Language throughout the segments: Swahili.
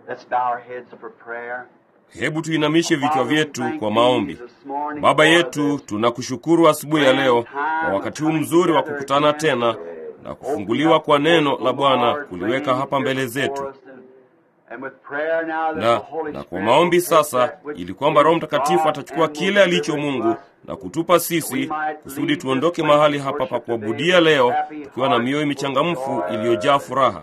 Let's bow our heads for prayer. Hebu tuinamishe vichwa vyetu kwa maombi. Baba yetu, tunakushukuru asubuhi ya leo kwa wakati huu mzuri wa kukutana tena na kufunguliwa kwa neno la Bwana kuliweka hapa mbele zetu. Na kwa maombi sasa, ili kwamba Roho Mtakatifu atachukua kile alicho Mungu na kutupa sisi, kusudi tuondoke mahali hapa pa kuabudia leo tukiwa na mioyo michangamfu iliyojaa furaha.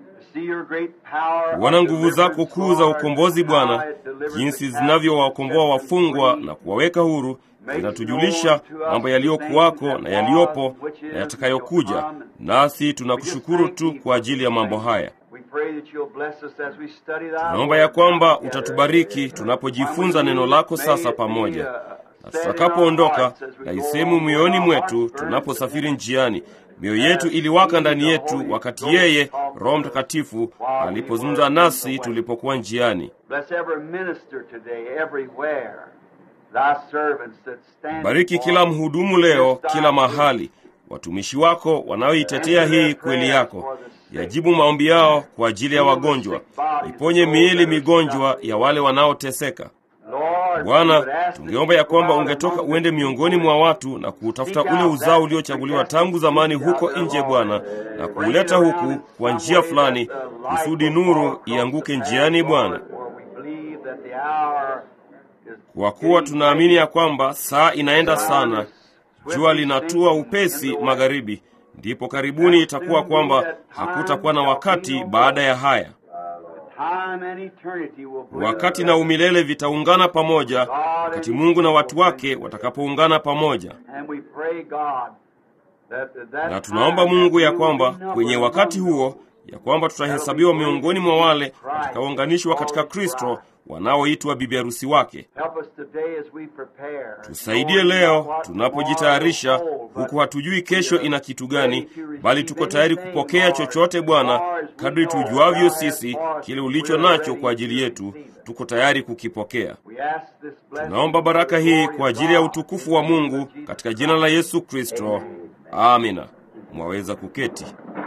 Kuona nguvu zako kuu za ukombozi Bwana, jinsi zinavyowakomboa wafungwa na kuwaweka huru, zinatujulisha mambo yaliyokuwako na yaliyopo na yatakayokuja, nasi tunakushukuru tu kwa ajili ya mambo haya. Tunaomba ya kwamba utatubariki tunapojifunza neno lako sasa pamoja, na tutakapoondoka na isemu mioyoni mwetu tunaposafiri njiani. Mioyo yetu iliwaka ndani yetu wakati yeye Roho Mtakatifu alipozungumza nasi tulipokuwa njiani. Bariki kila mhudumu leo, kila mahali, watumishi wako wanaoitetea hii kweli yako. Yajibu maombi yao kwa ajili ya wagonjwa. Iponye miili migonjwa ya wale wanaoteseka. Bwana, tungeomba ya kwamba ungetoka uende miongoni mwa watu na kuutafuta ule uzao uliochaguliwa tangu zamani huko nje Bwana, na kuuleta huku kwa njia fulani kusudi nuru ianguke njiani Bwana. Kwa kuwa tunaamini ya kwamba saa inaenda sana, jua linatua upesi magharibi, ndipo karibuni itakuwa kwamba hakutakuwa na wakati baada ya haya. Wakati na umilele vitaungana pamoja, wakati Mungu na watu wake watakapoungana pamoja. Na tunaomba Mungu ya kwamba kwenye wakati huo, ya kwamba tutahesabiwa miongoni mwa wale watakaounganishwa katika Kristo, wanaoitwa bibi harusi wake. Tusaidie leo tunapojitayarisha, huku hatujui kesho ina kitu gani, bali tuko tayari kupokea chochote Bwana, kadri tujuavyo sisi kile ulicho nacho kwa ajili yetu, tuko tayari kukipokea. Tunaomba baraka hii kwa ajili ya utukufu wa Mungu, katika jina la Yesu Kristo. Amina. Mwaweza kuketi.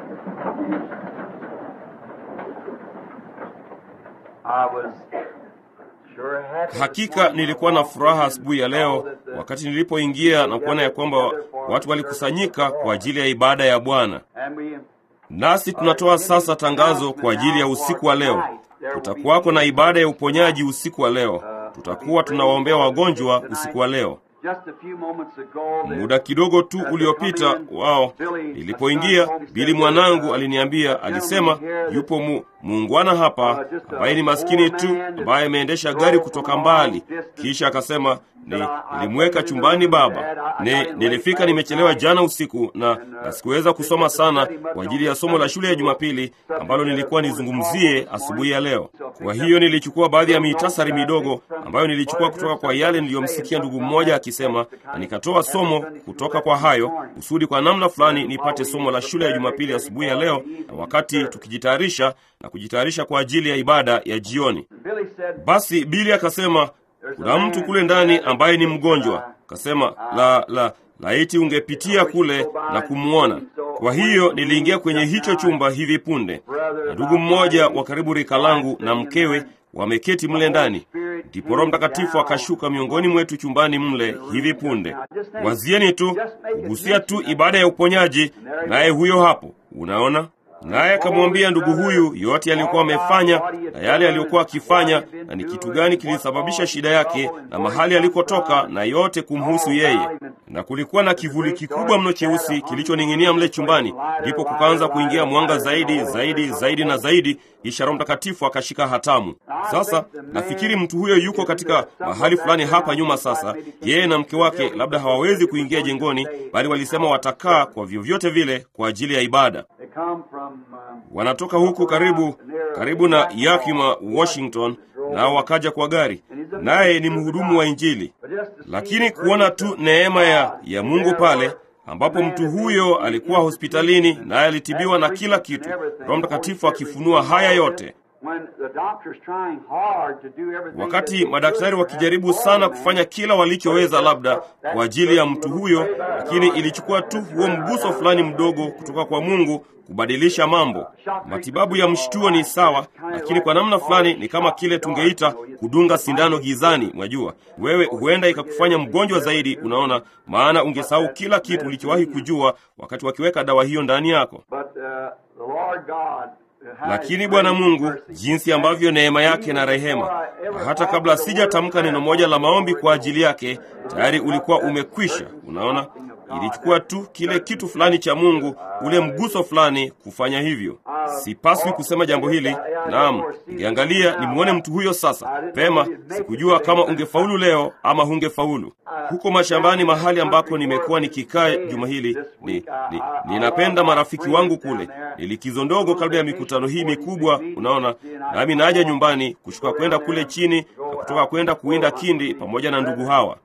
Hakika nilikuwa na furaha asubuhi ya leo wakati nilipoingia na kuona ya kwamba watu walikusanyika kwa ajili ya ibada ya Bwana. Nasi tunatoa sasa tangazo kwa ajili ya usiku wa leo. Kutakuwako na ibada ya uponyaji usiku wa leo. Tutakuwa tunawaombea wagonjwa usiku wa leo. Muda kidogo tu uliopita, nilipoingia, Bili mwanangu aliniambia, alisema yupo muungwana hapa ambaye ni maskini tu, ambaye ameendesha gari kutoka mbali. Kisha akasema, nilimweka chumbani baba. Nilifika nimechelewa jana usiku na sikuweza kusoma sana kwa ajili ya somo la shule ya Jumapili ambalo nilikuwa nizungumzie asubuhi ya leo. Kwa hiyo nilichukua baadhi ya mitasari midogo ambayo nilichukua kutoka kwa yale niliyomsikia ndugu mmoja akisema, na nikatoa somo kutoka kwa hayo kusudi kwa namna fulani nipate somo la shule ya Jumapili asubuhi ya leo, na wakati tukijitayarisha na kujitayarisha kwa ajili ya ibada ya jioni. Basi Bili akasema, kuna mtu kule ndani ambaye ni mgonjwa. Akasema, laiti ungepitia kule na kumuona. Kwa hiyo niliingia kwenye hicho chumba hivi punde, na ndugu mmoja wa karibu rika langu na mkewe wameketi mle ndani. Ndipo Roho Mtakatifu akashuka miongoni mwetu chumbani mle hivi punde. Wazieni tu, kugusia tu ibada ya uponyaji, naye huyo hapo, unaona? Naye akamwambia ndugu huyu yote alikuwa amefanya na yale aliyokuwa akifanya, na ni kitu gani kilisababisha shida yake, na mahali alikotoka, na yote kumhusu yeye. Na kulikuwa na kivuli kikubwa mno cheusi kilichoning'inia mle chumbani. Ndipo kukaanza kuingia mwanga zaidi na zaidi, kisha Roho Mtakatifu akashika hatamu. Sasa nafikiri mtu huyo yuko katika mahali fulani hapa nyuma. Sasa yeye na mke wake labda hawawezi kuingia jengoni, bali walisema watakaa kwa vyovyote vile kwa ajili ya ibada. Wanatoka huku karibu na Yakima, Washington, nao wakaja kwa gari. Naye ni mhudumu wa Injili. Lakini kuona tu neema ya Mungu pale, ambapo mtu huyo alikuwa hospitalini naye alitibiwa na kila kitu, Roho Mtakatifu akifunua haya yote. Wakati madaktari wakijaribu sana kufanya kila walichoweza labda kwa ajili ya mtu huyo, lakini ilichukua tu huo mguso fulani mdogo kutoka kwa Mungu kubadilisha mambo. Matibabu ya mshtuo ni sawa, lakini kwa namna fulani ni kama kile tungeita kudunga sindano gizani. Mwajua, wewe huenda ikakufanya mgonjwa zaidi, unaona, maana ungesahau kila kitu ulichowahi kujua wakati wakiweka dawa hiyo ndani yako. Lakini Bwana Mungu, jinsi ambavyo neema yake na rehema, na hata kabla sijatamka neno moja la maombi kwa ajili yake, tayari ulikuwa umekwisha. Unaona, ilichukua tu kile kitu fulani cha Mungu, ule mguso fulani kufanya hivyo. Sipaswi kusema jambo hili. Naam, ningeangalia nimuone mtu huyo sasa. Pema, sikujua kama ungefaulu leo ama hungefaulu. Huko mashambani mahali ambako nimekuwa nikikaa juma hili, ninapenda marafiki wangu kule. Nilikizo ndogo kabla ya mikutano hii mikubwa, unaona, nami naja nyumbani kushuka kwenda kule chini na kutoka kwenda kuwinda kindi pamoja na ndugu hawa.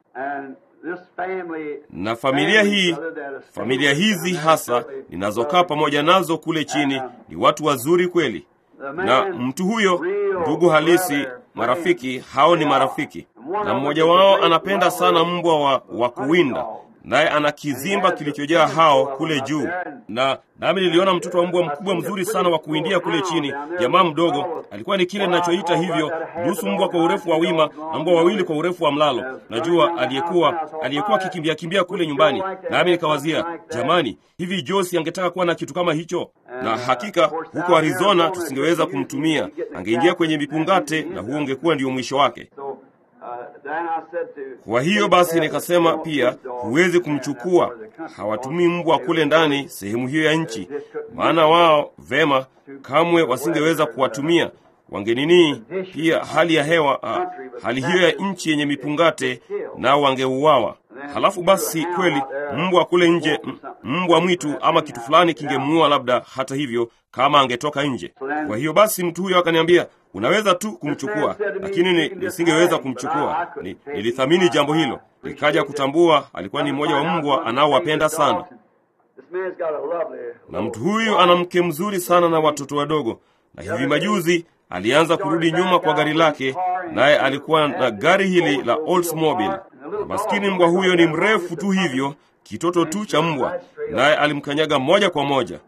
Na familia hizi hasa ninazokaa pamoja nazo kule chini ni watu wazuri kweli. Na mtu huyo, ndugu halisi, marafiki, hao ni marafiki. Na mmoja wao anapenda sana mbwa wa kuwinda, naye ana kizimba kilichojaa hao kule juu. Na nami niliona mtoto wa mbwa mkubwa mzuri sana wa kuwindia kule chini, jamaa mdogo. Alikuwa ni kile ninachoita hivyo, nusu mbwa kwa urefu wa wima na mbwa wawili kwa urefu wa mlalo. Najua aliyekuwa kikimbia kule nyumbani. Nami nikawazia, jamani, hivi Josi angetaka kuwa na kitu kama hicho. Na hakika huko Arizona tusingeweza kumtumia. Angeingia kwenye mipungate na huo ungekuwa ndio mwisho wake. Kwa hiyo basi nikasema pia, huwezi kumchukua. Hawatumii mbwa kule ndani sehemu hiyo ya nchi, maana wao vema kamwe wasingeweza kuwatumia. Wangenini pia hali ya hewa, hali hiyo ya nchi yenye mipungate, nao wangeuawa. Halafu basi kweli mbwa kule nje, mbwa mwitu ama kitu fulani kingemuua labda, hata hivyo kama angetoka nje. Kwa hiyo basi mtu huyo akaniambia, unaweza tu kumchukua, lakini nisingeweza kumchukua. Nilithamini jambo hilo. Nikaja kutambua alikuwa ni mmoja wa mbwa anaowapenda sana. Na mtu huyu ana mke mzuri sana na watoto wadogo. Na hivi majuzi alianza kurudi nyuma kwa gari lake, naye alikuwa na gari hili la Oldsmobile. Na maskini mbwa huyo ni mrefu tu hivyo, kitoto tu cha mbwa, naye alimkanyaga moja kwa moja.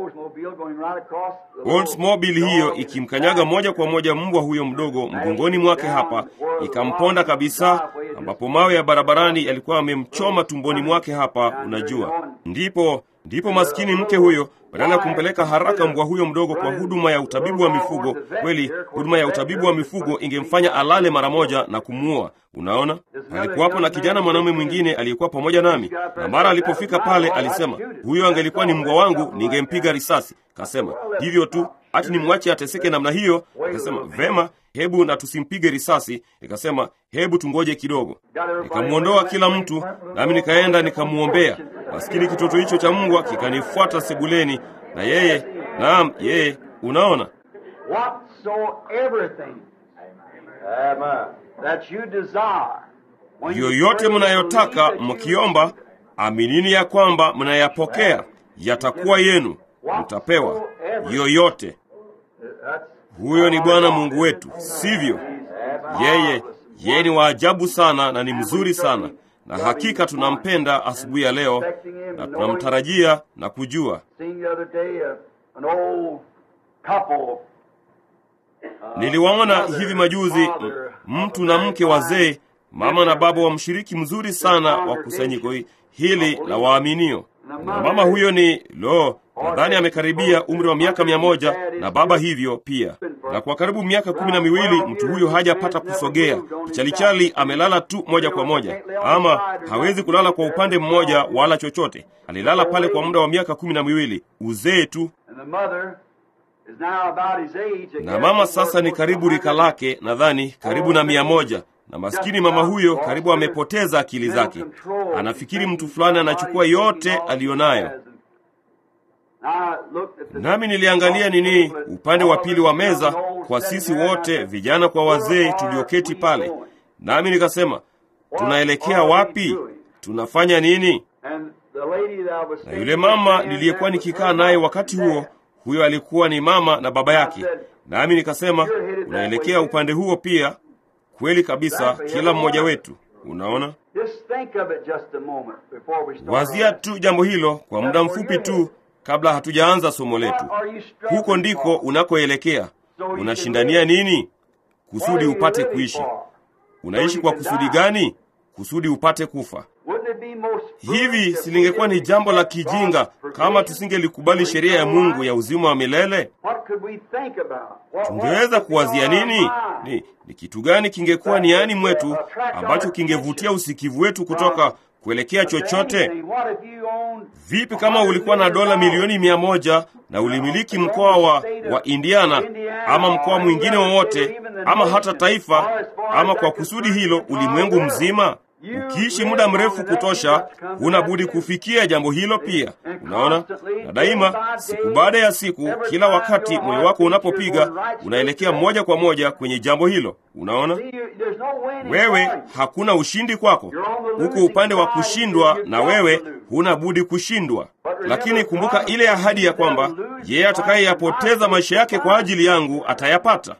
Oldsmobile hiyo ikimkanyaga moja kwa moja mbwa huyo mdogo mgongoni mwake hapa, ikamponda kabisa, ambapo mawe ya barabarani yalikuwa yamemchoma tumboni mwake hapa, unajua. Ndipo maskini mke huyo, badala ya kumpeleka haraka mbwa huyo mdogo kwa huduma ya utabibu wa mifugo, kweli huduma ya utabibu wa mifugo ingemfanya alale mara moja na kumuua. Unaona, alikuwapo na kijana mwanaume mwingine aliyekuwa pamoja nami, na mara alipofika pale alisema, huyo angelikuwa ni mbwa wangu ningempiga risasi. Kasema hivyo tu, ati nimwache ateseke namna hiyo? Akasema vema, hebu na tusimpige risasi. Nikasema hebu tungoje kidogo. Nikamuondoa kila mtu, nami nikaenda nikamuombea. Maskini kitoto hicho cha mbwa kikanifuata sebuleni, na yeye, unaona, yoyote mnayotaka mkiomba, aminini ya kwamba mnayapokea, yatakuwa yenu, mtapewa yoyote. Huyo ni Bwana Mungu wetu, sivyo? Yeye ni wa ajabu sana na ni mzuri sana, na hakika tunampenda asubuhi ya leo, na tunamtarajia na kujua. Niliwaona hivi majuzi mtu na mke wazee, mama na baba wa mshiriki mzuri sana wa kusanyiko hili la waaminio. Na mama huyo nadhani amekaribia umri wa miaka 100, na baba hivyo pia. Na kwa karibu miaka 12 mtu huyo hajapata kusogea. Kichalichali amelala tu moja kwa moja, ama hawezi kulala kwa upande mmoja wala chochote. Alilala pale kwa muda wa miaka 12, uzee tu. Na mama sasa ni karibu rika lake, nadhani karibu na 100. Na maskini mama huyo karibu amepoteza akili zake. Anafikiri mtu fulani anachukua yote alionayo. Nami niliangalia upande wa pili wa meza kwa sisi wote, vijana kwa wazee, tulioketi pale. Nami nikasema, tunaelekea wapi? Tunafanya nini? Na yule mama niliyekuwa nikikaa naye wakati huo, huyo alikuwa ni mama na baba yake. Nami nikasema, unaelekea upande huo pia. Kweli kabisa, kila mmoja wetu. Unaona? Wazia tu jambo hilo kwa muda mfupi tu kabla hatujaanza somo letu. Huko ndiko unakoelekea. Unashindania nini? Kusudi upate kuishi. Unaishi kwa kusudi gani? Kusudi upate kufa. Hivi silingekuwa ni jambo la kijinga kama tusingelikubali sheria ya Mungu ya uzima wa milele? Tungeweza kuwazia nini? Ni kitu gani kingekuwa niani mwetu ambacho kingevutia usikivu wetu kutoka kuelekea chochote? Vipi kama ulikuwa na dola milioni 100 na ulimiliki mkoa wa Indiana ama mkoa mwingine wowote ama hata taifa ama kwa kusudi hilo ulimwengu mzima? Ukiishi muda mrefu kutosha, huna budi kufikia jambo hilo pia. Unaona? Na daima, siku baada ya siku, kila wakati moyo wako unapopiga, unaelekea moja kwa moja kwenye jambo hilo. Unaona? Wewe hakuna ushindi kwako. Uko upande wa kushindwa, na wewe huna budi kushindwa. Lakini kumbuka ile ahadi ya kwamba yeye atakayeyapoteza maisha yake kwa ajili yangu atayapata.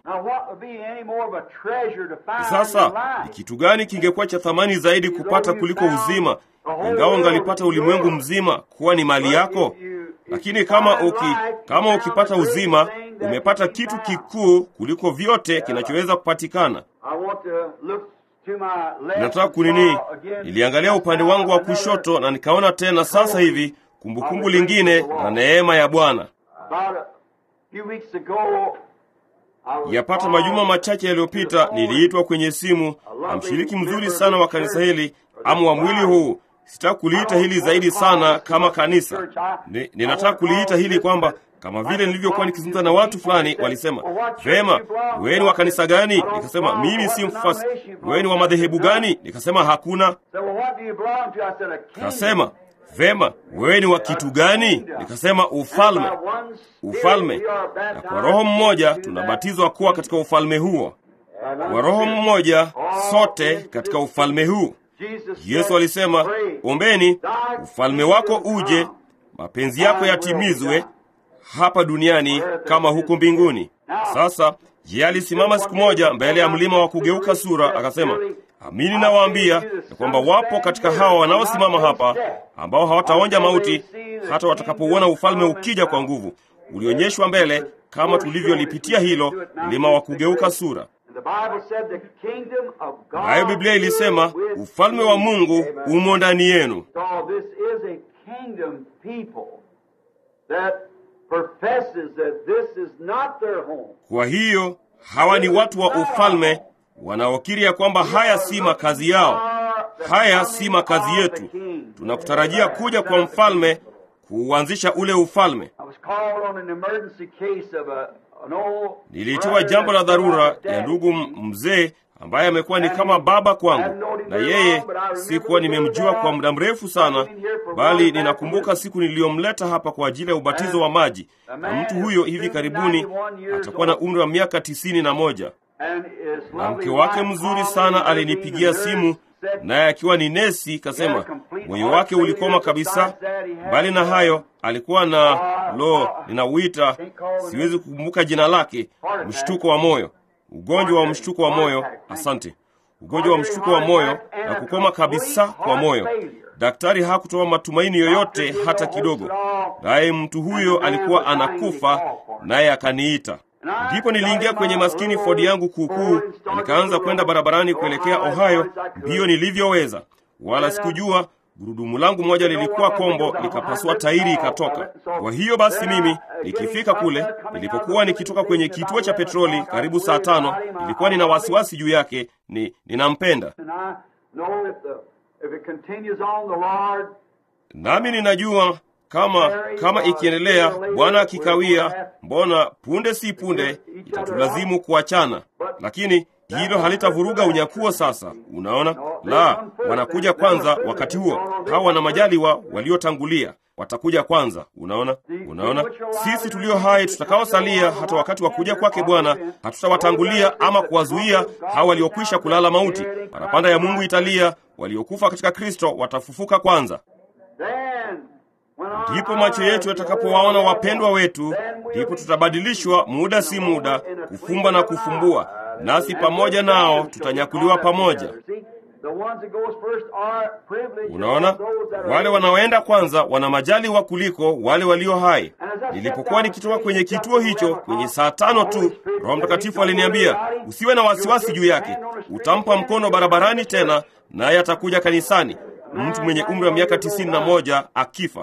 Sasa ni kitu gani kingekuwa cha thamani zaidi kupata kuliko uzima, ingawa ungalipata ulimwengu mzima kuwa ni mali yako? Lakini kama ukipata uzima, umepata kitu kikuu kuliko vyote kinachoweza kupatikana. Nataka kunini? Niliangalia upande wangu wa kushoto na nikaona tena sasa hivi kumbukumbu lingine na neema ya Bwana. Yapata majuma machache yaliyopita niliitwa kwenye simu na mshiriki mzuri sana wa kanisa hili ama wa mwili huu. Sitaka kuliita hili zaidi sana kama kanisa. Ninataka kuliita hili kwamba kama vile nilivyokuwa nikizungumza na watu fulani, walisema, "Vema, wewe ni wa kanisa gani?" Nikasema, "Mimi si mfuasi." "Wewe ni wa madhehebu gani?" Nikasema, "Hakuna." Kasema, "Vema, wewe ni wa kitu gani?" Nikasema, "Ufalme." Ufalme. Na kwa Roho mmoja tunabatizwa kuwa katika ufalme huo. Kwa Roho mmoja sote katika ufalme huu. Yesu alisema, "Ombeni, ufalme wako uje, mapenzi yako yatimizwe hapa duniani kama huko mbinguni." Sasa, yeye alisimama siku moja mbele ya mlima wa kugeuka sura, akasema, "Amini nawaambia ya kwamba wapo katika hawa wanaosimama hapa ambao hawataonja mauti hata watakapouona ufalme ukija kwa nguvu." Ulionyeshwa mbele kama tulivyolipitia hilo mlima wa kugeuka sura. Nayo Biblia ilisema ufalme wa Mungu umo ndani yenu. Kwa hiyo hawa ni watu wa ufalme wanaokiri ya kwamba haya si makazi yao. Haya si makazi yetu. Tunakutarajia kuja kwa mfalme kuanzisha ule ufalme. Niliitiwa jambo la dharura ya ndugu mzee ambaye amekuwa ni kama baba kwangu, na yeye sikuwa nimemjua kwa muda mrefu sana, bali ninakumbuka siku niliyomleta hapa kwa ajili ya ubatizo wa maji. Na mtu huyo hivi karibuni atakuwa na umri wa miaka 91. Na mke wake mzuri sana alinipigia simu, naye akiwa ni nesi, kasema moyo wake ulikoma kabisa. Bali na hayo alikuwa na ninauita, siwezi kukumbuka jina lake, mshtuko wa moyo, ugonjwa wa mshtuko wa moyo. Asante. Ugonjwa wa mshtuko wa moyo na kukoma kabisa kwa moyo. Daktari hakutoa matumaini yoyote hata kidogo. Naye mtu huyo alikuwa anakufa, naye akaniita. Ndipo niliingia kwenye maskini Ford yangu kuukuu, na nikaanza kwenda barabarani kuelekea Ohio mbio nilivyoweza. Wala sikujua gurudumu langu moja lilikuwa kombo, likapasua tairi ikatoka. Kwa hiyo basi mimi nikifika kule, nilipokuwa nikitoka kwenye kituo cha petroli karibu saa 5, nilikuwa nina wasiwasi juu yake. Ninampenda. Nami ninajua kama ikiendelea, Bwana akikawia, mbona punde si punde itatulazimu kuachana. Lakini hilo halitavuruga unyakuo sasa. Unaona? La, wanakuja kwanza wakati huo. Hawa wana majaliwa waliotangulia watakuja kwanza. Unaona? Sisi tulio hai tutakaosalia hata wakati wa kuja kwake Bwana, hatutawatangulia ama kuwazuia hawa waliokwisha kulala mauti. Parapanda ya Mungu italia, waliokufa katika Kristo watafufuka kwanza. Ndipo macho yetu yatakapowaona wapendwa wetu, ndipo tutabadilishwa muda si muda, kufumba na kufumbua, nasi pamoja nao tutanyakuliwa pamoja. Unaona, wale wanaoenda kwanza wana majaliwa kuliko wale walio hai. Nilipokuwa nikitoka kwenye kituo hicho kwenye saa 5 tu, Roho Mtakatifu aliniambia, usiwe na wasiwasi juu yake, utampa mkono barabarani tena, naye atakuja kanisani. Mtu mwenye umri wa miaka 91 akifa.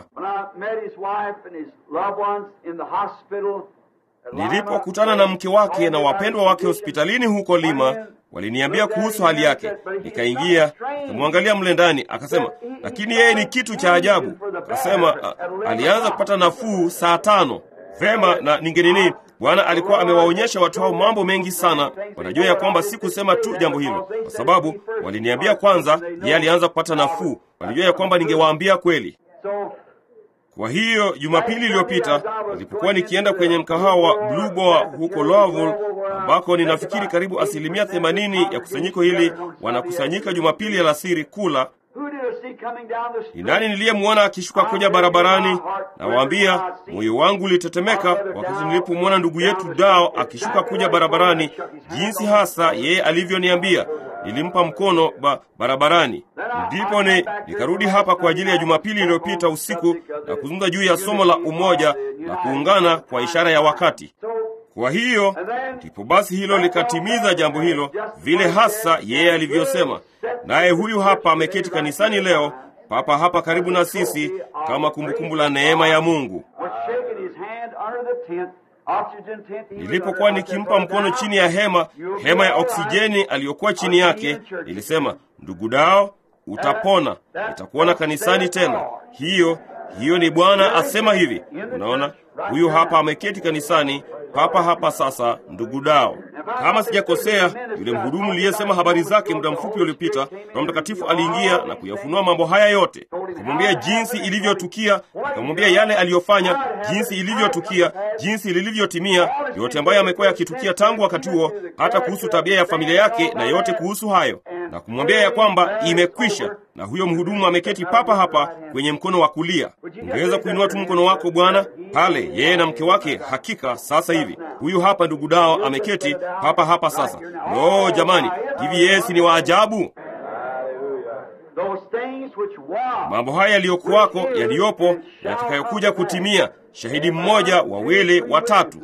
Nilipokutana na mke wake na wapendwa wake hospitalini huko Lima, waliniambia kuhusu hali yake. Nikaingia, nikamwangalia mle ndani, akasema, lakini yeye ni kitu cha ajabu. Akasema alianza kupata nafuu saa 5. Vema, na ningenini, Bwana alikuwa amewaonyesha watu hao mambo mengi sana. Wanajua ya kwamba sikusema tu jambo hilo, kwa sababu waliniambia kwanza yeye alianza kupata nafuu. Walijua ya kwamba ningewaambia kweli. Kwa hiyo Jumapili iliyopita nilipokuwa nikienda kwenye mkahawa wa Blue Boar huko Louisville, ambako ninafikiri karibu 80% ya kusanyiko hili wanakusanyika Jumapili alasiri kula, ni nani niliyemwona akishuka kuja barabarani? Nawaambia, moyo wangu ulitetemeka wakati nilipomwona ndugu yetu Dao akishuka kuja barabarani, jinsi hasa yeye alivyoniambia. Nilimpa mkono barabarani. Ndipo nikarudi hapa kwa ajili ya Jumapili iliyopita usiku na kuzungumza juu ya somo la umoja na kuungana kwa ishara ya wakati. Kwa hiyo ndipo basi hilo likatimiza jambo hilo vile hasa yeye alivyosema. Naye huyu hapa ameketi kanisani leo, papa hapa karibu na sisi, kama kumbukumbu la neema ya Mungu. Nilipokuwa nikimpa mkono chini ya hema ya oksijeni aliyokuwa chini yake, nilisema, ndugu Dao, utapona, nitakuona kanisani tena. Hiyo ni Bwana asema hivi. Unaona, huyu hapa ameketi kanisani, papa hapa sasa, ndugu Dao. Kama sijakosea, yule mhudumu aliyesema habari zake muda mfupi uliopita, Roho Mtakatifu aliingia na kuyafunua mambo haya yote. Akamwambia jinsi ilivyotukia, akamwambia yale aliyofanya, jinsi ilivyotukia, jinsi lilivyotimia, yote ambayo yamekuwa yakitukia tangu wakati huo, hata kuhusu tabia ya familia yake na yote kuhusu hayo, na kumwambia ya kwamba imekwisha. Na huyo mhudumu ameketi papa hapa kwenye mkono wa kulia. Ungeweza kuinua tu mkono wako Bwana pale, yeye na mke wake. Hakika sasa hivi huyu hapa ndugu Dao ameketi papa hapa sasa. Jamani, hivi Yesu ni waajabu. Mambo haya yaliyokuwako, yaliyopo, yatakayokuja kutimia, shahidi mmoja, wawili, watatu.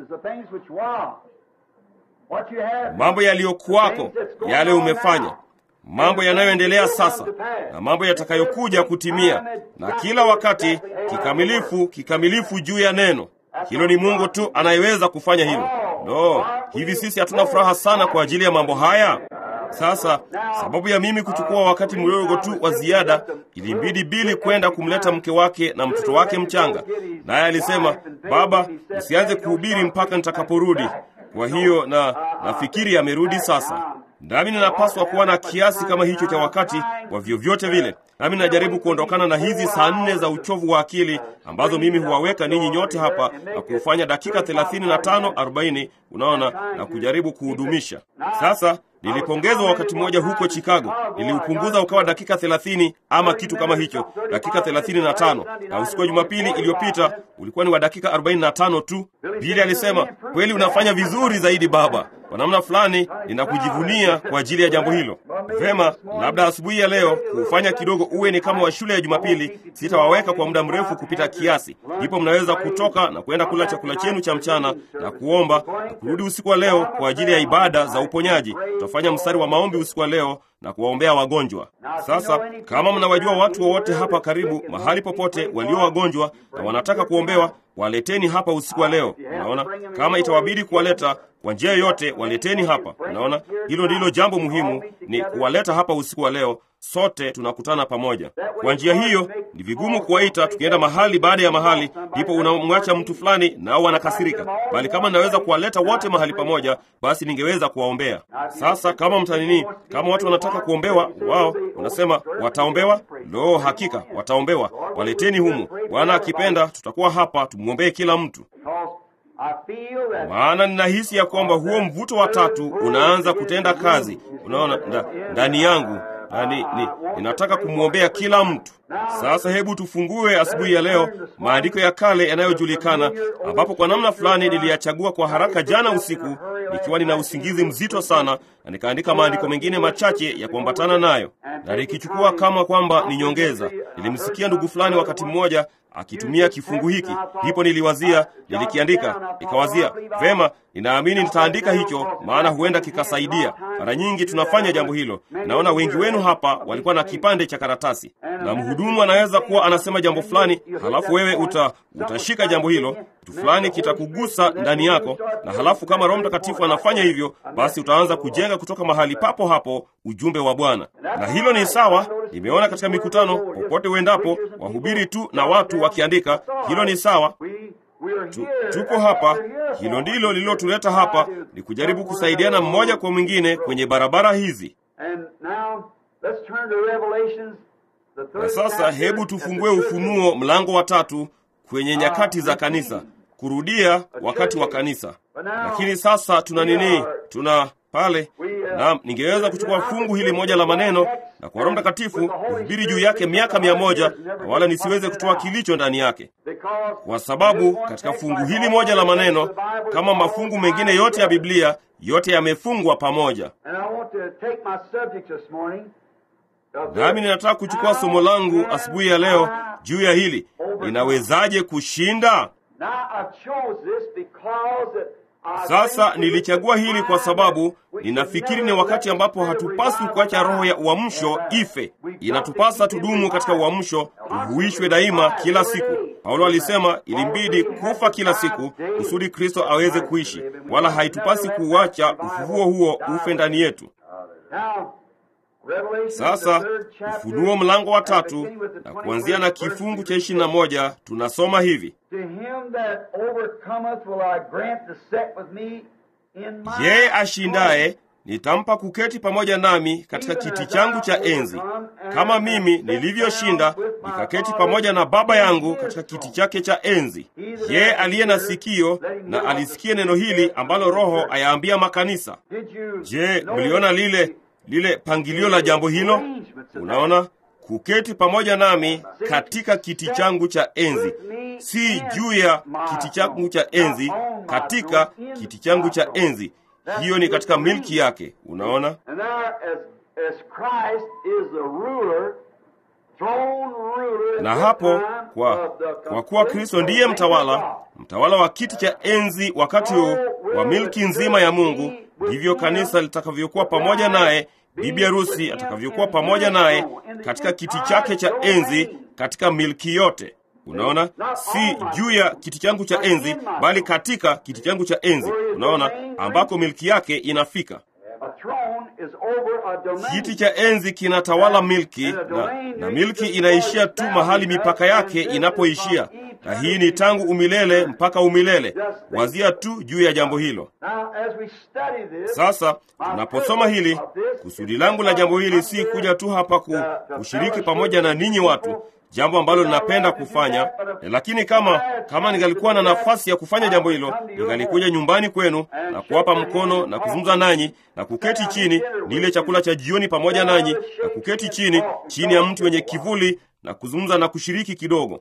Mambo yaliyokuwako, yale umefanya, mambo yanayoendelea sasa, na mambo yatakayokuja kutimia, na kila wakati kikamilifu juu ya neno. Hilo ni Mungu tu anayeweza kufanya hilo. Hivi sisi hatuna furaha sana kwa ajili ya mambo haya? Sasa, sababu ya mimi kuchukua wakati mdogo tu wa ziada, ilimbidi Bili kwenda kumleta mke wake na mtoto wake mchanga. Naye alisema, baba, usianze kuhubiri mpaka nitakaporudi. Kwa hiyo nafikiri amerudi sasa. Nami ninapaswa kuwa na kiasi kama hicho cha wakati wa vyovyote vile. Nami najaribu kuondokana na hizi saa 4 za uchovu wa akili ambazo mimi huwaweka ninyi nyote hapa na kufanya dakika 35-40, unaona, na kujaribu kuhudumisha. Sasa nilipongezwa wakati mmoja huko Chicago. Niliupunguza ukawa dakika 30 ama kitu kama hicho, dakika 35. Na usiku wa Jumapili iliyopita ulikuwa ni wa dakika 45 tu. Bili alisema, kweli unafanya vizuri zaidi baba. Kwa namna fulani ninakujivunia kwa ajili ya jambo hilo. Vema, labda asubuhi ya leo kufanya kidogo uwe ni kama wa shule ya Jumapili. Sitawaweka kwa muda mrefu kupita kiasi. Ndipo mnaweza kutoka na kwenda kula chakula chenu cha mchana na kuomba na kurudi usiku wa leo kwa ajili ya ibada za uponyaji. Tutafanya mstari wa maombi usiku wa leo na kuwaombea wagonjwa. Sasa, kama mnawajua watu wowote hapa karibu mahali popote walio wagonjwa na wanataka kuombewa, waleteni hapa usiku wa leo. Unaona, kama itawabidi kuwaleta kwa njia yote, waleteni hapa. Unaona, hilo ndilo jambo muhimu, ni kuwaleta hapa usiku wa leo. Sote tunakutana pamoja. Kwa njia hiyo ni vigumu kuwaita tukienda mahali baada ya mahali, ndipo unamwacha mtu fulani nao wanakasirika. Bali kama naweza kuwaleta wote mahali pamoja, basi ningeweza kuwaombea. Sasa kama watu wanataka kuombewa, wao unasema wataombewa. Hakika wataombewa. Waleteni humu. Bwana akipenda tutakuwa hapa tumuombee kila mtu. Maana ninahisi ya kwamba huo mvuto wa tatu unaanza kutenda kazi. Unaona, ndani yangu ninataka kumwombea kila mtu. Sasa hebu tufungue asubuhi ya leo maandiko ya kale yanayojulikana, ambapo kwa namna fulani niliyachagua kwa haraka jana usiku nikiwa nina usingizi mzito sana, na nikaandika maandiko mengine machache ya kuambatana nayo na nikichukua kama kwamba ni nyongeza. Nilimsikia ndugu fulani wakati mmoja akitumia kifungu hiki, ndipo nilikiandika, nikawazia, vema, ninaamini nitaandika hicho, maana huenda kikasaidia. Mara nyingi tunafanya jambo hilo. Naona wengi wenu hapa walikuwa na kipande cha karatasi, na mhudumu anaweza kuwa anasema jambo fulani, halafu wewe utashika jambo hilo, kitu fulani kitakugusa ndani yako, na halafu kama Roho Mtakatifu anafanya hivyo, basi utaanza kujenga kutoka mahali papo hapo ujumbe wa Bwana. Na hilo ni sawa. Nimeona katika mikutano popote uendapo, wahubiri tu na watu wakiandika, hilo ni sawa. Tuko hapa, hilo ndilo lililotuleta hapa, ni kujaribu kusaidiana mmoja kwa mwingine kwenye barabara hizi. Na sasa hebu tufungue Ufunuo mlango wa 3 kwenye nyakati za kanisa, kurudia wakati wa kanisa. Lakini sasa tuna pale, na ningeweza kuchukua fungu hili moja la maneno na kwa Roho Mtakatifu kuhubiri juu yake miaka 100 na wala nisiweze kutoa kilicho ndani yake, kwa sababu katika fungu hili moja la maneno, kama mafungu mengine yote ya Biblia, yote yamefungwa pamoja. Nami ninataka kuchukua somo langu asubuhi ya leo juu ya hili, ninawezaje kushinda? Sasa nilichagua hili kwa sababu ninafikiri ni wakati ambapo hatupaswi kuacha roho ya uamsho ife. Inatupasa tudumu katika uamsho, tuhuishwe daima kila siku. Paulo alisema ilimbidi kufa kila siku kusudi Kristo aweze kuishi, wala haitupasi kuacha ufufuo huo ufe ndani yetu. Sasa Ufunuo mlango wa 3 na kuanzia na kifungu cha 21 tunasoma hivi: yeye ashindaye nitampa kuketi pamoja nami katika kiti changu cha enzi, kama mimi nilivyoshinda nikaketi pamoja na Baba yangu katika kiti chake cha enzi. Yeye aliye na sikio na alisikie neno hili ambalo Roho ayaambia makanisa. Je, mliona lile pangilio la jambo hilo? Unaona, kuketi pamoja nami katika kiti changu cha enzi, si juu ya kiti changu cha enzi, katika kiti changu cha enzi. Hiyo ni katika milki yake. Unaona, na hapo kwa kuwa Kristo ndiye mtawala wa kiti cha enzi wakati huu wa milki nzima ya Mungu, ndivyo kanisa litakavyokuwa pamoja naye, bibi harusi atakavyokuwa pamoja naye katika kiti chake cha enzi, katika milki yote. Unaona, si juu ya kiti changu cha enzi, bali katika kiti changu cha enzi. Unaona, ambako milki yake inafika. Kiti cha enzi kinatawala milki, na milki inaishia tu mahali mipaka yake inapoishia, na hii ni tangu umilele mpaka umilele. Wazia tu juu ya jambo hilo. Sasa tunaposoma hili, kusudi langu la jambo hili si kuja tu hapa kushiriki pamoja na ninyi watu, jambo ambalo ninapenda kufanya, lakini kama ningalikuwa na nafasi ya kufanya jambo hilo, ningalikuja nyumbani kwenu na kuwapa mkono na kuzungumza nanyi na kuketi chini nile chakula cha jioni pamoja nanyi na kuketi chini ya mti wenye kivuli na kuzungumza na kushiriki kidogo.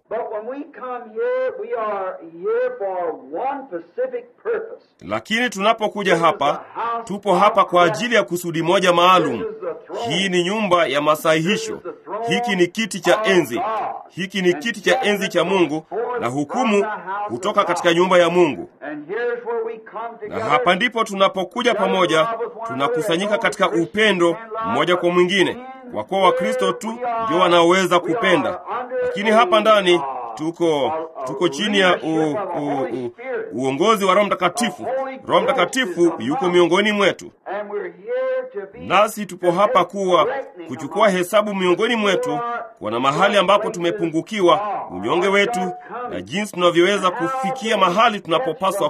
Lakini tunapokuja hapa, tupo hapa kwa ajili ya kusudi moja maalum. Hii ni nyumba ya masahihisho. Hiki ni kiti cha enzi. Hiki ni kiti cha enzi cha Mungu, na hukumu kutoka katika nyumba ya Mungu. Na hapa ndipo tunapokuja pamoja, tunakusanyika katika upendo mmoja kwa mwingine, kwa kuwa Wakristo tu ndio wanaoweza kupenda. Lakini hapa ndani tuko chini ya uongozi wa Roho Mtakatifu. Roho Mtakatifu yuko miongoni mwetu, nasi tupo hapa kuchukua hesabu miongoni mwetu, kwa na mahali ambapo tumepungukiwa, unyonge wetu, na jinsi tunavyoweza kufikia mahali tunapopaswa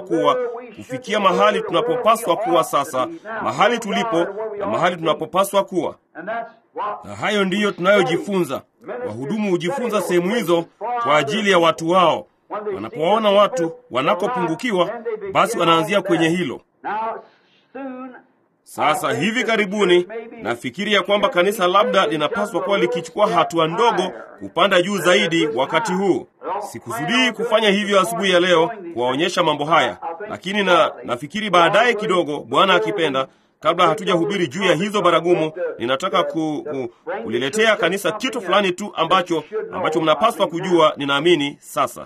kuwa sasa, mahali tulipo na mahali tunapopaswa kuwa. Na hayo ndiyo tunayojifunza. Wahudumu hujifunza sehemu hizo kwa ajili ya watu wao. Wanapowaona watu wanakopungukiwa, basi wanaanzia kwenye hilo. Sasa hivi karibuni nafikiri ya kwamba kanisa labda linapaswa kuwa likichukua hatua ndogo kupanda juu zaidi wakati huu. Sikusudii kufanya hivyo asubuhi ya leo kuwaonyesha mambo haya, lakini nafikiri baadaye kidogo, Bwana akipenda, kabla hatujahubiri juu ya hizo baragumu, ninataka kuliletea kanisa kitu fulani tu ambacho mnapaswa kujua, ninaamini sasa.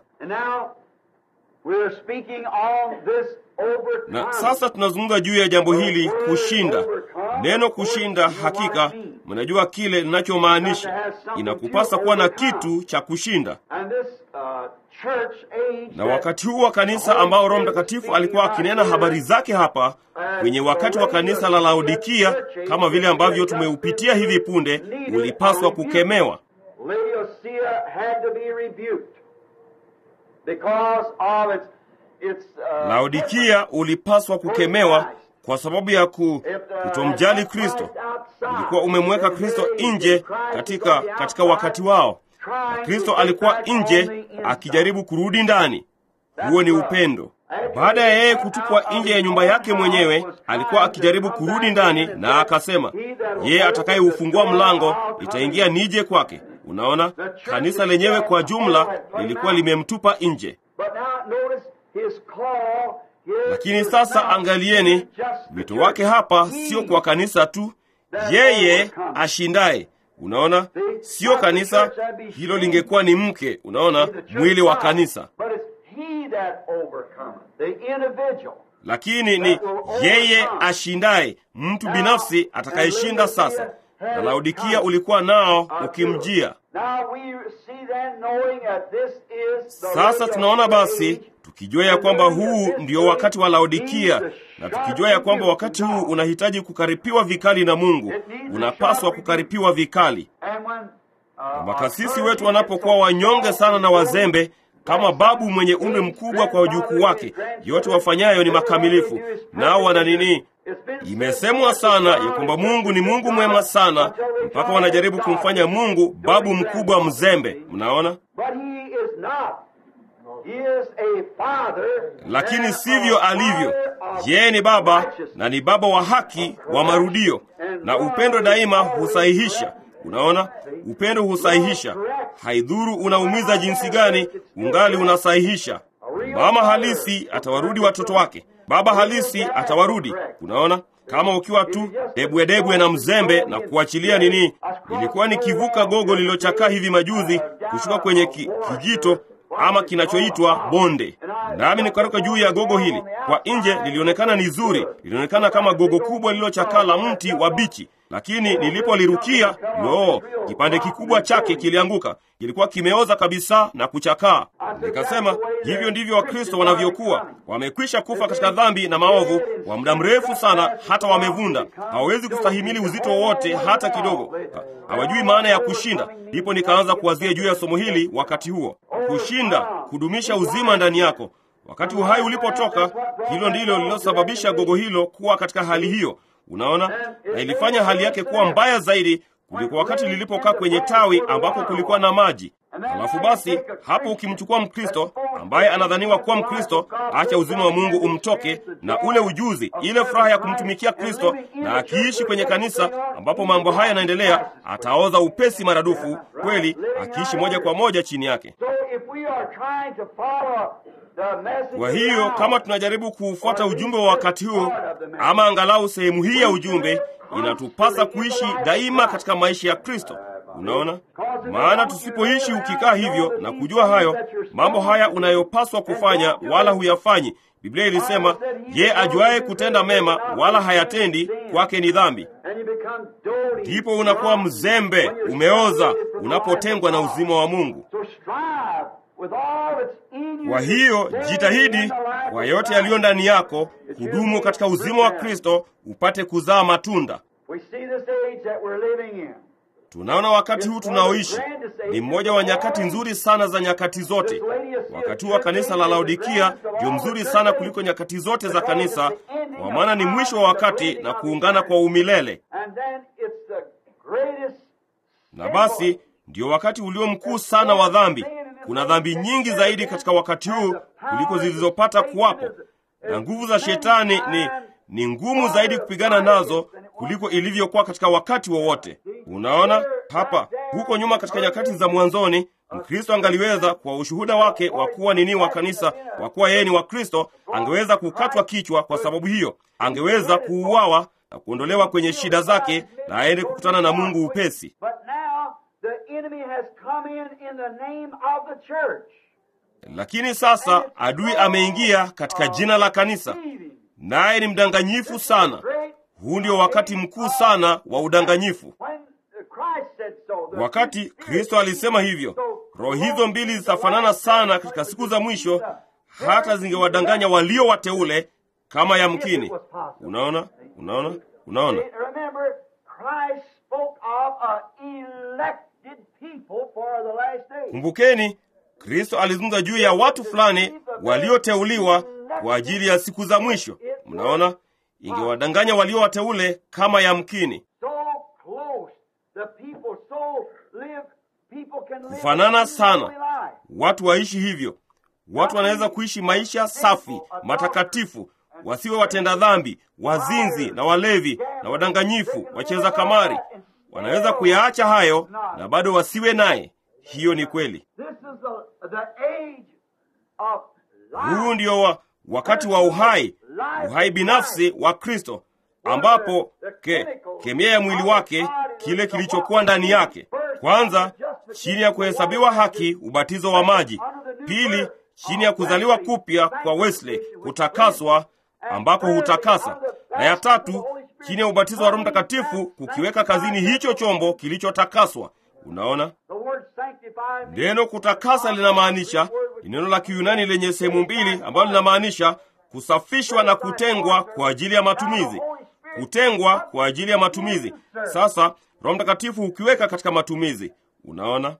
Na sasa tunazungumza juu ya jambo hili, kushinda. Neno kushinda, hakika mnajua kile ninachomaanisha. Inakupasa kuwa na kitu cha kushinda. Na wakati huu wa kanisa ambao Roho Mtakatifu alikuwa akinena habari zake hapa kwenye wakati wa kanisa la Laodikia, kama vile ambavyo tumeupitia hivi punde, ulipaswa kukemewa. Laodikia ulipaswa kukemewa kwa sababu ya kutomjali Kristo. Ulikuwa umemweka Kristo nje katika wakati wao. Na Kristo alikuwa nje akijaribu kurudi ndani. Huo ni upendo. Baada ya yeye kutupwa nje ya nyumba yake mwenyewe, alikuwa akijaribu kurudi ndani, na akasema, yeye atakayeufungua mlango itaingia nije kwake. Unaona, kanisa lenyewe kwa jumla lilikuwa limemtupa nje. Lakini sasa angalieni, wito wake hapa sio kwa kanisa tu, yeye ashindaye. Unaona, sio kanisa, hilo lingekuwa ni mke, unaona, mwili wa kanisa. Lakini ni yeye ashindaye, mtu binafsi atakayeshinda sasa. Na Laodikia ulikuwa nao ukimjia. Sasa tunaona basi, tukijua ya kwamba huu ndio wakati wa Laodikia, na tukijua ya kwamba wakati huu unahitaji kukaripiwa vikali na Mungu, unapaswa kukaripiwa vikali. Na makasisi wetu wanapokuwa wanyonge sana na wazembe, kama babu mwenye umri mkubwa kwa wajukuu wake, yote wafanyayo ni makamilifu. Nao wana nini? Imesemwa sana ya kwamba Mungu ni Mungu mwema sana, mpaka wanajaribu kumfanya Mungu babu mkubwa mzembe. Mnaona? Lakini sivyo alivyo. Yeye ni baba, na ni baba wa haki, wa marudio, na upendo daima husahihisha. Unaona, upendo husahihisha. Haidhuru unaumiza jinsi gani, ungali unasahihisha. Mama halisi atawarudi watoto wake, baba halisi atawarudi. Unaona, kama ukiwa tu debwe na mzembe na kuachilia nini. Nilikuwa nikivuka gogo lililochakaa hivi majuzi kushuka kwenye kijito ama kinachoitwa bonde, nami nikaruka juu ya gogo hili. Kwa nje lilionekana ni zuri, lilionekana kama gogo kubwa lililochakaa la mti wa bichi, lakini nilipolirukia, kipande kikubwa chake kilianguka. Kilikuwa kimeoza kabisa na kuchakaa. Nikasema, hivyo ndivyo Wakristo wanavyokuwa. Wamekwisha kufa katika dhambi na maovu kwa muda mrefu sana, hata wamevunda. Hawawezi kustahimili uzito wowote hata kidogo. Hawajui maana ya kushinda. Ndipo nikaanza kuwazia juu ya somo hili wakati huo. Kushinda, kudumisha uzima ndani yako. Wakati uhai ulipotoka, hilo ndilo lililosababisha gogo hilo kuwa katika hali hiyo. Unaona, na ilifanya hali yake kuwa mbaya zaidi kuliko wakati lilipokaa kwenye tawi ambako kulikuwa na maji. Halafu basi, hapo ukimchukua Mkristo ambaye anadhaniwa kuwa Mkristo, acha uzima wa Mungu umtoke, na ule ujuzi, ile furaha ya kumtumikia Kristo, na akiishi kwenye kanisa ambapo mambo haya yanaendelea, ataoza upesi maradufu, kweli, akiishi moja kwa moja chini yake. Kwa hiyo kama tunajaribu kuufuata ujumbe wa wakati huu, ama angalau sehemu hii ya ujumbe, inatupasa kuishi daima katika maisha ya Kristo. Unaona? Maana tusipoishi ukikaa hivyo na kujua hayo, mambo haya unayopaswa kufanya wala huyafanyi. Biblia ilisema, ye ajuaye kutenda mema wala hayatendi, kwake ni dhambi. Ndipo unakuwa mzembe, umeoza, unapotengwa na uzima wa Mungu. Kwa hiyo jitahidi kwa yote yaliyo ndani yako kudumu katika uzima wa Kristo, upate kuzaa matunda. Tunaona wakati huu tunaoishi ni mmoja wa nyakati nzuri sana za nyakati zote. Wakati wa kanisa la Laodikia ndio mzuri sana kuliko nyakati zote za kanisa, kwa maana ni mwisho wa wakati na kuungana kwa umilele. Na basi ndio wakati ulio mkuu sana wa dhambi. Kuna dhambi nyingi zaidi katika wakati huu kuliko zilizopata kuwapo, na nguvu za shetani ni ngumu zaidi kupigana nazo kuliko ilivyokuwa katika wakati wowote. Unaona hapa, huko nyuma katika nyakati za mwanzoni, Mkristo angaliweza kwa ushuhuda wake wa kuwa nini wa kanisa, kwa kuwa yeye ni wa Kristo, angeweza kukatwa kichwa. Kwa sababu hiyo angeweza kuuawa na kuondolewa kwenye shida zake na aende kukutana na Mungu upesi. Lakini sasa adui ameingia katika jina la kanisa, naye ni mdanganyifu sana. Huu ndio wakati mkuu sana wa udanganyifu. Wakati Kristo alisema hivyo, roho hizo mbili zitafanana sana katika siku za mwisho, hata zingewadanganya walio wateule kama yamkini. Unaona? Kumbukeni, Kristo alizungumza juu ya watu fulani walioteuliwa kwa ajili ya siku za mwisho. Mnaona? Ingewadanganya walio wateule kama yamkini. Kufanana sana. Watu waishi hivyo. Watu wanaweza kuishi maisha safi, matakatifu, wasiwe watenda dhambi, wazinzi na walevi na wadanganyifu, wacheza kamari. Wanaweza kuyaacha hayo na bado wasiwe naye. Hiyo ni kweli. Huu ndio wakati wa uhai binafsi wa Kristo, ambapo kemia ya mwili wake, kile kilichokuwa ndani yake. Kwanza, chini ya kuhesabiwa haki, ubatizo wa maji. Pili, chini ya kuzaliwa kupya kwa Wesley, kutakaswa ambako hutakasa. Na ya tatu, chini ya ubatizo wa Roho Mtakatifu, kukiweka kazini hicho chombo kilichotakaswa. Unaona? Neno kutakasa linamaanisha, ni neno la Kiyunani lenye sehemu mbili ambalo linamaanisha kusafishwa na kutengwa kwa ajili ya matumizi. Kutengwa kwa ajili ya matumizi. Sasa Roho Mtakatifu ukiweka katika matumizi. Unaona?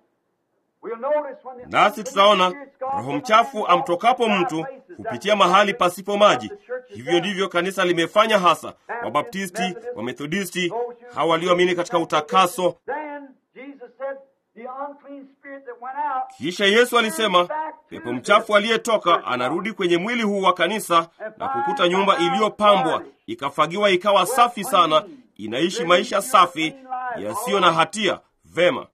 Nasi tutaona roho mchafu amtokapo mtu kupitia mahali pasipo maji. Hivyo ndivyo kanisa limefanya hasa. Wabaptisti, Wamethodisti, hawa walioamini katika utakaso. Kisha Yesu alisema, pepo mchafu aliyetoka anarudi kwenye mwili huu wa kanisa na kukuta nyumba iliyopambwa, ikafagiwa, ikawa safi sana, inaishi maisha safi yasiyo na hatia. Vema.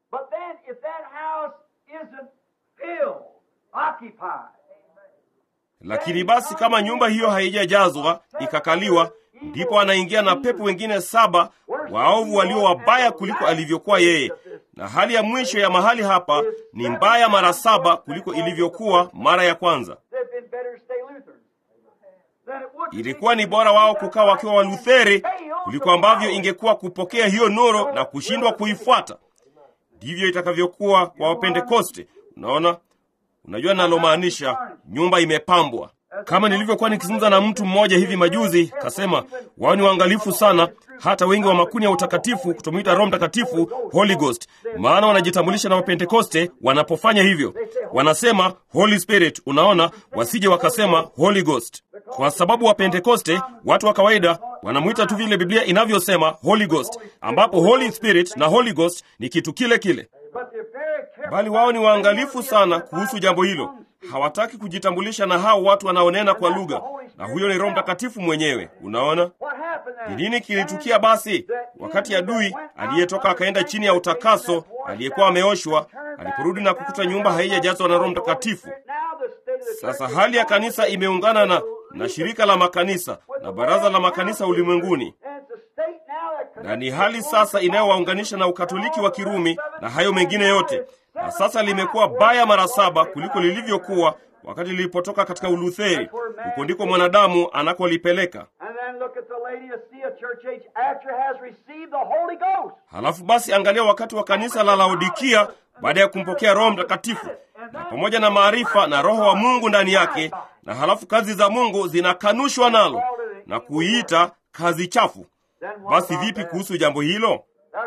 Lakini basi kama nyumba hiyo haijajazwa, ikakaliwa, ndipo anaingia na pepo wengine 7 waovu walio wabaya kuliko alivyokuwa yeye. Na hali ya mwisho ya mahali hapa ni mbaya mara 7 kuliko ilivyokuwa mara ya kwanza. Ilikuwa ni bora wao kukaa wakiwa Walutheri kuliko ambavyo ingekuwa kupokea hiyo nuru na kushindwa kuifuata. Ndivyo itakavyokuwa kwa Wapentekoste. Unaona? Unajua nalomaanisha, nyumba imepambwa. Kama nilivyokuwa nikizungumza na mtu mmoja hivi majuzi, kasema wao ni waangalifu sana, hata wengi wa makuni ya utakatifu kutomuita Roho Mtakatifu Holy Ghost, maana wanajitambulisha na Wapentekoste wanapofanya hivyo. Wanasema Holy Spirit, unaona, wasije wakasema Holy Ghost. Kwa sababu Wapentekoste, watu wa kawaida, wanamuita tu vile Biblia inavyosema Holy Ghost, ambapo Holy Spirit na Holy Ghost ni kitu kile kile. Bali wao ni waangalifu sana kuhusu jambo hilo. Hawataki kujitambulisha na hao watu wanaonena kwa lugha, na huyo ni Roho Mtakatifu mwenyewe. Unaona? Ni nini kilitukia basi? Wakati adui aliyetoka akaenda chini ya utakaso, aliyekuwa ameoshwa, aliporudi na kukuta nyumba haijajazwa na Roho Mtakatifu. Sasa hali ya kanisa imeungana na shirika la makanisa na baraza la makanisa ulimwenguni. Na ni hali sasa inayowaunganisha na Ukatoliki wa Kirumi na hayo mengine yote. Na sasa limekuwa baya mara 7 kuliko lilivyokuwa wakati lilipotoka katika Ulutheri. Huko ndiko mwanadamu anakolipeleka. Halafu basi angalia wakati wa kanisa la Laodikia baada ya kumpokea Roho Mtakatifu na pamoja na maarifa na Roho wa Mungu ndani yake, na halafu kazi za Mungu zinakanushwa nalo na kuiita kazi chafu. Basi vipi kuhusu jambo hilo?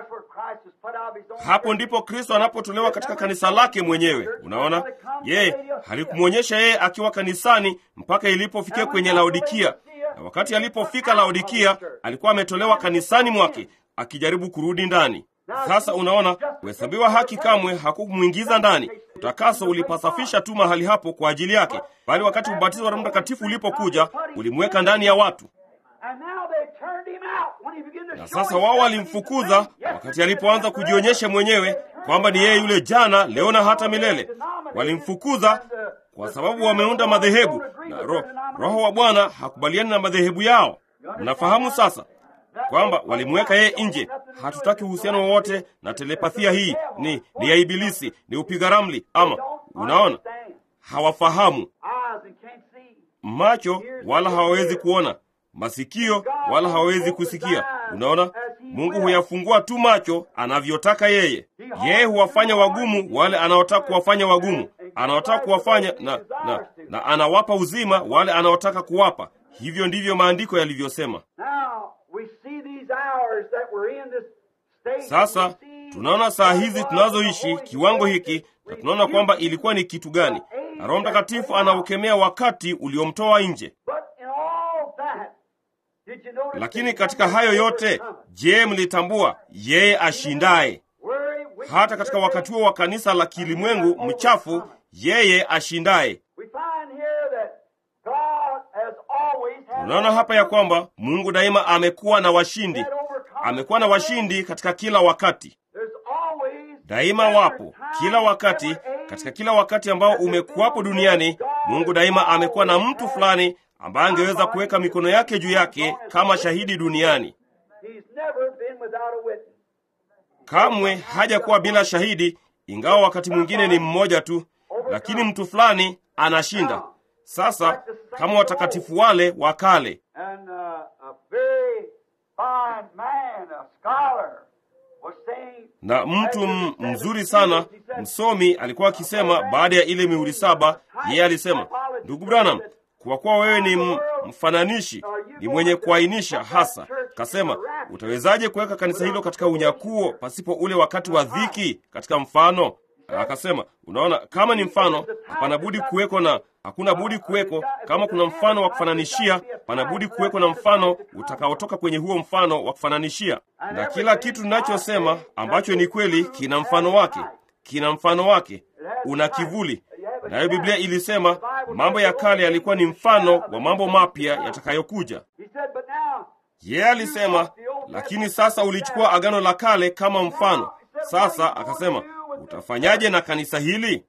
Hapo ndipo Kristo anapotolewa katika kanisa lake mwenyewe. Unaona? Halikumwonyesha yeye akiwa kanisani mpaka ilipofikia kwenye Laodikia. Na wakati alipofika Laodikia, alikuwa ametolewa kanisani mwake, akijaribu kurudi ndani. Sasa unaona, kuhesabiwa haki kamwe hakumuingiza ndani. Utakaso ulipasafisha tu mahali hapo kwa ajili yake. Bali wakati ubatizo wa Roho Mtakatifu ulipokuja, ulimweka ndani ya watu. Na sasa wao walimfukuza wakati alipoanza kujionyesha mwenyewe kwamba ni yeye yule jana, leo na hata milele. Walimfukuza kwa sababu wameunda madhehebu, na Roho wa Bwana hakubaliani na madhehebu yao. Mnafahamu sasa kwamba walimweka yeye nje. Hatutaki uhusiano wowote na telepathia hii, ni ya ibilisi, ni upiga ramli. Ama unaona, hawafahamu. Macho wala hawawezi kuona, masikio wala hawawezi kusikia. Unaona, Mungu huyafungua tu macho anavyotaka yeye. Yeye huwafanya wagumu wale anaotaka kuwafanya wagumu, anaotaka kuwafanya na anawapa uzima wale anaotaka kuwapa. Hivyo ndivyo maandiko yalivyosema. Sasa tunaona saa hizi tunazoishi, kiwango hiki, na tunaona kwamba ilikuwa ni kitu gani, na Roho Mtakatifu anaukemea wakati uliomtoa nje. Lakini katika hayo yote, je, mlitambua yeye ashindaye? Hata katika wakati huo wa kanisa la kilimwengu mchafu, yeye ashindaye. Unaona hapa ya kwamba Mungu daima amekuwa na washindi. Amekuwa na washindi katika kila wakati. Daima wapo kila wakati, katika kila wakati ambao umekuwapo duniani, Mungu daima amekuwa na mtu fulani ambaye angeweza kuweka mikono yake juu yake kama shahidi duniani. Kamwe hajakuwa bila shahidi, ingawa wakati mwingine ni mmoja tu, lakini mtu fulani anashinda. Sasa kama watakatifu wale wa kale, na mtu mzuri sana msomi alikuwa akisema baada ya ile mihuri 7, yeye alisema, ndugu Branham, kwa kuwa wewe ni mfananishi, ni mwenye kuainisha hasa, kasema, utawezaje kuweka kanisa hilo katika unyakuo pasipo ule wakati wa dhiki katika mfano? Akasema, unaona, kama ni mfano, hapana budi kuweko, na hakuna budi kuweko. Kama kuna mfano wa kufananishia, pana budi kuweko na mfano utakaotoka kwenye huo mfano wa kufananishia. Na kila kitu ninachosema ambacho ni kweli kina mfano wake, kina mfano wake, una kivuli. Nayo Biblia ilisema mambo ya kale yalikuwa ni mfano wa mambo mapya yatakayokuja. Yeye alisema, lakini sasa ulichukua agano la kale kama mfano. Sasa akasema, utafanyaje na kanisa hili?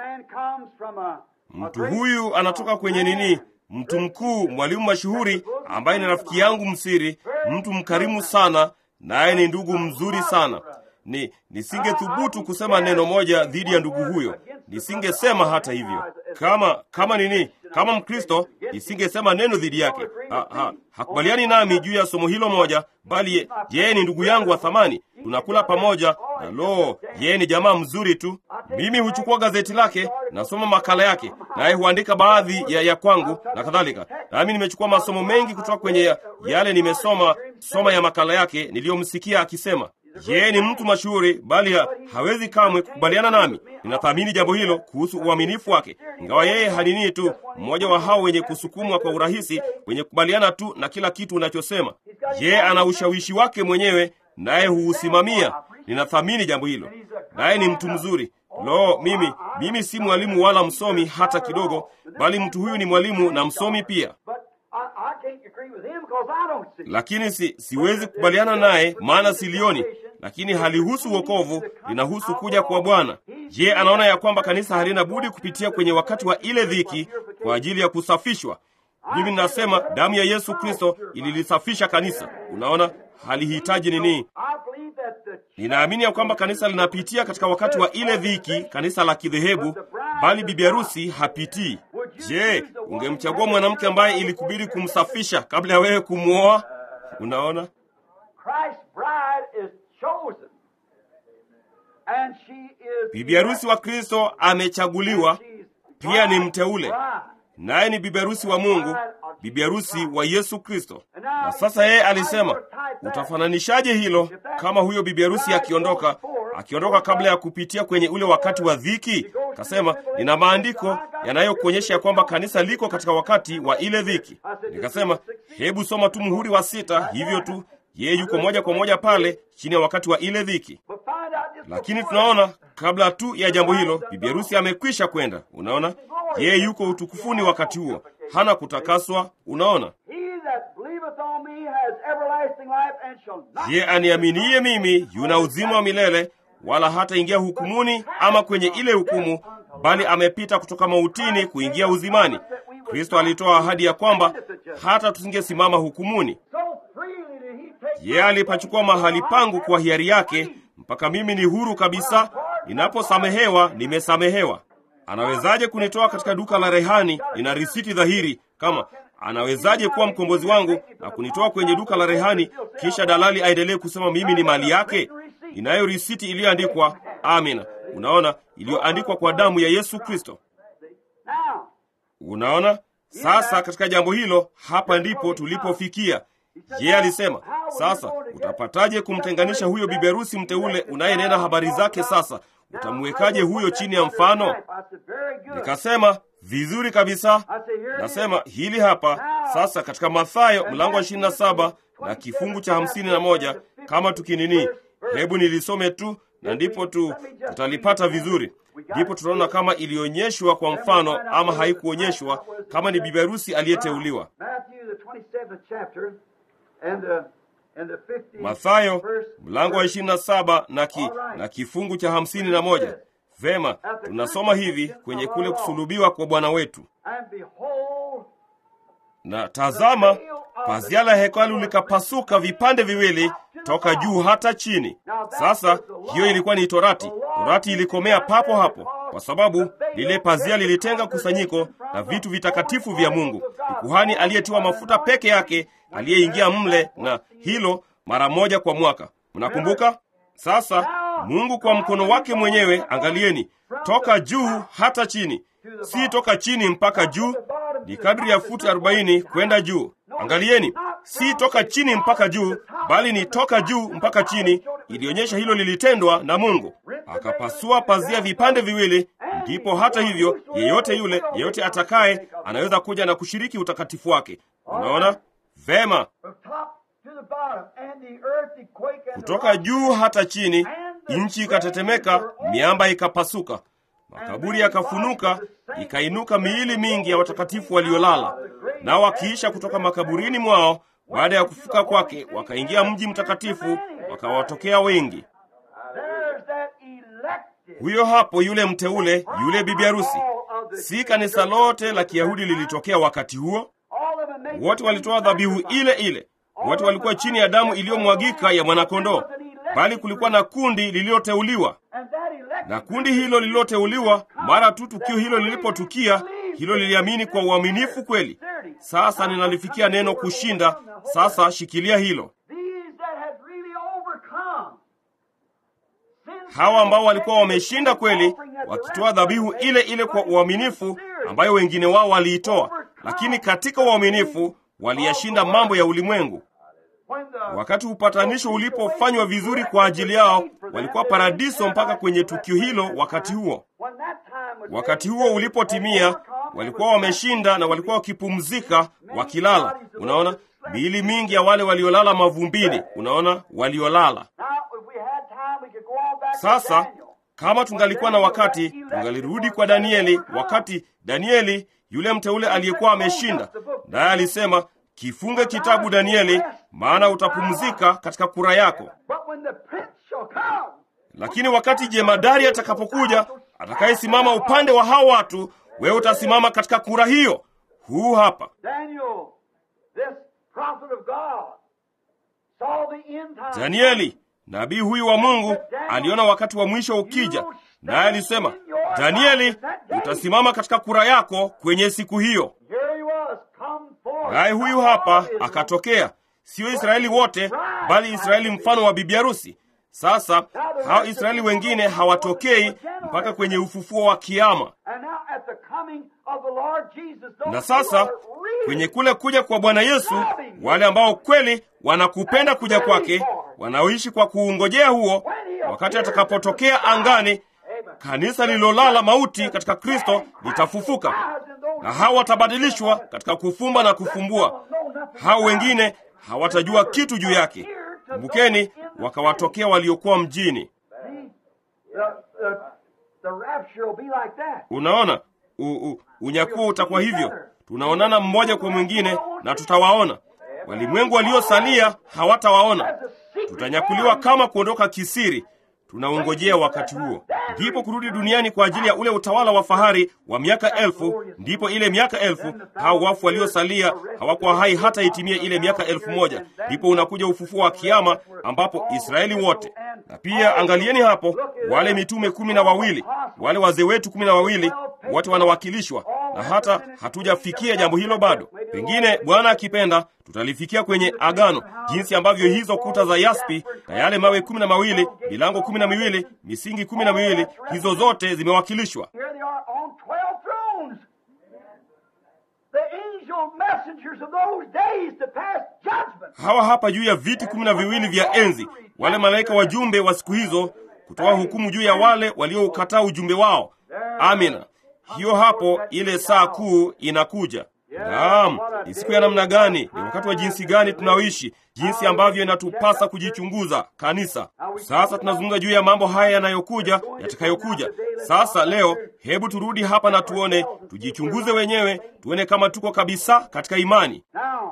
Mtu huyu anatoka kwenye nini? Mtu mkuu, mwalimu mashuhuri ambaye ni rafiki yangu msiri, mtu mkarimu sana, naye ni ndugu mzuri sana. Nisingethubutu kusema neno moja dhidi ya ndugu huyo. Nisingesema hata hivyo. Kama Mkristo, nisingesema neno dhidi yake. Hakubaliani nami juu ya somo hilo moja, bali yeye ni ndugu yangu wa thamani. Tunakula pamoja, na yeye ni jamaa mzuri tu. Mimi huchukua gazeti lake, nasoma makala yake, naye huandika baadhi ya kwangu na kadhalika. Nami nimechukua masomo mengi kutoka kwenye yale nimesoma ya makala yake niliyomsikia akisema. Yeye ni mtu mashuhuri, bali hawezi kamwe kukubaliana nami. Ninathamini jambo hilo kuhusu uaminifu wake, ingawa yeye hanini tu mmoja wa hao wenye kusukumwa kwa urahisi, wenye kukubaliana tu na kila kitu unachosema. Yeye ana ushawishi wake mwenyewe, naye huusimamia. Ninathamini jambo hilo, naye ni mtu mzuri. Mimi si mwalimu wala msomi hata kidogo, bali mtu huyu ni mwalimu na msomi pia. Lakini siwezi kukubaliana naye, maana silioni. Lakini halihusu wokovu, linahusu kuja kwa Bwana. Je, anaona ya kwamba kanisa halina budi kupitia kwenye wakati wa ile dhiki kwa ajili ya kusafishwa? Mimi ninasema damu ya Yesu Kristo ililisafisha kanisa. Unaona, halihitaji nini? Ninaamini ya kwamba kanisa linapitia katika wakati wa ile dhiki, kanisa la kidhehebu, bali bibi harusi hapitii. Je, ungemchagua mwanamke ambaye ilikubidi kumsafisha kabla ya wewe kumwoa? Unaona? Bibi harusi wa Kristo amechaguliwa, pia ni mteule, naye ni bibi harusi wa Mungu, bibi harusi wa Yesu Kristo. Na sasa yeye alisema, utafananishaje hilo kama huyo bibi harusi akiondoka kabla ya kupitia kwenye ule wakati wa dhiki? Kasema, nina maandiko yanayokuonyesha ya kwamba kanisa liko katika wakati wa ile dhiki. Nikasema, hebu soma tu muhuri wa 6, hivyo tu. Yeye yuko moja kwa moja pale chini ya wakati wa ile dhiki. Lakini tunaona kabla tu ya jambo hilo, bibi harusi amekwisha kwenda. Unaona, yeye yuko utukufuni wakati huo, hana kutakaswa. Unaona, Je, aniaminiye mimi yuna uzima wa milele, wala hataingia hukumuni ama kwenye ile hukumu, bali amepita kutoka mautini kuingia uzimani. Kristo alitoa ahadi ya kwamba hata tusingesimama hukumuni. Yeye alipachukua mahali pangu kwa hiari yake, mpaka mimi ni huru kabisa. Ninaposamehewa, nimesamehewa. Anawezaje kunitoa katika duka la rehani? Nina risiti dhahiri. Kama anawezaje kuwa mkombozi wangu na kunitoa kwenye duka la rehani, kisha dalali aendelee kusema mimi ni mali yake? Inayo risiti iliyoandikwa, amina, unaona, iliyoandikwa kwa damu ya Yesu Kristo. Unaona, sasa katika jambo hilo, hapa ndipo tulipofikia. Yeye alisema, sasa utapataje kumtenganisha huyo biberusi mteule unayenena habari zake? Sasa utamwekaje huyo chini ya mfano? Nikasema, vizuri kabisa. Nasema hili hapa sasa katika Mathayo mlango wa 27 na kifungu cha 51, kama tukinini. Hebu nilisome tu na ndipo tutalipata vizuri. Ndipo tutaona kama ilionyeshwa kwa mfano ama haikuonyeshwa, kama ni biberusi aliyeteuliwa. Mathayo mlango wa 27 na kifungu cha 51. Vema, tunasoma hivi kwenye kule kusulubiwa kwa Bwana wetu. Na tazama, pazia la hekalu likapasuka vipande viwili toka juu hata chini. Sasa hiyo ilikuwa ni Torati. Torati ilikomea papo hapo, kwa sababu lile pazia lilitenga kusanyiko na vitu vitakatifu vya Mungu. Ni kuhani aliyetiwa mafuta peke yake aliyeingia mle, na hilo mara moja kwa mwaka. Mnakumbuka? Sasa Mungu kwa mkono wake mwenyewe, angalieni, toka juu hata chini, si toka chini mpaka juu, ni kadri ya futi 40 kwenda juu. Angalieni, si toka chini mpaka juu, bali ni toka juu mpaka chini. Ilionyesha hilo lilitendwa na Mungu. Akapasua pazia vipande viwili. Ndipo hata hivyo, yeyote atakaye anaweza kuja na kushiriki utakatifu wake. Unaona? Vema. Kutoka juu hata chini, nchi ikatetemeka, miamba ikapasuka, makaburi yakafunuka, ikainuka miili mingi ya watakatifu waliolala. Nao wakiisha kutoka makaburini mwao baada ya kufuka kwake, wakaingia mji mtakatifu, wakawatokea wengi. Huyo hapo yule mteule, yule bibi harusi. Si kanisa lote la Kiyahudi lilitokea wakati huo. Wote walitoa dhabihu ile ile. Wote walikuwa chini ya damu iliyomwagika ya mwanakondoo. Bali kulikuwa na kundi lililoteuliwa. Na kundi hilo lililoteuliwa, mara tu tukio hilo lilipotukia, hilo liliamini kwa uaminifu kweli. Sasa ninalifikia neno kushinda. Sasa shikilia hilo. Hawa ambao walikuwa wameshinda kweli, wakitoa dhabihu ile ile kwa uaminifu ambayo wengine wao waliitoa, lakini katika uaminifu waliyashinda mambo ya ulimwengu. Wakati upatanisho ulipofanywa vizuri kwa ajili yao, walikuwa paradiso mpaka kwenye tukio hilo. Wakati huo ulipotimia, walikuwa wameshinda na walikuwa wakipumzika, wakilala. Unaona, miili mingi ya wale waliolala mavumbini, unaona, waliolala. Sasa kama tungalikuwa na wakati, tungalirudi kwa Danieli, wakati Danieli yule mteule aliyekuwa ameshinda, naye alisema, kifunge kitabu Danieli, maana utapumzika katika kura yako. Lakini wakati jemadari atakapokuja, atakayesimama upande wa hao watu, wewe utasimama katika kura hiyo. Huu hapa Danieli, nabii huyu wa Mungu, aliona wakati wa mwisho ukija, naye alisema, Danieli, utasimama katika kura yako kwenye siku hiyo. Naye huyu hapa akatokea, sio Israeli wote, bali Israeli mfano wa bibi harusi. Sasa hao Israeli wengine hawatokei mpaka kwenye ufufuo wa kiyama. Na sasa kwenye kule kuja kwa Bwana Yesu, wale ambao kweli wanakupenda kuja kwake, wanaoishi kwa kuungojea huo, wakati atakapotokea angani, kanisa lililolala mauti katika Kristo litafufuka, na hao watabadilishwa katika kufumba na kufumbua. Hao wengine hawatajua kitu juu yake. Kumbukeni, wakawatokea waliokuwa mjini. Unaona, unyakuo utakuwa hivyo. Tunaonana mmoja kwa mwingine na tutawaona. walimwengu waliosalia hawatawaona. Tutanyakuliwa kama kuondoka kisiri. Tunaungojea wakati huo, ndipo kurudi duniani kwa ajili ya ule utawala wa fahari wa miaka 1000. Ndipo ile miaka 1000 hao wafu waliosalia hawakuwa hai hata itimie ile miaka 1000. Ndipo unakuja ufufuo wa kiyama ambapo Israeli wote, na pia angalieni hapo wale mitume 12, wale wazee wetu 12 wote wanawakilishwa, na hata hatujafikia jambo hilo bado. Pengine Bwana akipenda tutalifikia kwenye agano, jinsi ambavyo hizo kuta za yaspi na yale mawe 12, milango 12, misingi 12, hizo zote zimewakilishwa. Hawa hapa juu ya viti 12 vya enzi, wale malaika wajumbe wa siku hizo kutoa hukumu juu ya wale walioukataa ujumbe wao. Amina. Hiyo hapo, ile saa kuu inakuja. Naam, ni siku ya namna gani? Ni wakati wa jinsi gani tunaoishi, jinsi ambavyo inatupasa kujichunguza kanisa. Sasa tunazungumza juu ya mambo haya yanayokuja, yatakayokuja. Sasa leo, hebu turudi hapa na tuone, tujichunguze wenyewe, tuone kama tuko kabisa katika imani.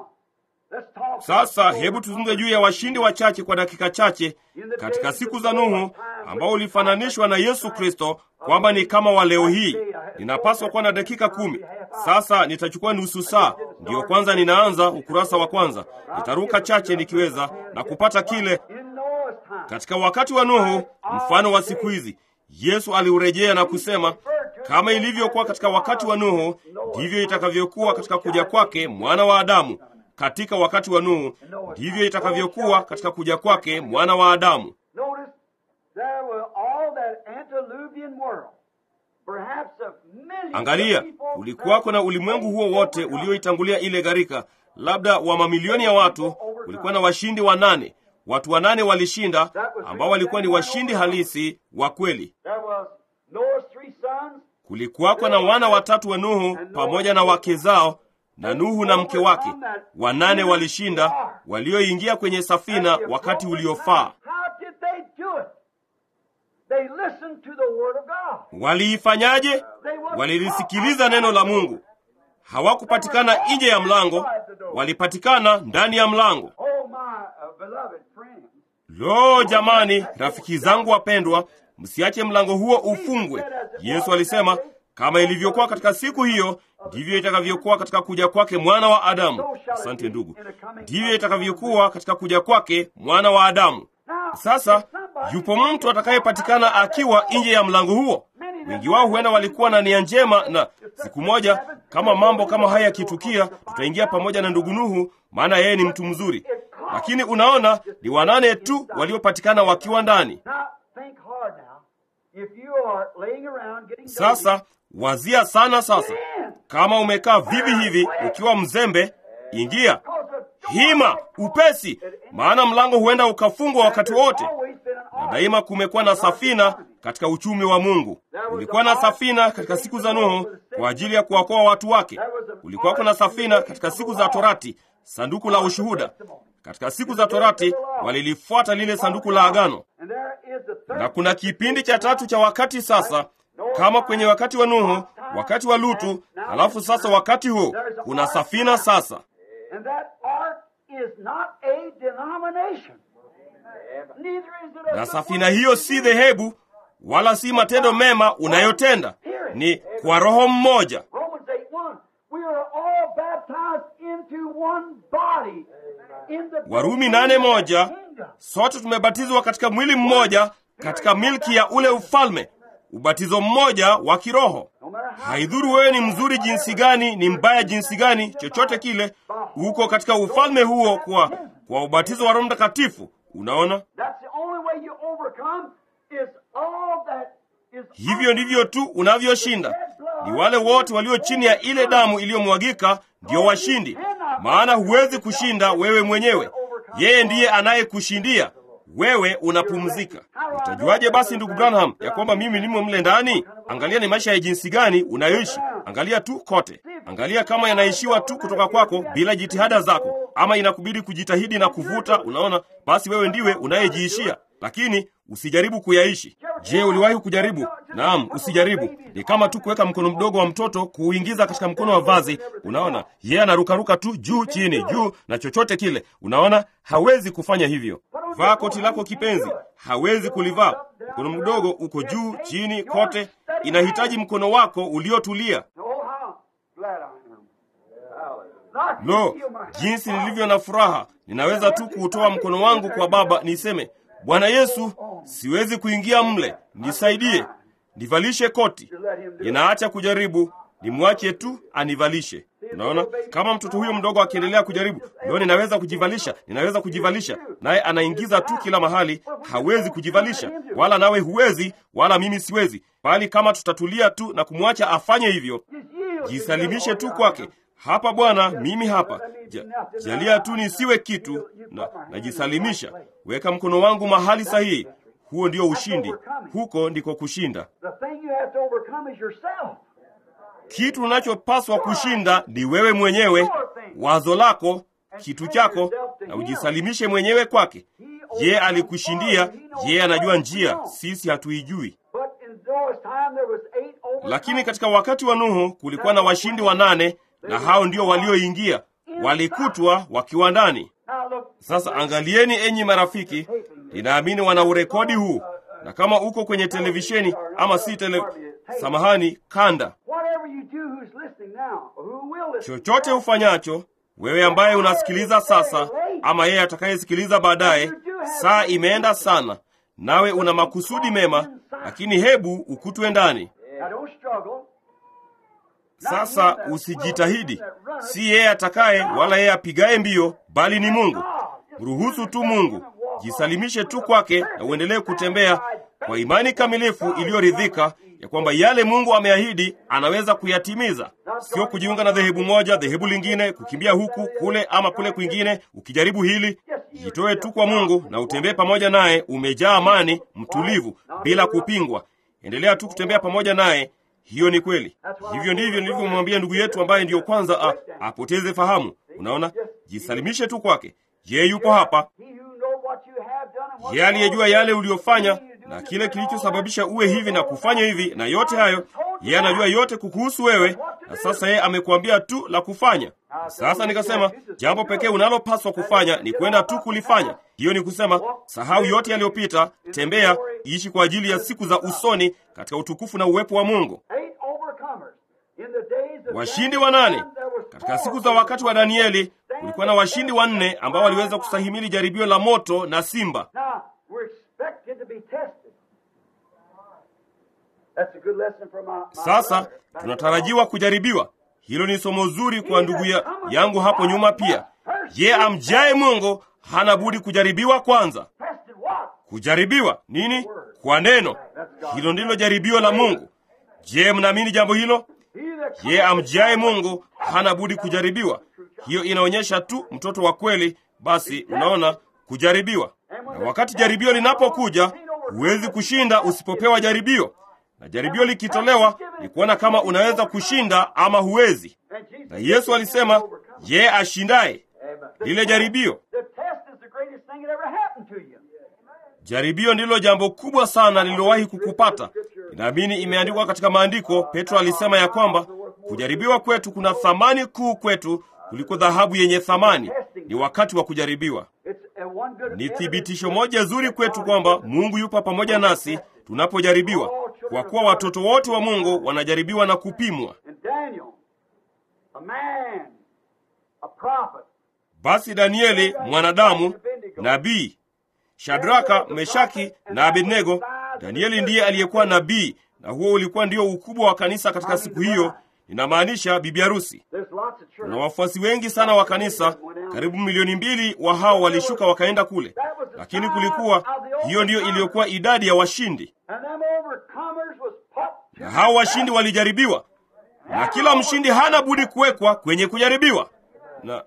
Sasa hebu tuzungumze juu ya washindi wachache kwa dakika chache katika siku za Nuhu, ambao ulifananishwa na Yesu Kristo kwamba ni kama wa leo hii. Ninapaswa kuwa na dakika 10. Sasa nitachukua nusu saa. Ndiyo kwanza ninaanza ukurasa wa kwanza. Nitaruka chache nikiweza na kupata kile. Katika wakati wa Nuhu, mfano wa siku hizi, Yesu aliurejea na kusema, kama ilivyokuwa katika wakati wa Nuhu, ndivyo itakavyokuwa katika kuja kwake Mwana wa Adamu. Katika wakati wa Nuhu, ndivyo itakavyokuwa katika kuja kwake Mwana wa Adamu. Angalia, ulikuwako na ulimwengu huo wote ulioitangulia ile gharika, labda wa mamilioni ya watu. Ulikuwa na washindi 8. Watu 8 walishinda, ambao walikuwa ni washindi halisi wa kweli. Kulikuwako na wana 3 wa Nuhu pamoja na wake zao, na Nuhu na mke wake. 8 walishinda, walioingia kwenye safina wakati uliofaa. Waliifanyaje? Walilisikiliza neno la Mungu. Hawakupatikana nje ya mlango, walipatikana ndani ya mlango. Lo, jamani, rafiki zangu wapendwa, msiache mlango huo ufungwe. Yesu alisema, kama ilivyokuwa katika siku hiyo, ndivyo itakavyokuwa katika kuja kwake Mwana wa Adamu. Asante ndugu. Ndivyo itakavyokuwa katika kuja kwake Mwana wa Adamu. Sasa yupo mtu atakayepatikana akiwa nje ya mlango huo. Wengi wao huenda walikuwa na nia njema, na siku moja kama mambo kama haya yakitukia, tutaingia pamoja na ndugu Nuhu, maana yeye ni mtu mzuri. Lakini unaona, ni 8 tu waliopatikana wakiwa ndani. Sasa wazia sana. Sasa kama umekaa vivi hivi ukiwa mzembe, ingia hima upesi, maana mlango huenda ukafungwa wakati wote. Na daima kumekuwa na safina katika uchumi wa Mungu. Ulikuwa na safina katika siku za Nuhu kwa ajili ya kuwaokoa watu wake. Ulikuwa na safina katika siku za Torati, sanduku la ushuhuda. Katika siku za Torati walilifuata lile sanduku la agano. Na kuna kipindi cha 3 cha wakati sasa, kama kwenye wakati wa Nuhu, wakati wa Lutu, halafu sasa wakati huu kuna safina sasa. Na safina hiyo si dhehebu wala si matendo mema unayotenda, ni kwa Roho mmoja. Warumi 8:1, sote tumebatizwa katika mwili mmoja katika milki ya ule ufalme, ubatizo mmoja wa kiroho. Haidhuru wewe ni mzuri jinsi gani, ni mbaya jinsi gani, chochote kile, uko katika ufalme huo kwa ubatizo wa Roho Mtakatifu. Unaona? Hivyo ndivyo tu unavyoshinda. Ni wale wote walio chini ya ile damu iliyomwagika ndio washindi. Maana huwezi kushinda wewe mwenyewe. Yeye ndiye anayekushindia. Wewe unapumzika. Utajuaje basi ndugu Branham ya kwamba mimi nimo mle ndani? Angalia ni maisha ya jinsi gani unayoishi. Angalia tu kote. Angalia kama yanaishiwa tu kutoka kwako bila jitihada zako, ama inakubidi kujitahidi na kuvuta. Unaona, basi wewe ndiwe unayejiishia. Lakini usijaribu kuyaishi. Je, uliwahi kujaribu? Naam, usijaribu. Ni kama tu kuweka mkono mdogo wa mtoto kuuingiza katika mkono wa vazi. Unaona, yeye anarukaruka tu juu chini, juu na chochote kile. Unaona, hawezi kufanya hivyo. Vaa koti lako kipenzi, hawezi kulivaa. Mkono mdogo uko juu chini kote, inahitaji mkono wako uliotulia. Lo, jinsi nilivyo na furaha! Ninaweza tu kuutoa mkono wangu kwa Baba niseme, Bwana Yesu, siwezi kuingia mle, nisaidie, nivalishe koti. Ninaacha kujaribu, nimwache tu anivalishe. Unaona, kama mtoto huyo mdogo akiendelea kujaribu, leo ninaweza kujivalisha, naye anaingiza tu kila mahali, hawezi kujivalisha. Wala nawe huwezi, wala mimi siwezi. Bali kama tutatulia tu na kumwacha afanye hivyo, jisalimishe tu kwake. Hapa Bwana, mimi hapa. Jalia tu nisiwe kitu, najisalimisha. Weka mkono wangu mahali sahihi. Huo ndio ushindi. Huko ndiko kushinda. Kitu unachopaswa kushinda ni wewe mwenyewe, wazo lako, kitu chako, na ujisalimishe mwenyewe kwake. Yeye alikushindia, yeye anajua njia, sisi hatuijui. Lakini katika wakati wa Nuhu kulikuwa na washindi 8, na hao ndio walioingia, walikutwa wakiwa ndani. Sasa angalieni, enyi marafiki, ninaamini wana urekodi huu, na kama uko kwenye televisheni ama si kanda, chochote ufanyacho, wewe ambaye unasikiliza sasa ama yeye atakayesikiliza baadaye, saa imeenda sana, nawe una makusudi mema, lakini hebu ukutwe ndani. Sasa usijitahidi, si yeye atakaye wala yeye apigaye mbio, bali ni Mungu. Mruhusu tu Mungu, jisalimishe tu kwake, na uendelee kutembea kwa imani kamilifu iliyoridhika ya kwamba yale Mungu ameahidi anaweza kuyatimiza. Sio kujiunga na dhehebu moja, dhehebu lingine, kukimbia huku kule ama kule kwingine ukijaribu hili. Jitoe tu kwa Mungu na utembee pamoja naye, umejaa amani, mtulivu, bila kupingwa. Endelea tu kutembea pamoja naye. Hiyo ni kweli. Hivyo ndivyo nilivyomwambia ndugu yetu ambaye ndiyo kwanza apoteze fahamu. Unaona, jisalimishe tu kwake. Yeye yupo hapa. Yeye aliyejua yale uliyofanya na kile kilichosababisha uwe hivi na kufanya hivi na yote hayo, yeye anajua yote kukuhusu wewe, na sasa yeye amekuambia tu la kufanya. Sasa nikasema, jambo pekee unalopaswa kufanya ni kwenda tu kulifanya. Hiyo ni kusema, sahau yote yaliyopita, tembea, ishi kwa ajili ya siku za usoni katika utukufu na uwepo wa Mungu. Washindi 8. Katika siku za wakati wa Danieli kulikuwa na washindi 4 ambao waliweza kustahimili jaribio la moto na simba. Sasa tunatarajiwa kujaribiwa. Hilo ni somo zuri kwa ndugu yangu hapo nyuma pia. Yeye amjaye Mungu hana budi kujaribiwa kwanza. Kujaribiwa nini? Kwa neno. Hilo ndilo jaribio la Mungu. Je, mnaamini jambo hilo? Yeye amjaye Mungu hana budi kujaribiwa. Hiyo inaonyesha tu mtoto wa kweli. Basi unaona, kujaribiwa. Na wakati jaribio linapokuja, huwezi kushinda usipopewa jaribio. Na jaribio likitolewa ni kuona kama unaweza kushinda ama huwezi. Na Yesu alisema, yeye ashindaye lile jaribio. Jaribio ndilo jambo kubwa sana lililowahi kukupata. Inaamini imeandikwa katika maandiko. Petro alisema ya kwamba kujaribiwa kwetu kuna thamani kuu kwetu kuliko dhahabu yenye thamani. Ni wakati wa kujaribiwa. Ni thibitisho moja zuri kwetu kwamba Mungu yupo pamoja nasi tunapojaribiwa, kwa kuwa watoto wote wa Mungu wanajaribiwa na kupimwa. Basi Danieli, mwanadamu, nabii, Shadraka, Meshaki na Abednego. Danieli ndiye aliyekuwa nabii, na huo ulikuwa ndio ukubwa wa kanisa katika siku hiyo. Inamaanisha bibi harusi. Kuna wafuasi wengi sana wa kanisa, karibu 2,000,000 wa hao walishuka wakaenda kule. Lakini hiyo ndiyo iliyokuwa idadi ya washindi. Na hao washindi walijaribiwa. Na kila mshindi hana budi kuwekwa kwenye kujaribiwa. Na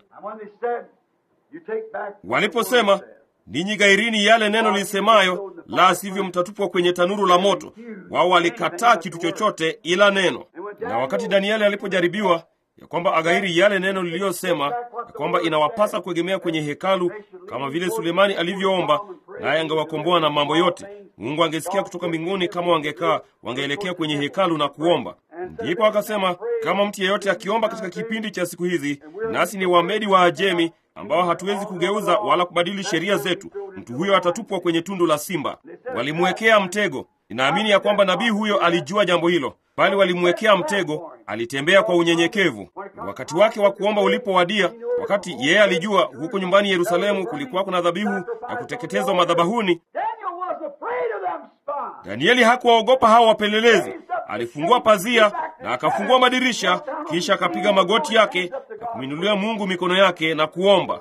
waliposema, ninyi gairini yale neno lisemayo, la sivyo mtatupwa kwenye tanuru la moto, wao walikataa kitu chochote ila neno. Na wakati Danieli alipojaribiwa, ya kwamba aghairi yale neno liliyosema ya kwamba inawapasa kuegemea kwenye hekalu kama vile Sulemani alivyoomba, naye angewakomboa na mambo yote. Mungu angesikia kutoka mbinguni kama wangeelekea kwenye hekalu na kuomba. Ndipo akasema, kama mtu yeyote akiomba katika kipindi cha siku hizi, nasi ni Wamedi wa Ajemi ambao hatuwezi kugeuza wala kubadili sheria zetu, mtu huyo atatupwa kwenye tundu la simba. Walimwekea mtego. Ninaamini ya kwamba nabii huyo alijua jambo hilo, bali walimwekea mtego. Alitembea kwa unyenyekevu. Wakati wake wa kuomba ulipowadia, wakati yeye alijua huko nyumbani Yerusalemu kulikuwa kuna dhabihu na kuteketezwa madhabahuni, Danieli hakuwaogopa hao wapelelezi. Alifungua pazia na akafungua madirisha, kisha akapiga magoti yake na kuminulia Mungu mikono yake na kuomba.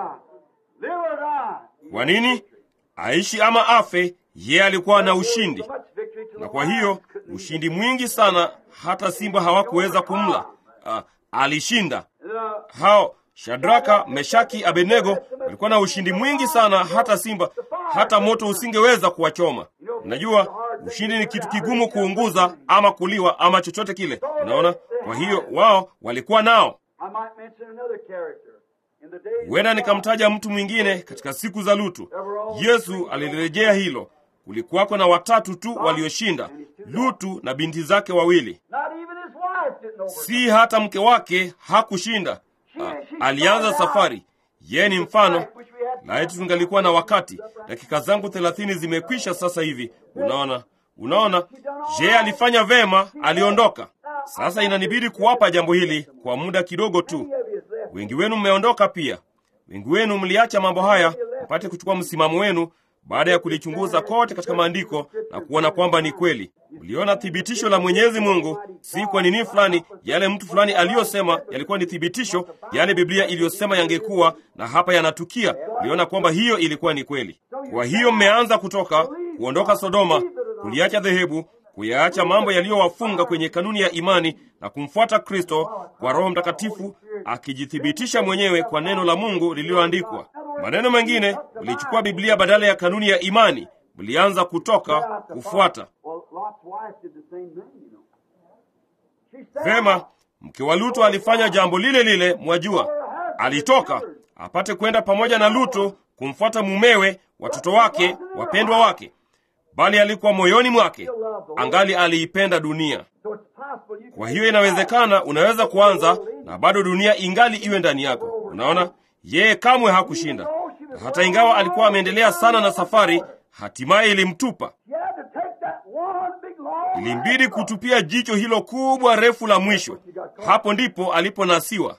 Kwa nini? Aishi ama afe, yeye alikuwa na ushindi. Na kwa hiyo ushindi mwingi sana, hata simba hawakuweza kumla. Alishinda. Hao Shadraka, Meshaki, Abednego walikuwa na ushindi mwingi sana, hata moto usingeweza kuwachoma. Unajua, ushindi ni kitu kigumu kuunguza ama kuliwa ama chochote kile. Unaona? Kwa hiyo wao walikuwa nao. Huenda nikamtaja mtu mwingine katika siku za Lutu. Yesu alilirejea hilo. Kulikuwako na watatu tu walioshinda, Lutu na binti zake wawili. Si hata mke wake hakushinda. Alianza safari. Yeye ni mfano. Laiti tungalikuwa na wakati. Dakika zangu 30 zimekwisha sasa hivi. Unaona? Je, alifanya vema, aliondoka. Sasa inanibidi kuwapa jambo hili kwa muda kidogo tu. Wengi wenu mmeondoka pia. Wengi wenu mliacha mambo haya mpate kuchukua msimamo wenu baada ya kulichunguza kote katika maandiko na kuona kwamba ni kweli. Mliona thibitisho la Mwenyezi Mungu, si kwa nini fulani, yale mtu fulani aliyosema yalikuwa ni thibitisho, yale Biblia iliyosema yangekuwa na hapa yanatukia. Mliona kwamba hiyo ilikuwa ni kweli. Kwa hiyo mmeanza kuondoka Sodoma, kuliacha dhehebu, kuyaacha mambo yaliyowafunga kwenye kanuni ya imani na kumfuata Kristo kwa Roho Mtakatifu akijithibitisha mwenyewe kwa neno la Mungu lililoandikwa. Maneno mengine, mlichukua Biblia badala ya kanuni ya imani. Mlianza kufuata. Vema, mke wa Lutu alifanya jambo lile lile, mwajua. Alitoka apate kwenda pamoja na Lutu kumfuata mumewe, watoto wake, wapendwa wake. Bali alikuwa moyoni mwake angali aliipenda dunia. Kwa hiyo inawezekana unaweza kuanza na bado dunia ingali iwe ndani yako. Unaona, yeye kamwe hakushinda. Hata ingawa alikuwa ameendelea sana na safari, hatimaye ilimtupa. Ilimbidi kutupia jicho hilo kubwa refu la mwisho. Hapo ndipo aliponasiwa.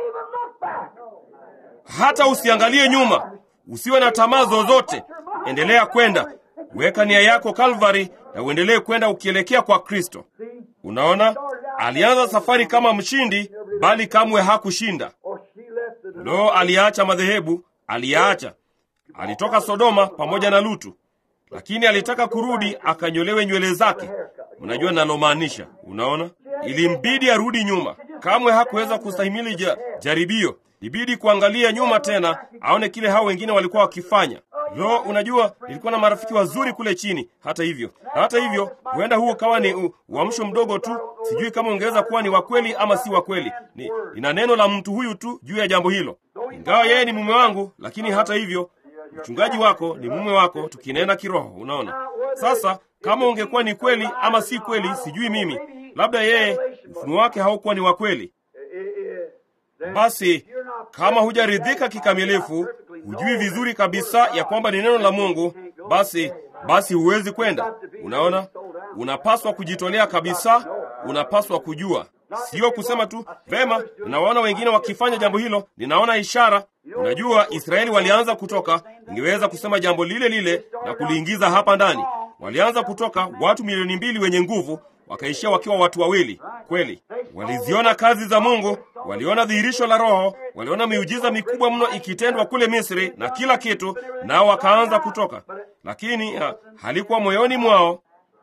Hata usiangalie nyuma, usiwe na tamaa zozote. Endelea kwenda. Weka nia yako Kalvari na uendelee kwenda ukielekea kwa Kristo. Unaona, alianza safari kama mshindi, bali kamwe hakushinda. Aliacha madhehebu, aliyaacha. Alitoka Sodoma pamoja na Lutu, lakini alitaka kurudi akanyolewe nywele zake. Unajua nalomaanisha? Unaona, ilimbidi arudi nyuma. Kamwe hakuweza kustahimili jaribio. Ibidi kuangalia nyuma tena aone kile hao wengine walikuwa wakifanya. Unajua, nilikuwa na marafiki wazuri kule chini. Hata hivyo, huenda huo kawa ni uamsho mdogo tu. Sijui kama ungeweza kuwa ni wa kweli ama si wa kweli. Nina neno la mtu huyu tu juu ya jambo hilo. Ingawa yeye ni mume wangu, lakini hata hivyo, mchungaji wako ni mume wako, tukinena kiroho. Unaona? Sasa, kama ungekuwa ni kweli ama si kweli, sijui mimi. Labda yeye, ufunuo wake haukuwa ni wa kweli. Basi, kama hujaridhika kikamilifu, hujui vizuri kabisa ya kwamba ni neno la Mungu, basi huwezi kwenda. Unaona? Unapaswa kujitolea kabisa, unapaswa kujua. Sio kusema tu, vema, ninawaona wengine wakifanya jambo hilo, ninaona ishara. Unajua, Israeli walianza kutoka, ningeweza kusema jambo lile lile na kuliingiza hapa ndani. Walianza kutoka watu 2,000,000 wenye nguvu, wakaishia wakiwa watu 2. Kweli, waliziona kazi za Mungu, waliona dhihirisho la Roho, waliona miujiza mikubwa mno ikitendwa kule Misri na kila kitu, nao wakaanza kutoka. Lakini halikuwa moyoni mwao.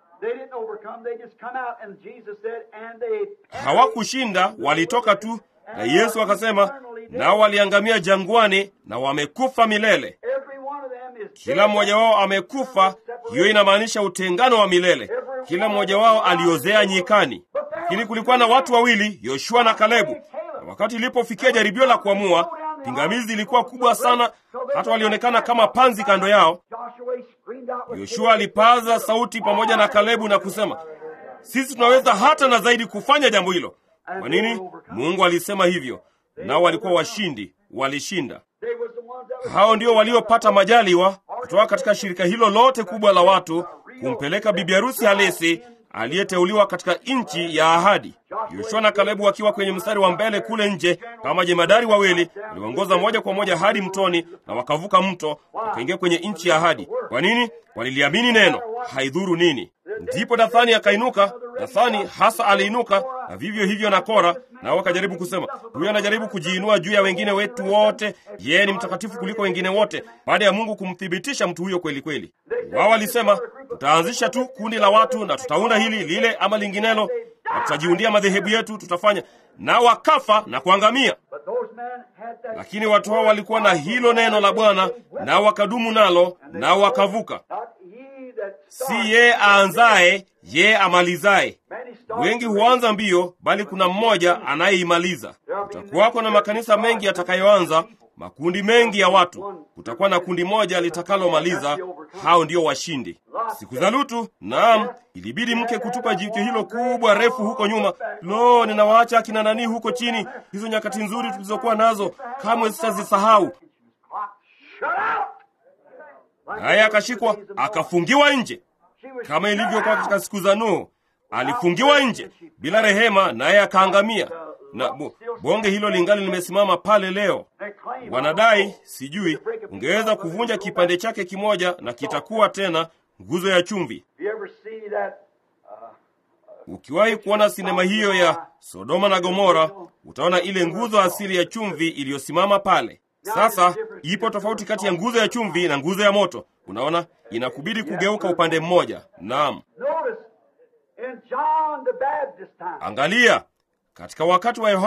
Hawakushinda, walitoka tu, na Yesu akasema, nao waliangamia jangwani na wamekufa milele. Kila mmoja wao amekufa. Hiyo inamaanisha utengano wa milele. Kila mmoja wao aliozea nyikani. Lakini kulikuwa na watu 2, Yoshua na Kalebu. wakati ilipofikia jaribio la kuamua, pingamizi ilikuwa kubwa sana, hata walionekana kama panzi kando yao. Yoshua alipaza sauti pamoja na Kalebu na kusema, sisi tunaweza hata na zaidi kufanya jambo hilo. Kwa nini? Mungu alisema hivyo, nao walikuwa washindi, walishinda. Hao ndio waliopata majaliwa kutoka katika shirika hilo lote kubwa la watu kumpeleka bibi harusi halisi aliyeteuliwa katika nchi ya ahadi. Yoshua na Kalebu wakiwa kwenye mstari wa mbele kule nje kama jemadari wawili, waliongoza moja kwa moja hadi mtoni na wakavuka mto wakaingia kwenye nchi ya ahadi. Kwa nini? Waliliamini neno, haidhuru nini. Ndipo Dathani akainuka. Dathani hasa aliinuka, na vivyo hivyo na Kora, na wakajaribu kusema, huyu anajaribu kujiinua juu ya wengine wetu wote, yeye ni mtakatifu kuliko wengine wote, baada ya Mungu kumthibitisha mtu huyo kweli kweli. Wao walisema, tutaanzisha tu kundi la watu na tutaunda hili lile ama linginelo, na tutajiundia madhehebu yetu, tutafanya. Na wakafa na kuangamia. Lakini watu hao walikuwa na hilo neno la Bwana, na wakadumu nalo, na wakavuka. Si yeye aanzaye, yeye amalizaye. Wengi huanza mbio, bali kuna mmoja anayeimaliza. Kutakuwako na makanisa mengi yatakayoanza, makundi mengi ya watu. Kutakuwa na kundi moja litakalomaliza, hao ndio washindi. Siku za Lutu, naam, ilibidi mke kutupa jiwe hilo kubwa refu huko nyuma. Lo, ninawaacha akina nani huko chini, hizo nyakati nzuri tulizokuwa nazo, kamwe sitazisahau. Naye akashikwa, akafungiwa nje. Kama ilivyokuwa katika siku za Nuhu, alifungiwa nje bila rehema, naye akaangamia. Na bonge hilo lingali limesimama pale leo. Wanadai, sijui, ungeweza kuvunja kipande chake kimoja na kitakuwa tena nguzo ya chumvi. Ukiwahi kuona sinema hiyo ya Sodoma na Gomora, utaona ile nguzo asili ya chumvi iliyosimama pale. Sasa ipo tofauti kati ya nguzo ya chumvi na nguzo ya moto. Unaona, inakubidi kugeuka upande mmoja. Naam. Angalia, katika wakati wa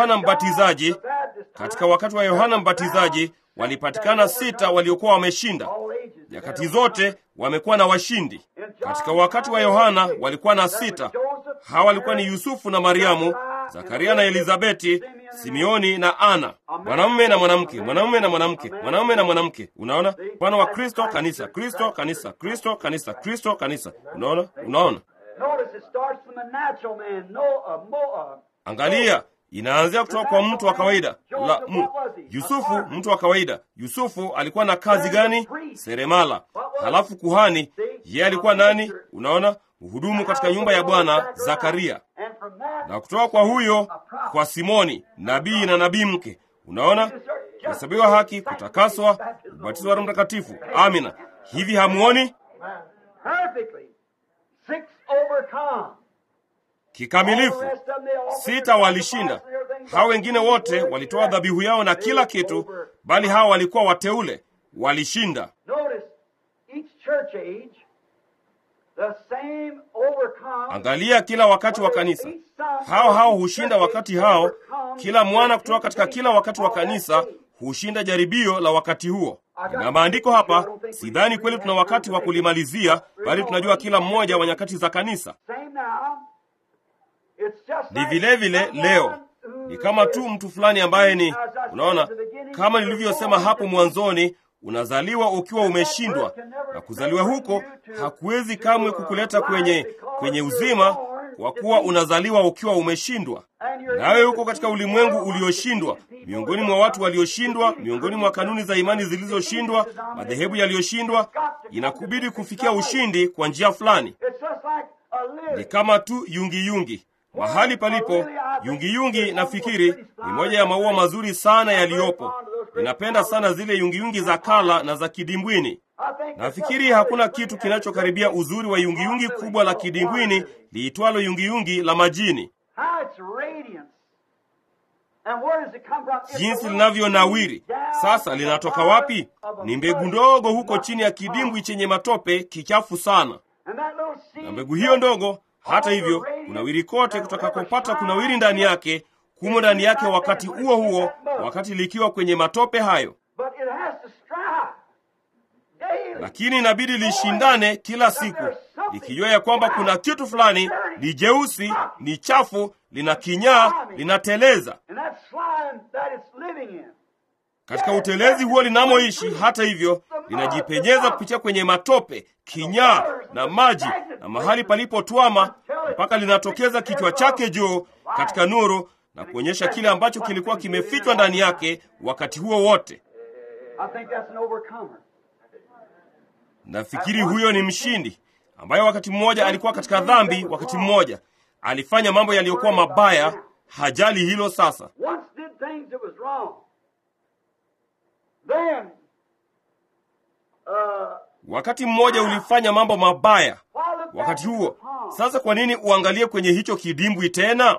Yohana Mbatizaji, walipatikana 6 waliokuwa wameshinda. Nyakati zote wamekuwa na washindi. Katika wakati wa Yohana walikuwa na 6. Hawa walikuwa ni Yusufu na Mariamu, Zakaria na Elizabeti, Simeoni na Ana, mwanamume na mwanamke, mwanamume na mwanamke, mwanamume na mwanamke. Unaona, mfano wa Kristo kanisa, Kristo kanisa, Kristo kanisa, Kristo kanisa. Unaona. Angalia, inaanzia kutoka kwa mtu wa kawaida. Yusufu, mtu wa kawaida. Yusufu alikuwa na kazi gani? Seremala. Halafu kuhani, yeye alikuwa nani? Unaona, mhudumu katika nyumba ya Bwana, Zakaria. Na kutoka kwa huyo, kwa Simoni, nabii na nabii mke. Unaona, kuhesabiwa haki, kutakaswa, ubatizo wa Roho Mtakatifu. Amina. Hivi hamuoni? Kikamilifu. 6 walishinda. Hao wengine wote walitoa dhabihu yao na kila kitu, bali hao walikuwa wateule, walishinda. Angalia kila wakati wa kanisa. Hao hushinda wakati hao. Kila mwana kutoka katika kila wakati wa kanisa hushinda jaribio la wakati huo. Na maandiko hapa, sidhani kweli tuna wakati wa kulimalizia, bali tunajua kila mmoja wa nyakati za kanisa. Ni vile vile leo. Ni kama tu mtu fulani ambaye ni, unaona, kama nilivyosema hapo mwanzoni, unazaliwa ukiwa umeshindwa, na kuzaliwa huko hakuwezi kamwe kukuleta kwenye uzima, kwa kuwa unazaliwa ukiwa umeshindwa. Nawe uko katika ulimwengu ulioshindwa, miongoni mwa watu walioshindwa, miongoni mwa kanuni za imani zilizoshindwa, madhehebu yaliyoshindwa. Inakubidi kufikia ushindi kwa njia fulani. Ni kama tu yungiyungi. Mahali palipo yungiyungi, nafikiri ni moja ya maua mazuri sana yaliyopo. Ninapenda sana zile yungiyungi za kala na za kidimbwini. Nafikiri hakuna kitu kinachokaribia uzuri wa yungiyungi kubwa la kidimbwini liitwalo yungiyungi la majini. Jinsi linavyonawiri. Sasa linatoka wapi? Ni mbegu ndogo huko chini ya kidimbwi chenye matope kichafu sana. Na mbegu hiyo ndogo, hata hivyo, kunawiri kote kutakakopata kunawiri ndani yake, kumo ndani yake wakati huo, wakati likiwa kwenye matope hayo. Lakini inabidi lishindane kila siku, likijua ya kwamba kuna kitu fulani ni jeusi, ni chafu, lina kinyaa, linateleza. Katika utelezi huo linamoishi, hata hivyo, linajipenyeza kupitia kwenye matope, kinyaa na maji na mahali palipotwama, mpaka linatokeza kichwa chake juu katika nuru na kuonyesha kile ambacho kilikuwa kimefichwa ndani yake wakati huo wote. Nafikiri huyo ni mshindi ambaye wakati mmoja alikuwa katika dhambi, wakati mmoja alifanya mambo yaliyokuwa mabaya, hajali hilo sasa. Wakati mmoja ulifanya mambo mabaya wakati huo. Sasa kwa nini uangalie kwenye hicho kidimbwi tena?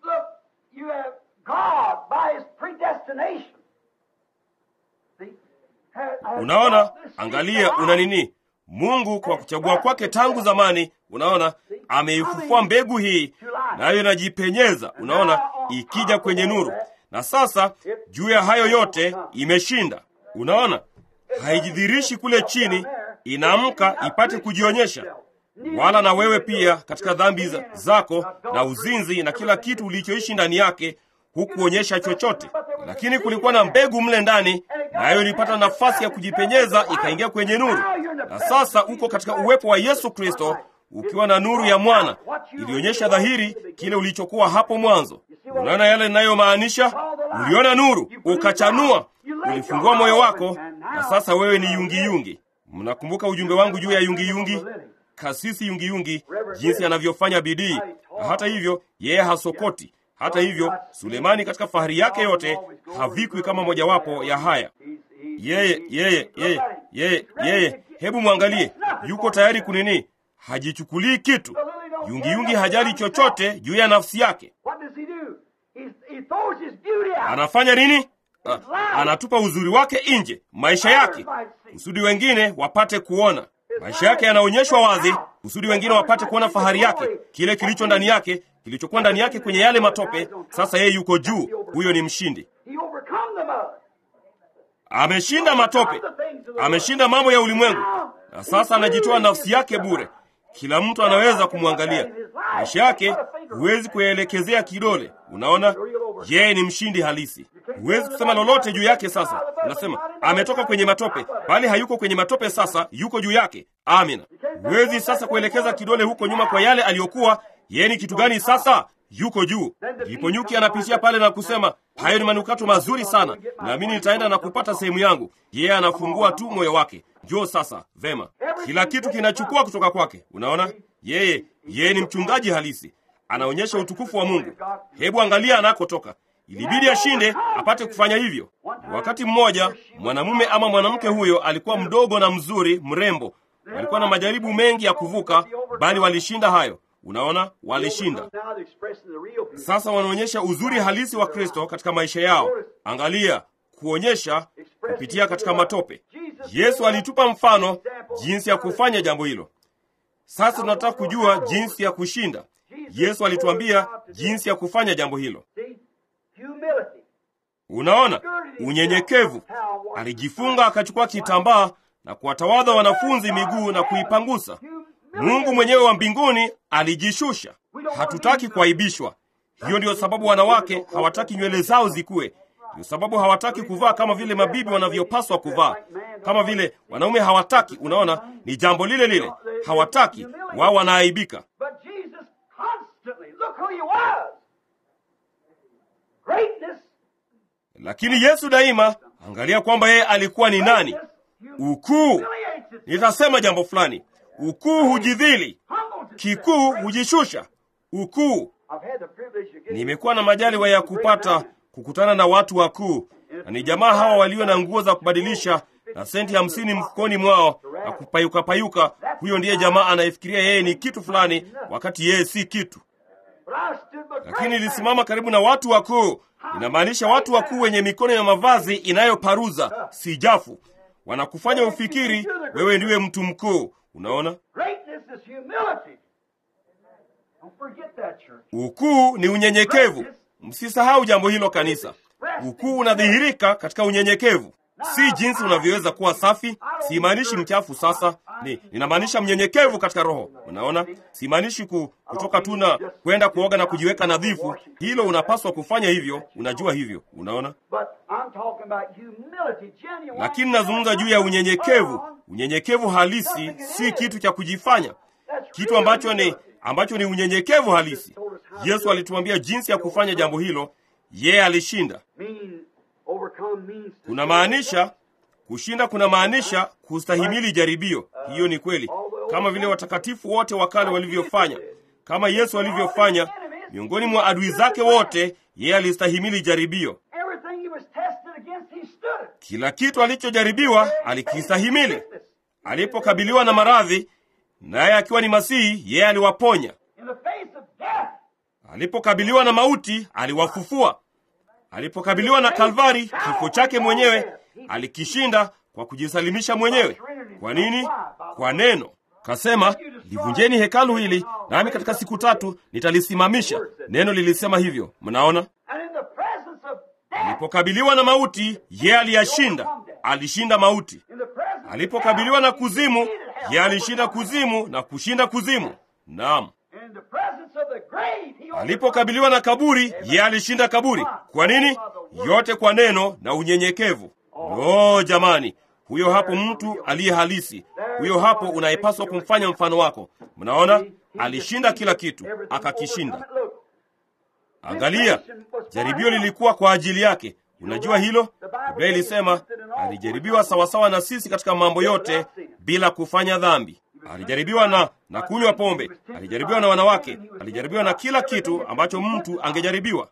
Unaona, angalia, una nini? Mungu kwa kuchagua kwake tangu zamani, unaona, ameifufua mbegu hii, nayo inajipenyeza, unaona, ikija kwenye nuru. Na sasa juu ya hayo yote imeshinda. Unaona, haijidhirishi kule chini, inaamka ipate kujionyesha. Wala na wewe pia katika dhambi zako na uzinzi na kila kitu ulichoishi ndani yake hukuonyesha chochote, lakini kulikuwa na mbegu mle ndani, nayo ilipata nafasi ya kujipenyeza ikaingia kwenye nuru. Na sasa uko katika uwepo wa Yesu Kristo, ukiwa na nuru ya mwana ilionyesha dhahiri kile ulichokuwa hapo mwanzo. Unaona yale ninayomaanisha? Uliona nuru, ukachanua, ulifungua moyo wako, na sasa wewe ni yungiyungi. Mnakumbuka ujumbe wangu juu ya yungiyungi? Kasisi yungiyungi, jinsi anavyofanya bidii, na hata hivyo yeye hasokoti. Hata hivyo Sulemani katika fahari yake yote havikwi kama mojawapo ya haya. Yeye, hebu mwangalie, yuko tayari kunini? Hajichukulii kitu. Yungiyungi hajali chochote juu ya nafsi yake. Anafanya nini? Anatupa uzuri wake nje, maisha yake, kusudi wengine wapate kuona. Maisha yake yanaonyeshwa wazi, kusudi wengine wapate kuona fahari yake, kile kilicho ndani yake, kilichokuwa ndani yake kwenye yale matope. Sasa yeye yuko juu. Huyo ni mshindi. Ameshinda matope, ameshinda mambo ya ulimwengu, na sasa anajitoa nafsi yake bure. Kila mtu anaweza kumwangalia. Maisha yake huwezi kuyaelekezea kidole. Unaona, yeye ni mshindi halisi. Huwezi kusema lolote juu yake. Sasa unasema ametoka kwenye matope, bali hayuko kwenye matope sasa, yuko juu yake. Amina. Huwezi sasa kuelekeza kidole huko nyuma kwa yale aliyokuwa. Yeye ni kitu gani sasa? Yuko juu. Ndipo nyuki anapitia pale na kusema, hayo ni manukato mazuri sana, naamini nitaenda na kupata sehemu yangu. Yeye anafungua tu moyo wake. Njoo sasa. Vema, kila kitu kinachukua kutoka kwake. Unaona, yeye ni mchungaji halisi, anaonyesha utukufu wa Mungu. Hebu angalia anakotoka. Ilibidi ashinde apate kufanya hivyo. Wakati mmoja mwanamume ama mwanamke huyo alikuwa mdogo na mzuri, mrembo. Walikuwa na majaribu mengi ya kuvuka, bali walishinda hayo. Unaona, walishinda. Sasa wanaonyesha uzuri halisi wa Kristo katika maisha yao. Angalia, kuonyesha kupitia katika matope. Yesu alitupa mfano jinsi ya kufanya jambo hilo. Sasa tunataka kujua jinsi ya kushinda. Yesu alituambia jinsi ya kufanya jambo hilo. Unaona, unyenyekevu. Alijifunga akachukua kitambaa na kuwatawadha wanafunzi miguu na kuipangusa. Mungu mwenyewe wa mbinguni alijishusha. Hatutaki kuaibishwa. Hiyo ndiyo sababu wanawake hawataki nywele zao zikue. Ndiyo sababu hawataki kuvaa kama vile mabibi wanavyopaswa kuvaa, kama vile wanaume hawataki. Unaona, ni jambo lile lile. Hawataki, wao wanaaibika. Lakini Yesu daima, angalia kwamba yeye alikuwa ni nani. Ukuu. Nitasema jambo fulani. Ukuu hujidhili, kikuu hujishusha. Ukuu. Nimekuwa na majaliwa ya kukutana na watu wakuu, na ni jamaa hawa walio na nguo za kubadilisha na senti 50 mfukoni mwao na kupayuka payuka. Huyo ndiye jamaa anayefikiria yeye ni kitu fulani wakati yeye si kitu. Lakini nilisimama karibu na watu wakuu. Inamaanisha watu wakuu wenye mikono ya mavazi inayoparuza, si jafu. Wanakufanya ufikiri wewe ndiwe mtu mkuu. Unaona? Ukuu ni unyenyekevu. Msisahau jambo hilo kanisa. Ukuu unadhihirika katika unyenyekevu. si jinsi unavyoweza kuwa safi. Simaanishi mchafu sasa, ninamaanisha mnyenyekevu katika roho. Unaona, simaanishi kutoka tu na kwenda kuoga na kujiweka nadhifu. Hilo unapaswa kufanya hivyo, unajua hivyo, unaona. Lakini nazungumza juu ya unyenyekevu. Unyenyekevu halisi si kitu cha kujifanya, kitu ambacho ni unyenyekevu halisi. Yesu alituambia jinsi ya kufanya jambo hilo. Yeye alishinda. Kushinda kuna maanisha kustahimili jaribio. Hiyo ni kweli, kama vile watakatifu wote wa kale walivyofanya, kama Yesu alivyofanya. Miongoni mwa adui zake wote, yeye alistahimili jaribio. Kila kitu alichojaribiwa alikistahimili. Alipokabiliwa na maradhi, naye akiwa ni Masihi, yeye aliwaponya. Alipokabiliwa na mauti, aliwafufua. Alipokabiliwa na Kalvari, kifo chake mwenyewe, alikishinda kwa kujisalimisha mwenyewe. Kwa nini? Kwa neno. Kasema, livunjeni hekalu hili, nami katika siku 3 nitalisimamisha. Neno lilisema hivyo. Mnaona? Alipokabiliwa na mauti, yeye aliyashinda. Alishinda mauti. Alipokabiliwa na kuzimu, yeye alishinda kuzimu na kushinda kuzimu. Naam. Alipokabiliwa na kaburi, yeye alishinda kaburi. Kwa nini? Yote kwa neno na unyenyekevu. Jamani, huyo hapo mtu aliye halisi. Huyo hapo unayepaswa kumfanya mfano wako. Mnaona? Alishinda kila kitu, akakishinda. Angalia, jaribio lilikuwa kwa ajili yake. Unajua hilo? Biblia ilisema alijaribiwa sawasawa na sisi katika mambo yote bila kufanya dhambi. Alijaribiwa na kunywa pombe, alijaribiwa na wanawake, alijaribiwa na kila kitu ambacho mtu angejaribiwa.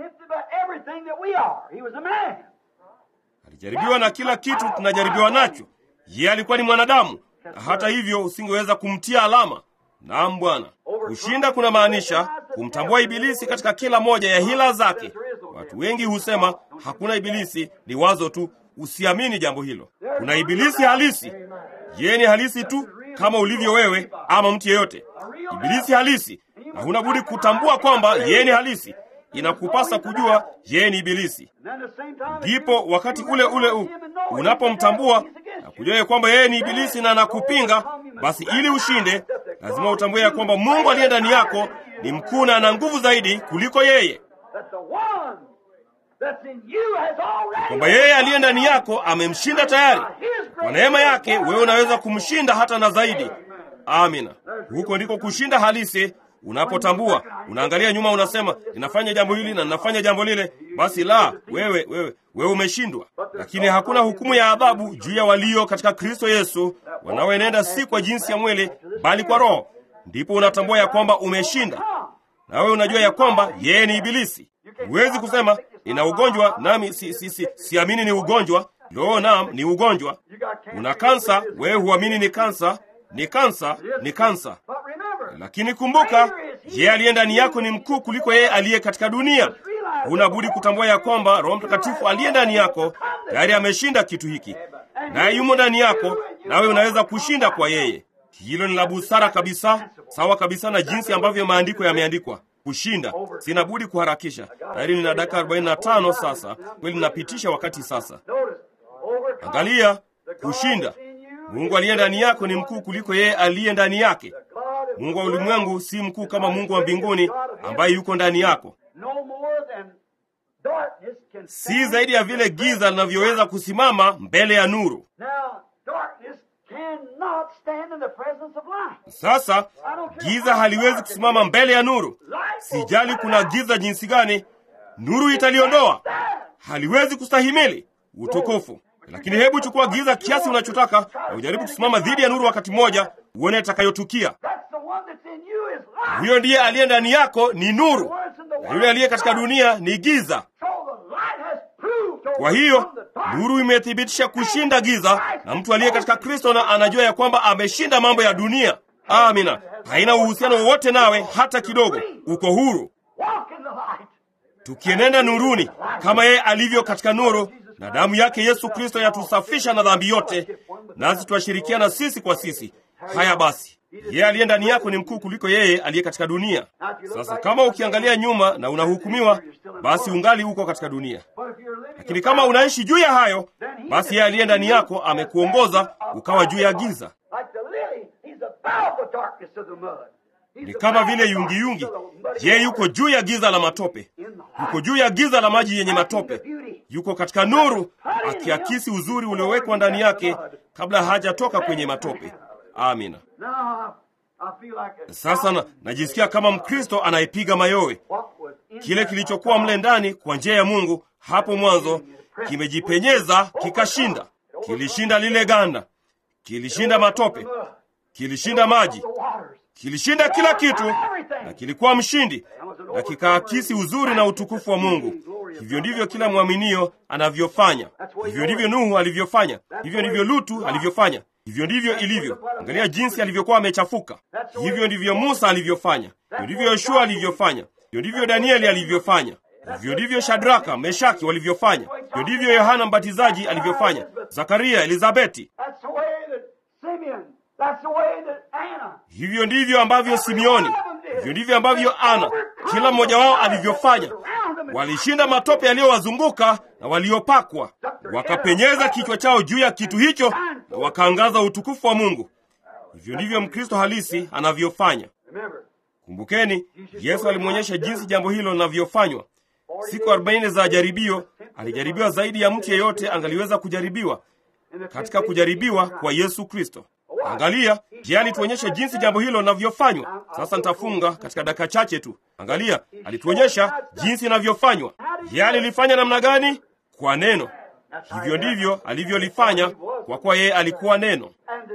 Alijaribiwa na kila kitu tunajaribiwa nacho. Yeye alikuwa ni mwanadamu, na hata hivyo usingeweza kumtia alama. Naam Bwana. Kushinda kuna maanisha kumtambua Ibilisi katika kila moja ya hila zake. Watu wengi husema hakuna Ibilisi, ni wazo tu. Usiamini jambo hilo. Kuna Ibilisi halisi. Yeye ni halisi tu kama ulivyo wewe ama mtu yeyote. Ibilisi halisi, na huna budi kutambua kwamba yeye ni halisi. Inakupasa kujua yeye ni Ibilisi. Ndipo wakati ule unapomtambua na kujua kwamba yeye ni Ibilisi na anakupinga, basi ili ushinde, lazima utambue ya kwamba Mungu aliye ndani yako ni mkuu na ana nguvu zaidi kuliko yeye. Kwamba yeye aliye ndani yako amemshinda tayari. Kwa neema yake wewe unaweza kumshinda hata na zaidi. Amina. Huko ndiko kushinda halisi. Unapotambua, unaangalia nyuma, unasema ninafanya jambo hili na ninafanya jambo lile, basi wewe umeshindwa. Lakini hakuna hukumu ya adhabu juu ya walio katika Kristo Yesu, wanaoenenda si kwa jinsi ya mwili bali kwa Roho. Ndipo unatambua ya kwamba umeshinda. Na wewe unajua ya kwamba yeye ni Ibilisi. Huwezi kusema nina ugonjwa nami siamini ni ugonjwa. Naam, ni ugonjwa. Una kansa, wewe huamini ni kansa. Ni kansa. Lakini kumbuka, yeye aliye ndani yako ni mkuu kuliko yeye aliye katika dunia. Unabudi kutambua ya kwamba Roho Mtakatifu aliye ndani yako tayari ameshinda kitu hiki, naye yumo ndani yako, nawe unaweza kushinda kwa yeye. Hilo ni la busara kabisa, sawa kabisa na jinsi ambavyo maandiko yameandikwa. Kushinda. Sina budi kuharakisha. Tayari nina dakika 45 sasa. Kweli ninapitisha wakati sasa. Angalia, kushinda. Mungu aliye ndani yako ni mkuu kuliko yeye aliye ndani yake. Mungu wa ulimwengu si mkuu kama Mungu wa mbinguni ambaye yuko ndani yako. Si zaidi ya vile giza linavyoweza kusimama mbele ya nuru. Sasa giza haliwezi kusimama mbele ya nuru. Sijali kuna giza jinsi gani, nuru italiondoa. Haliwezi kustahimili utukufu. Lakini hebu chukua giza kiasi unachotaka na ujaribu kusimama dhidi ya nuru wakati mmoja, uone atakayotukia. Huyo ndiye aliye ndani yako ni nuru, na yule aliye katika dunia ni giza. Kwa hiyo nuru imethibitisha kushinda giza, na mtu aliye katika Kristo na anajua ya kwamba ameshinda mambo ya dunia. Amina. Haina uhusiano wowote nawe hata kidogo. Uko huru. Tukienenda nuruni kama yeye alivyo katika nuru, na damu yake Yesu Kristo yatusafisha na dhambi yote, nasi tuashirikiana sisi kwa sisi. Haya basi, yeye aliye ndani yako ni mkuu kuliko yeye aliye katika dunia. Sasa kama ukiangalia nyuma na unahukumiwa, basi ungali uko katika dunia. Lakini kama unaishi juu ya hayo, basi yeye aliye ndani yako amekuongoza ukawa juu ya giza. Ni kama vile yungiyungi, yeye yuko juu ya giza la matope, yuko juu ya giza la maji yenye matope, yuko katika nuru akiakisi uzuri uliowekwa ndani yake kabla hajatoka kwenye matope. Amina. Sasa najisikia kama Mkristo anayepiga mayowe. Kile kilichokuwa mle ndani kwa njia ya Mungu hapo mwanzo kimejipenyeza kikashinda. Kilishinda lile ganda, kilishinda matope, kilishinda maji, kilishinda kila kitu, na kilikuwa mshindi, na kikaakisi uzuri na utukufu wa Mungu. Hivyo ndivyo kila mwaminio anavyofanya. Hivyo ndivyo Nuhu alivyofanya. Hivyo ndivyo Lutu alivyofanya. Hivyo ndivyo ilivyo. Angalia jinsi alivyokuwa amechafuka. Hivyo ndivyo Musa alivyofanya. Hivyo ndivyo Yoshua alivyofanya. Hivyo ndivyo Danieli alivyofanya. Hivyo ndivyo Shadraka, Meshaki walivyofanya. Hivyo ndivyo Yohana Mbatizaji alivyofanya. Zakaria, Elizabeti. Hivyo ndivyo ambavyo Simeoni, hivyo ndivyo ambavyo Ana, kila mmoja wao alivyofanya. Walishinda matope yaliyowazunguka na waliopakwa, wakapenyeza kichwa chao juu ya kitu hicho na wakaangaza utukufu wa Mungu. Hivyo ndivyo Mkristo halisi anavyofanya. Kumbukeni, Yesu alimwonyesha jinsi jambo hilo linavyofanywa. Siku 40 za jaribio, alijaribiwa zaidi ya mtu yeyote angaliweza kujaribiwa katika kujaribiwa kwa Yesu Kristo. Angalia, je, alituonyesha jinsi jambo hilo linavyofanywa. Sasa nitafunga katika dakika chache tu. Angalia, alituonyesha jinsi inavyofanywa. Je, alilifanya namna gani? Kwa neno. Hivyo ndivyo alivyolifanya, kwa kuwa yeye alikuwa neno.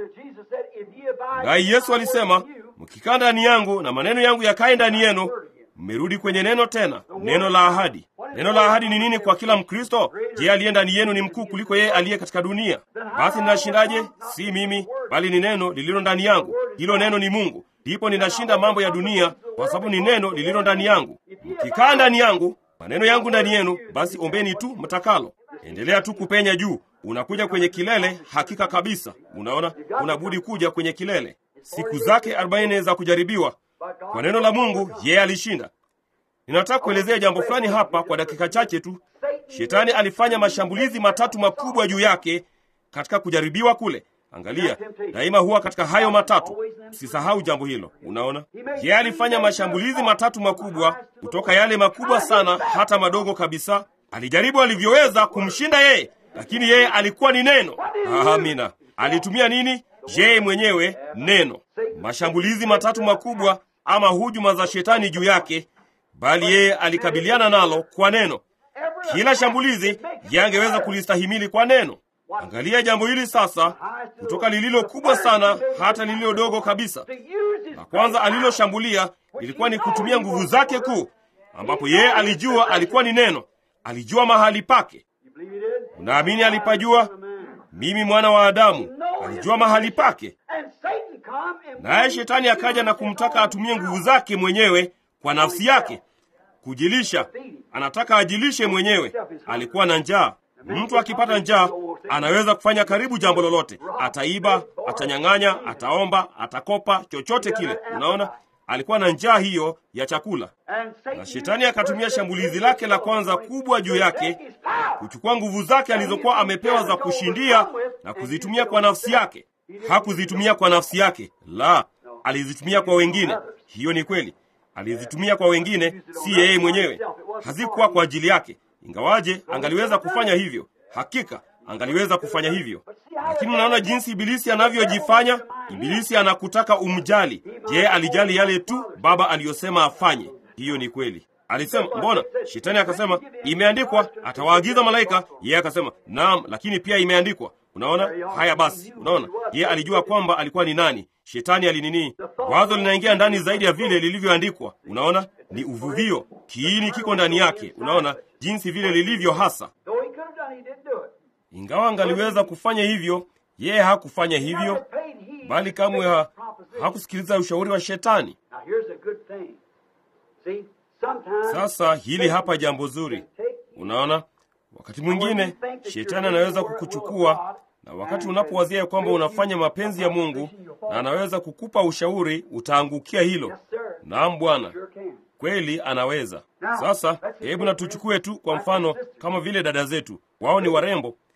Naye Yesu alisema, mkikaa ndani yangu na maneno yangu yakae ndani yenu, mmerudi kwenye neno tena, neno la ahadi. Neno la ahadi ni nini kwa kila Mkristo? Je, aliye ndani yenu ni mkuu kuliko yeye aliye katika dunia? Basi ninashindaje? Si mimi, bali ni neno lililo ndani yangu. Hilo neno ni Mungu. Ndipo ninashinda mambo ya dunia, kwa sababu ni neno lililo ndani yangu. Mkikaa ndani yangu, maneno yangu ndani yenu, basi ombeni tu mtakalo. Endelea tu kupenya juu. Unakuja kwenye kilele, hakika kabisa. Unaona, unabudi kuja kwenye kilele. Siku zake 40 za kujaribiwa kwa neno la Mungu, yeye alishinda. Ninataka kuelezea jambo fulani hapa kwa dakika chache tu. Shetani alifanya mashambulizi matatu makubwa juu yake katika kujaribiwa kule. Angalia, daima huwa katika hayo matatu. Usisahau jambo hilo. Unaona, yeye alifanya mashambulizi matatu makubwa, kutoka yale makubwa sana hata madogo kabisa. Alijaribu alivyoweza kumshinda yeye, lakini yeye alikuwa ni neno. Amina. Alitumia nini? Yeye mwenyewe, neno. Mashambulizi matatu makubwa ama hujuma za shetani juu yake, bali yeye alikabiliana nalo kwa neno. Kila shambulizi yangeweza kulistahimili kwa neno. Angalia jambo hili sasa, kutoka lililo kubwa sana hata lililo dogo kabisa. La kwanza aliloshambulia ilikuwa ni kutumia nguvu zake kuu, ambapo yeye alijua alikuwa ni neno. Alijua mahali pake. Unaamini alipajua? Mimi mwana wa Adamu, alijua mahali pake. Naye shetani akaja na kumtaka atumie nguvu zake mwenyewe kwa nafsi yake kujilisha. Anataka ajilishe mwenyewe. Alikuwa na njaa. Mtu akipata njaa anaweza kufanya karibu jambo lolote. Ataiba, atanyang'anya, ataomba, atakopa, chochote kile. Unaona, alikuwa na njaa hiyo ya chakula. Na shetani akatumia shambulizi lake la kwanza kubwa juu yake, kuchukua nguvu zake alizokuwa amepewa za kushindia na kuzitumia kwa nafsi yake. Hakuzitumia kwa nafsi yake, la, alizitumia kwa wengine. Hiyo ni kweli. Alizitumia kwa wengine, si yeye mwenyewe. Hazikuwa kwa ajili yake. Ingawaje angaliweza kufanya hivyo. Hakika angaliweza kufanya hivyo. Lakini unaona jinsi ibilisi anavyojifanya. Ibilisi anakutaka umjali. Je, alijali yale tu Baba aliyosema afanye? Hiyo ni kweli. Alisema, mbona? Shetani akasema, imeandikwa, atawaagiza malaika. Yeye akasema, naam, lakini pia imeandikwa. Unaona? Haya basi, unaona? Yeye alijua kwamba alikuwa ni nani. Shetani alinini? Wazo linaingia ndani zaidi ya vile lilivyoandikwa. Unaona? Ni uvuvio. Kiini kiko ndani yake. Unaona? Jinsi vile lilivyo hasa. Ingawa angaliweza kufanya hivyo, yeye hakufanya hivyo, bali kamwe hakusikiliza ushauri wa shetani. Sasa hili hapa jambo zuri. Unaona? Wakati mwingine shetani anaweza kukuchukua, na wakati unapowazia kwamba unafanya mapenzi ya Mungu na anaweza kukupa ushauri, utaangukia hilo. Naam Bwana, kweli anaweza. Sasa hebu na tuchukue tu kwa mfano kama vile dada zetu. Wao ni warembo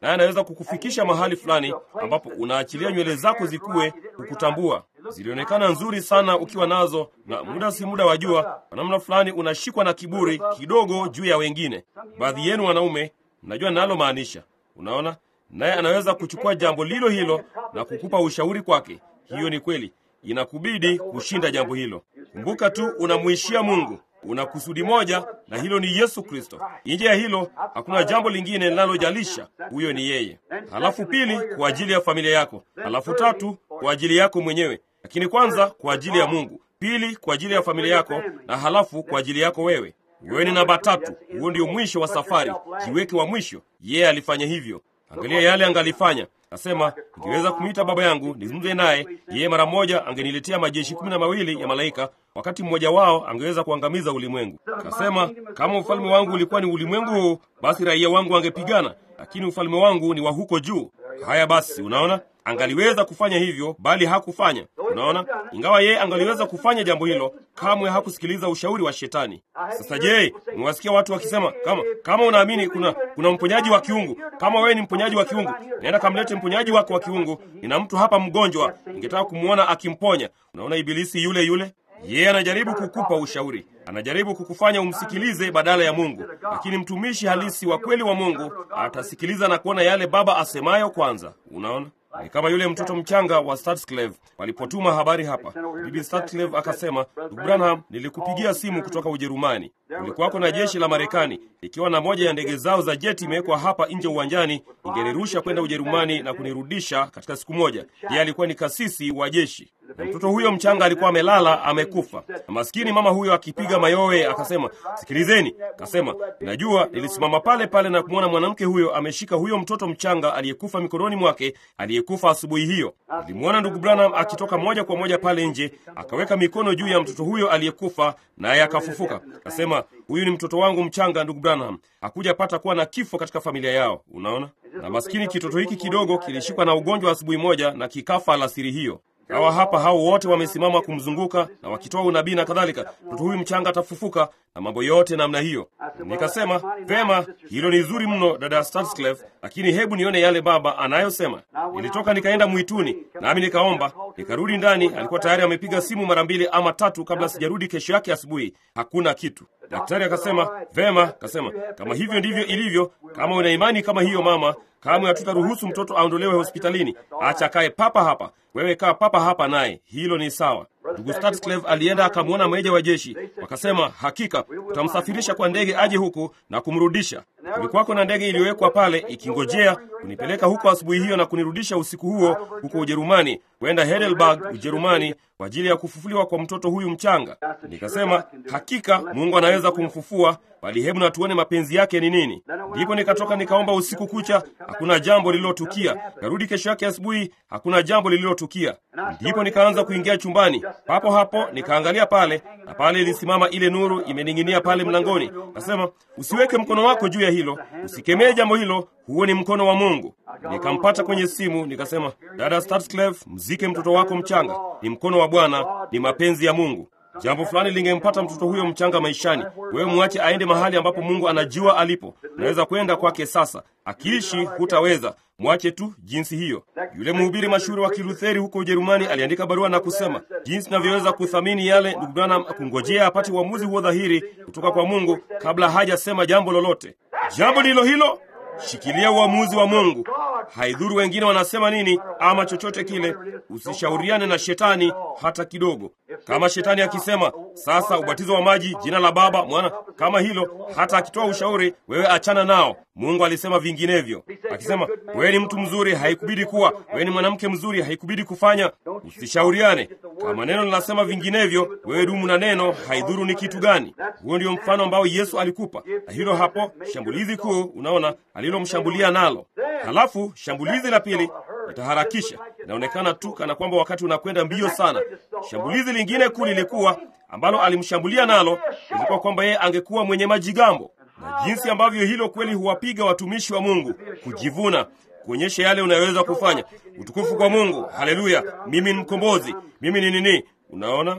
naye anaweza kukufikisha mahali fulani ambapo unaachilia nywele zako zikue kukutambua. Zilionekana nzuri sana ukiwa nazo, na muda si muda wajua, kwa namna fulani unashikwa na kiburi kidogo juu ya wengine. Baadhi yenu wanaume, mnajua nalo maanisha. Unaona, naye anaweza kuchukua jambo lilo hilo na kukupa ushauri kwake. Hiyo ni kweli, inakubidi kushinda jambo hilo. Kumbuka tu unamuishia Mungu, una kusudi moja, na hilo ni Yesu Kristo. Nje ya hilo hakuna jambo lingine linalojalisha, huyo ni yeye. Halafu pili, kwa ajili ya familia yako. Halafu tatu, kwa ajili yako mwenyewe. Lakini kwanza kwa ajili ya Mungu, pili kwa ajili ya familia yako, na halafu kwa ajili yako wewe. Wewe ni namba tatu. Huo ndio mwisho wa safari, kiweke wa mwisho. Yeye alifanya hivyo. Angalia yale angalifanya. Nasema, ningeweza kumwita baba yangu nizungumze naye, yeye mara moja angeniletea majeshi 12 ya malaika, wakati mmoja wao angeweza kuangamiza ulimwengu. Kasema, kama ufalme wangu ulikuwa ni ulimwengu huu, basi raia wangu wangepigana, lakini ufalme wangu ni wa huko juu. Haya basi, unaona, angaliweza kufanya hivyo, bali hakufanya. Unaona, ingawa yeye angaliweza kufanya jambo hilo, kamwe hakusikiliza ushauri wa shetani. Sasa je, mwasikia watu wakisema, kama unaamini kuna mponyaji wa kiungu, kama wewe ni mponyaji wa kiungu, nenda kamlete mponyaji wako wa kiungu. Nina mtu hapa mgonjwa, ningetaka kumuona akimponya. Unaona, ibilisi yule yule, yeye anajaribu kukupa ushauri, anajaribu kukufanya umsikilize badala ya Mungu. Lakini mtumishi halisi wa kweli wa Mungu atasikiliza na kuona yale Baba asemayo kwanza. Unaona, ni kama yule mtoto mchanga wa Statsclave walipotuma habari hapa. Bibi Statsclave akasema, ndugu Branham, nilikupigia simu kutoka Ujerumani. Kulikuwako na jeshi la Marekani, ikiwa na moja ya ndege zao za jeti imewekwa hapa nje uwanjani, ingenirusha kwenda Ujerumani na kunirudisha katika siku moja. Yeye alikuwa ni kasisi wa jeshi, na mtoto huyo mchanga alikuwa amelala amekufa. Na maskini mama huyo akipiga mayowe akasema, sikilizeni, akasema, najua nilisimama pale pale na kumwona mwanamke huyo ameshika huyo mtoto mchanga aliyekufa mikononi mwake, aliyekufa asubuhi hiyo. Nilimwona ndugu Branham akitoka moja kwa moja pale nje, akaweka mikono juu ya mtoto huyo aliyekufa, naye akafufuka. Akasema, huyu ni mtoto wangu mchanga, ndugu Branham. Hakuja pata kuwa na kifo katika familia yao. Unaona, na maskini kitoto hiki kidogo kilishikwa na ugonjwa asubuhi moja na kikafa alasiri hiyo. Hawa hapa hao wote wamesimama kumzunguka na wakitoa unabii na kadhalika. Mtoto huyu mchanga atafufuka na mambo yote namna hiyo. Nikasema, vema, hilo ni zuri mno dada Statsclave, lakini hebu nione yale baba anayosema. Nilitoka nikaenda mwituni, nami nikaomba, nikarudi ndani. Alikuwa tayari amepiga simu mara 2 ama 3 kabla sijarudi kesho yake asubuhi. Hakuna kitu. Daktari akasema, vema, akasema, kama hivyo ndivyo ilivyo, kama una imani kama hiyo mama, kamwe hatutaruhusu mtoto aondolewe hospitalini. Acha kae papa hapa. Wewe kaa papa hapa naye. Hilo ni sawa. Ndugu Statsclave alienda akamwona meja wa jeshi. Wakasema, hakika utamsafirisha kwa ndege aje huku na kumrudisha. Kulikuwako na ndege iliyowekwa pale ikingojea kunipeleka huko asubuhi hiyo na kunirudisha usiku huo huko Ujerumani, kwenda Heidelberg, Ujerumani, kwa ajili ya kufufuliwa kwa mtoto huyu mchanga. Nikasema, hakika Mungu anaweza kumfufua, bali hebu na tuone mapenzi yake ni nini. Ndipo nikatoka nikaomba usiku kucha, hakuna jambo lililotukia. Narudi kesho yake asubuhi, hakuna jambo lililotukia. Ndipo nikaanza kuingia chumbani. Papo hapo nikaangalia pale, na pale ilisimama ile nuru imening'inia pale mlangoni. Nasema, usiweke mkono wako juu ya hilo, usikemee jambo hilo, huo ni mkono wa Mungu. Nikampata kwenye simu, nikasema, dada Statsclave, mzike mtoto wako mchanga. Ni mkono wa Bwana, ni mapenzi ya Mungu. Jambo fulani lingempata mtoto huyo mchanga maishani. Wewe mwache aende mahali ambapo Mungu anajua alipo. Unaweza kwenda kwake sasa. Akiishi hutaweza. Mwache tu jinsi hiyo. Yule mhubiri mashuhuri wa Kilutheri huko Ujerumani aliandika barua na kusema, jinsi navyoweza kuthamini yale ndugu Branham kungojea apate uamuzi huo dhahiri kutoka kwa Mungu kabla hajasema jambo lolote. Jambo ndilo hilo. Shikilia uamuzi wa Mungu. Haidhuru wengine wanasema nini ama chochote kile, usishauriane na shetani hata kidogo. Kama shetani akisema, sasa ubatizo wa maji, jina la Baba, Mwana, kama hilo, hata akitoa ushauri, wewe achana nao. Mungu alisema vinginevyo. Akisema, wewe ni mtu mzuri, haikubidi kuwa. Wewe ni mwanamke mzuri, haikubidi kufanya. Usishauriane. Kama neno linasema vinginevyo, wewe dumu na neno, haidhuru ni kitu gani. Huo ndio mfano ambao Yesu alikupa. Na hilo hapo, shambulizi kuu, unaona, alilomshambulia nalo. Halafu, shambulizi la pili, itaharakisha. Inaonekana tu kana kwamba wakati unakwenda mbio sana. Shambulizi lingine kuu lilikuwa, ambalo alimshambulia nalo, ilikuwa kwamba yeye angekuwa mwenye majigambo. Na jinsi ambavyo hilo kweli huwapiga watumishi wa Mungu, kujivuna, kuonyesha yale unayoweza kufanya. Utukufu kwa Mungu, haleluya, mimi ni mkombozi, mimi ni nini. Unaona?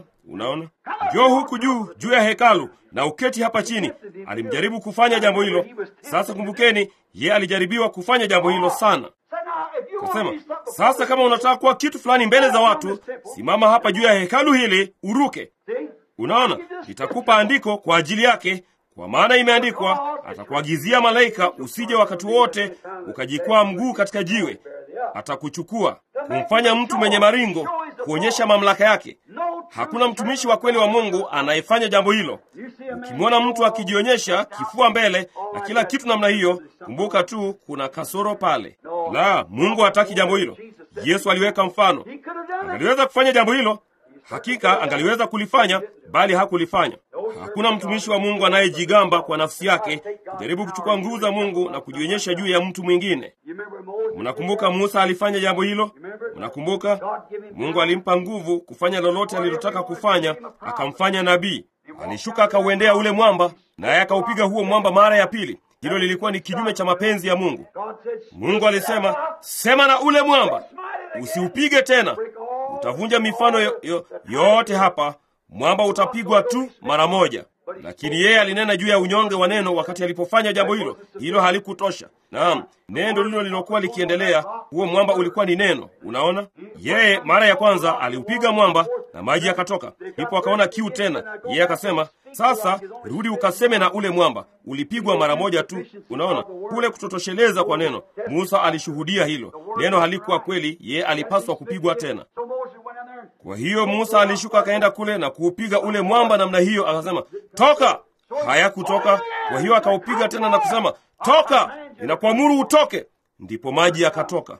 Njoo huku juu ya hekalu na uketi hapa chini. Alimjaribu kufanya jambo hilo. Sasa kumbukeni, Yeye alijaribiwa kufanya jambo hilo sana. Kasema, sasa kama unataka kuwa kitu fulani mbele za watu, simama hapa juu ya hekalu hili uruke. Unaona, nitakupa andiko kwa ajili yake, kwa maana imeandikwa, atakuagizia malaika usije wakati wote ukajikwaa mguu katika jiwe. Atakuchukua. Kumfanya mtu mwenye maringo, kuonyesha mamlaka yake. Hakuna mtumishi wa kweli wa Mungu anayefanya jambo hilo. Ukimwona mtu akijionyesha kifua mbele na kila kitu namna hiyo, kumbuka tu kuna kasoro pale. La, Mungu hataki jambo hilo. Yesu aliweka mfano. Angaliweza kufanya jambo hilo. Hakika angaliweza kulifanya, bali hakulifanya. Hakuna mtumishi wa Mungu anayejigamba kwa nafsi yake, kujaribu kuchukua nguvu za Mungu na kujionyesha juu ya mtu mwingine. Mnakumbuka Musa alifanya jambo hilo? Mnakumbuka Mungu alimpa nguvu kufanya lolote alilotaka kufanya, akamfanya nabii. Alishuka akauendea ule mwamba, naye akaupiga huo mwamba mara ya pili. Hilo lilikuwa ni kinyume cha mapenzi ya Mungu. Mungu alisema, sema na ule mwamba, usiupige tena. Utavunja mifano yote hapa, mwamba utapigwa tu mara moja. Lakini yeye alinena juu ya unyonge wa neno wakati alipofanya jambo hilo. Hilo halikutosha. Naam, neno lilo lilokuwa likiendelea, huo mwamba ulikuwa ni neno. Unaona? Yeye mara ya kwanza aliupiga mwamba na maji yakatoka. Ndipo akaona kiu tena. Yeye akasema, sasa rudi ukaseme na ule mwamba. Ulipigwa mara moja tu. Unaona? Kule kutotosheleza kwa neno. Musa alishuhudia hilo. Neno halikuwa kweli, yeye alipaswa kupigwa tena. Kwa hiyo Musa alishuka akaenda kule na kuupiga ule mwamba namna hiyo, akasema, toka! Hayakutoka. Kwa hiyo akaupiga tena na kusema, toka! Ninakuamuru utoke. Ndipo maji yakatoka.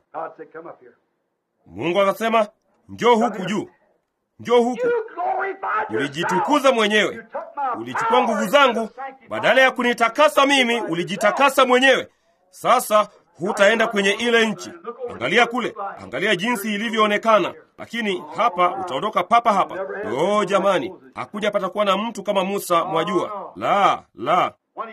Mungu akasema, njoo huku juu. Njoo huku. Ulijitukuza mwenyewe. Ulichukua nguvu zangu, badala ya kunitakasa mimi, ulijitakasa mwenyewe. Sasa hutaenda kwenye ile nchi. Angalia kule. Angalia jinsi ilivyoonekana. Lakini hapa utaondoka papa hapa. Oh jamani, hakuja patakuwa na mtu kama Musa, mwajua. La.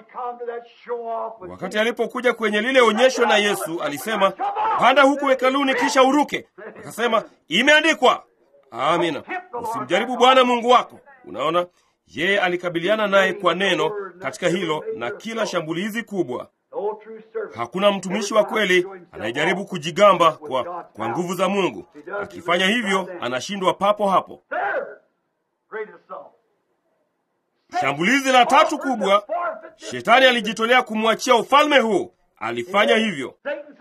Wakati alipokuja kwenye lile onyesho na Yesu, alisema, panda huku hekaluni kisha uruke. Akasema, imeandikwa. Amina. Usimjaribu Bwana Mungu wako. Unaona? Yeye alikabiliana naye kwa neno katika hilo na kila shambulizi kubwa. Hakuna mtumishi wa kweli anayejaribu kujigamba kwa nguvu za Mungu. Akifanya hivyo, anashindwa papo hapo. Shambulizi la tatu kubwa, Shetani alijitolea kumwachia ufalme huu. Alifanya hivyo.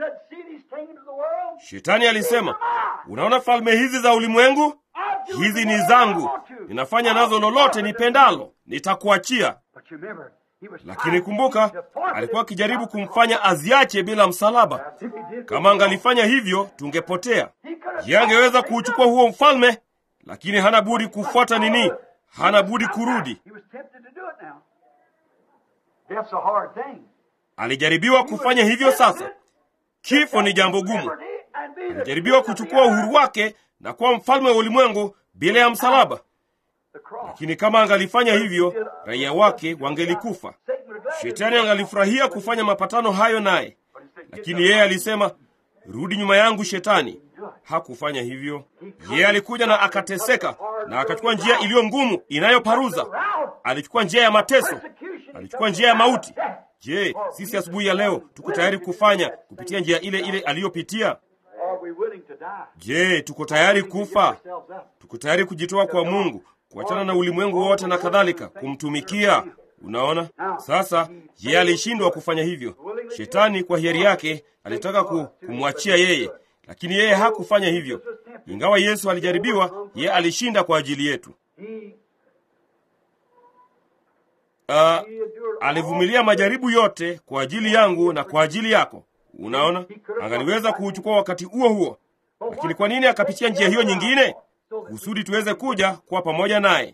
Shetani alisema, unaona falme hizi za ulimwengu? Hizi ni zangu. Ninafanya nazo lolote nipendalo. Nitakuachia. Lakini kumbuka, alikuwa akijaribu kumfanya aziache bila msalaba. Kama angalifanya hivyo, tungepotea. Yeye angeweza kuuchukua huo mfalme, lakini hana budi kufuata nini? Hana budi kurudi. Alijaribiwa kufanya hivyo sasa. Kifo ni jambo gumu. Alijaribiwa kuchukua uhuru wake na kuwa mfalme wa ulimwengu bila ya msalaba. Lakini kama angalifanya hivyo, raia wake wangelikufa. Shetani angalifurahia kufanya mapatano hayo naye. Lakini yeye alisema, rudi nyuma yangu Shetani. Hakufanya hivyo. Yeye alikuja na akateseka na akachukua njia iliyo ngumu inayoparuza. Alichukua njia ya mateso. Alichukua njia ya mauti. Je, sisi asubuhi ya leo tuko tayari kufanya kupitia njia ile ile aliyopitia? Je, tuko tayari kufa? Tuko tayari kujitoa kwa Mungu, kuachana na ulimwengu wote na kadhalika, kumtumikia? Unaona? Sasa yeye alishindwa kufanya hivyo. Shetani kwa hiari yake alitaka kumwachia yeye, lakini yeye hakufanya hivyo. Ingawa Yesu alijaribiwa, yeye alishinda kwa ajili yetu. Alivumilia majaribu yote kwa ajili yangu na kwa ajili yako. Unaona? Angaliweza kuuchukua wakati huo huo. Lakini kwa nini akapitia njia hiyo nyingine? Kusudi tuweze kuja kwa pamoja naye.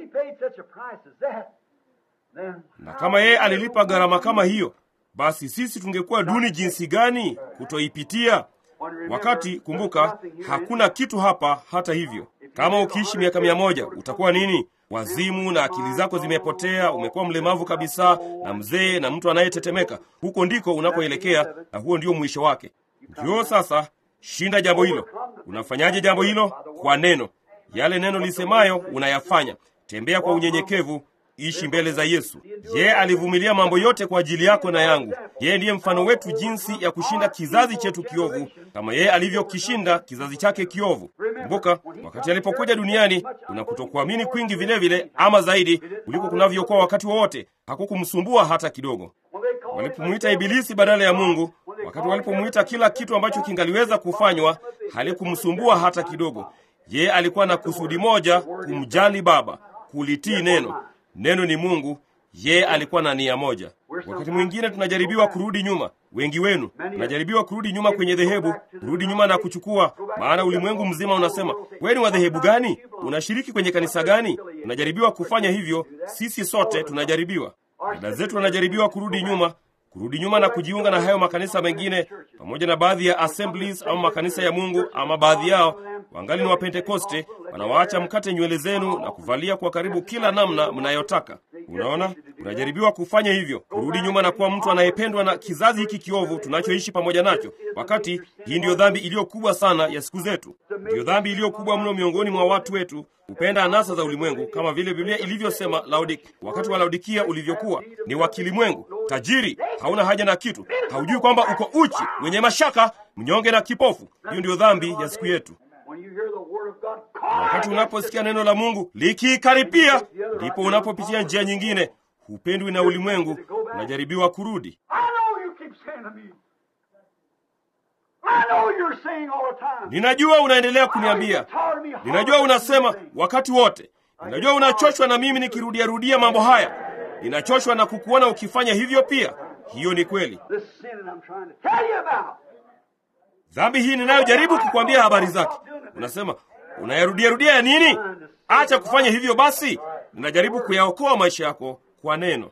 Na kama yeye alilipa gharama kama hiyo, basi sisi tungekuwa duni jinsi gani kutoipitia? Wakati, kumbuka, hakuna kitu hapa hata hivyo. Kama ukiishi miaka 100, utakuwa nini? Wazimu na akili zako zimepotea, umekuwa mlemavu kabisa na mzee na mtu anayetetemeka. Huko ndiko unakoelekea na huo ndio mwisho wake. Ndio sasa, shinda jambo hilo. Unafanyaje jambo hilo? Kwa neno. Yale neno lisemayo unayafanya. Tembea kwa unyenyekevu, ishi mbele za Yesu. Yeye alivumilia mambo yote kwa ajili yako na yangu. Yeye ndiye mfano wetu jinsi ya kushinda kizazi chetu kiovu, kama yeye alivyokishinda kizazi chake kiovu. Kumbuka, wakati alipokuja duniani, kuna kutokuamini kwingi vile vile, ama zaidi kuliko kunavyokuwa wakati wowote. Hakukumsumbua hata kidogo. Walipomwita Ibilisi badala ya Mungu, wakati walipomwita kila kitu ambacho kingaliweza kufanywa, halikumsumbua hata kidogo. Yeye alikuwa na kusudi moja, kumjali Baba, kulitii neno. Neno ni Mungu. Yeye alikuwa na nia moja. Wakati mwingine tunajaribiwa kurudi nyuma. Wengi wenu tunajaribiwa kurudi nyuma kwenye dhehebu, kurudi nyuma na kuchukua, maana ulimwengu mzima unasema, wewe ni wa dhehebu gani? Unashiriki kwenye kanisa gani? Tunajaribiwa kufanya hivyo. Sisi sote tunajaribiwa. Dada zetu wanajaribiwa kurudi nyuma na kujiunga na hayo makanisa mengine, pamoja na baadhi ya assemblies au makanisa ya Mungu, ama baadhi yao wangali ni wa Pentekoste, wanawaacha mkate nywele zenu na kuvalia kwa karibu kila namna mnayotaka. Unaona, unajaribiwa kufanya hivyo, kurudi nyuma na kuwa mtu anayependwa na kizazi hiki kiovu tunachoishi pamoja nacho, wakati hii ndiyo dhambi iliyo kubwa sana ya siku zetu. Ndiyo dhambi iliyo kubwa mno miongoni mwa watu wetu, kupenda anasa za ulimwengu, kama vile Biblia ilivyosema wakati wa Laodikia ulivyokuwa ni wa kilimwengu, tajiri, hauna haja na kitu, haujui kwamba uko uchi, mwenye mashaka, mnyonge na kipofu. Hiyo ndiyo dhambi ya siku yetu. Wakati unaposikia neno la Mungu likikaripia, ndipo unapopitia njia nyingine. Hupendwi na ulimwengu, unajaribiwa kurudi. Ninajua unaendelea kuniambia. Ninajua unasema wakati wote. Ninajua unachoshwa na mimi nikirudia mambo haya. Ninachoshwa na kukuona ukifanya hivyo pia. Hiyo ni kweli. Dhambi hii ninayojaribu kukuambia habari zake. Unasema, unayarudia ya nini? Acha kufanya hivyo basi. Ninajaribu kuyaokoa maisha yako kwa neno.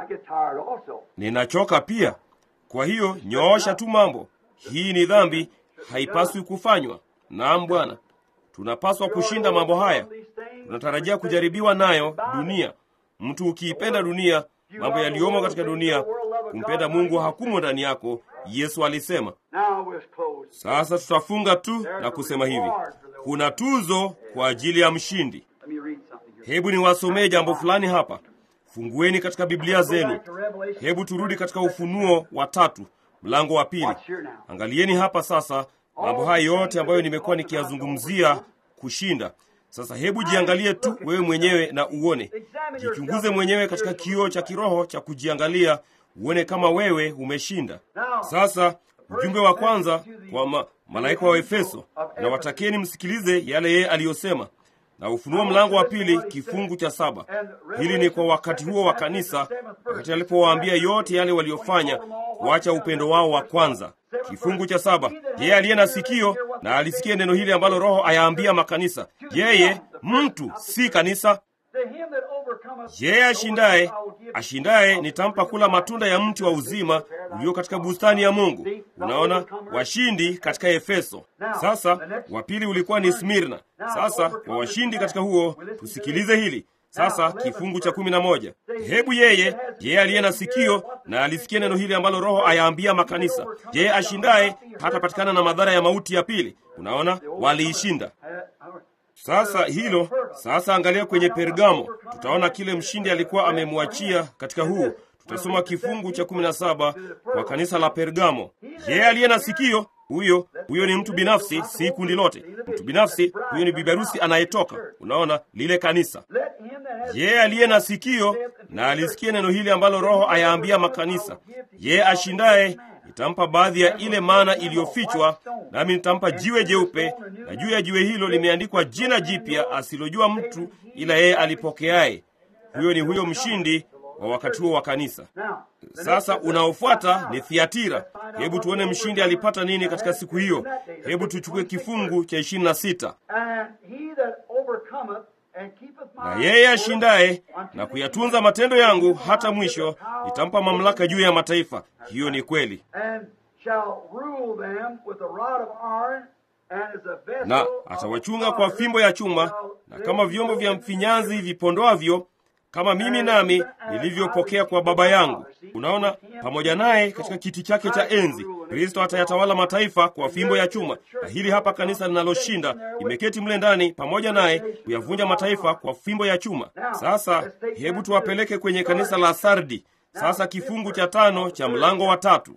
Ninachoka pia. Kwa hiyo nyoosha tu mambo. Hii ni dhambi, haipaswi kufanywa. Naam Bwana. Tunapaswa kushinda mambo haya. Tunatarajia kujaribiwa nayo dunia. Mtu ukiipenda dunia, mambo yaliyomo katika dunia, kumpenda Mungu hakumo ndani yako, Yesu alisema. Sasa tutafunga tu na kusema hivi. Kuna tuzo kwa ajili ya mshindi. Hebu niwasomee jambo fulani hapa. Fungueni katika Biblia zenu. Hebu turudi katika Ufunuo wa 3, mlango wa 2. Angalieni hapa sasa mambo haya yote ambayo nimekuwa nikiyazungumzia kushinda. Sasa hebu jiangalie tu wewe mwenyewe na uone. Jichunguze mwenyewe katika kioo cha kiroho cha kujiangalia, uone kama wewe umeshinda. Sasa ujumbe wa kwanza kwa malaika wa Efeso, na watakeni msikilize yale yeye aliyosema. Na Ufunuo mlango wa 2 kifungu cha 7. Hili ni kwa wakati huo wa kanisa, wakati alipowaambia yote yale waliofanya, kuacha upendo wao wa kwanza. Kifungu cha 7. Yeye aliye na sikio na alisikie neno hili ambalo Roho ayaambia makanisa. Yeye mtu si kanisa. Yeye ashindaye nitampa kula matunda ya mti wa uzima ulio katika bustani ya Mungu. Unaona, washindi katika Efeso. Sasa wa pili ulikuwa ni Smirna. Sasa kwa washindi katika huo, tusikilize hili. Sasa kifungu cha 11. Hebu yeye aliye na sikio na alisikie neno hili ambalo Roho ayaambia makanisa. Yeye ashindaye hatapatikana na madhara ya mauti ya pili. Unaona, waliishinda. Sasa hilo, sasa angalia kwenye Pergamo. Tutaona kile mshindi alikuwa amemwachia katika huo. Tutasoma kifungu cha 17 kwa kanisa la Pergamo. Yeye aliye na sikio, huyo ni mtu binafsi, si kundi lote. Mtu binafsi, huyo ni bibi harusi anayetoka. Unaona, lile kanisa. Yeye aliye na sikio na alisikie neno hili ambalo Roho ayaambia makanisa. Yeye ashindaye nitampa baadhi ya ile mana iliyofichwa, nami nitampa jiwe jeupe, na juu ya jiwe hilo limeandikwa jina jipya asilojua mtu ila yeye alipokeaye. Huyo mshindi wa wakati huo wa kanisa. Sasa unaofuata ni Thiatira. Hebu tuone mshindi alipata nini katika siku hiyo. Hebu tuchukue kifungu cha 26. Na yeye ashindaye na kuyatunza matendo yangu hata mwisho, nitampa mamlaka juu ya mataifa. Hiyo ni kweli. Na atawachunga kwa fimbo ya chuma, na kama vyombo vya mfinyanzi vipondoavyo, kama mimi nami nilivyopokea kwa Baba yangu. Unaona, pamoja naye katika kiti chake cha enzi Kristo atayatawala mataifa kwa fimbo ya chuma, na hili hapa kanisa linaloshinda imeketi mle ndani pamoja naye kuyavunja mataifa kwa fimbo ya chuma. Sasa hebu tuwapeleke kwenye kanisa la Sardi. Sasa kifungu cha 5 cha mlango wa 3.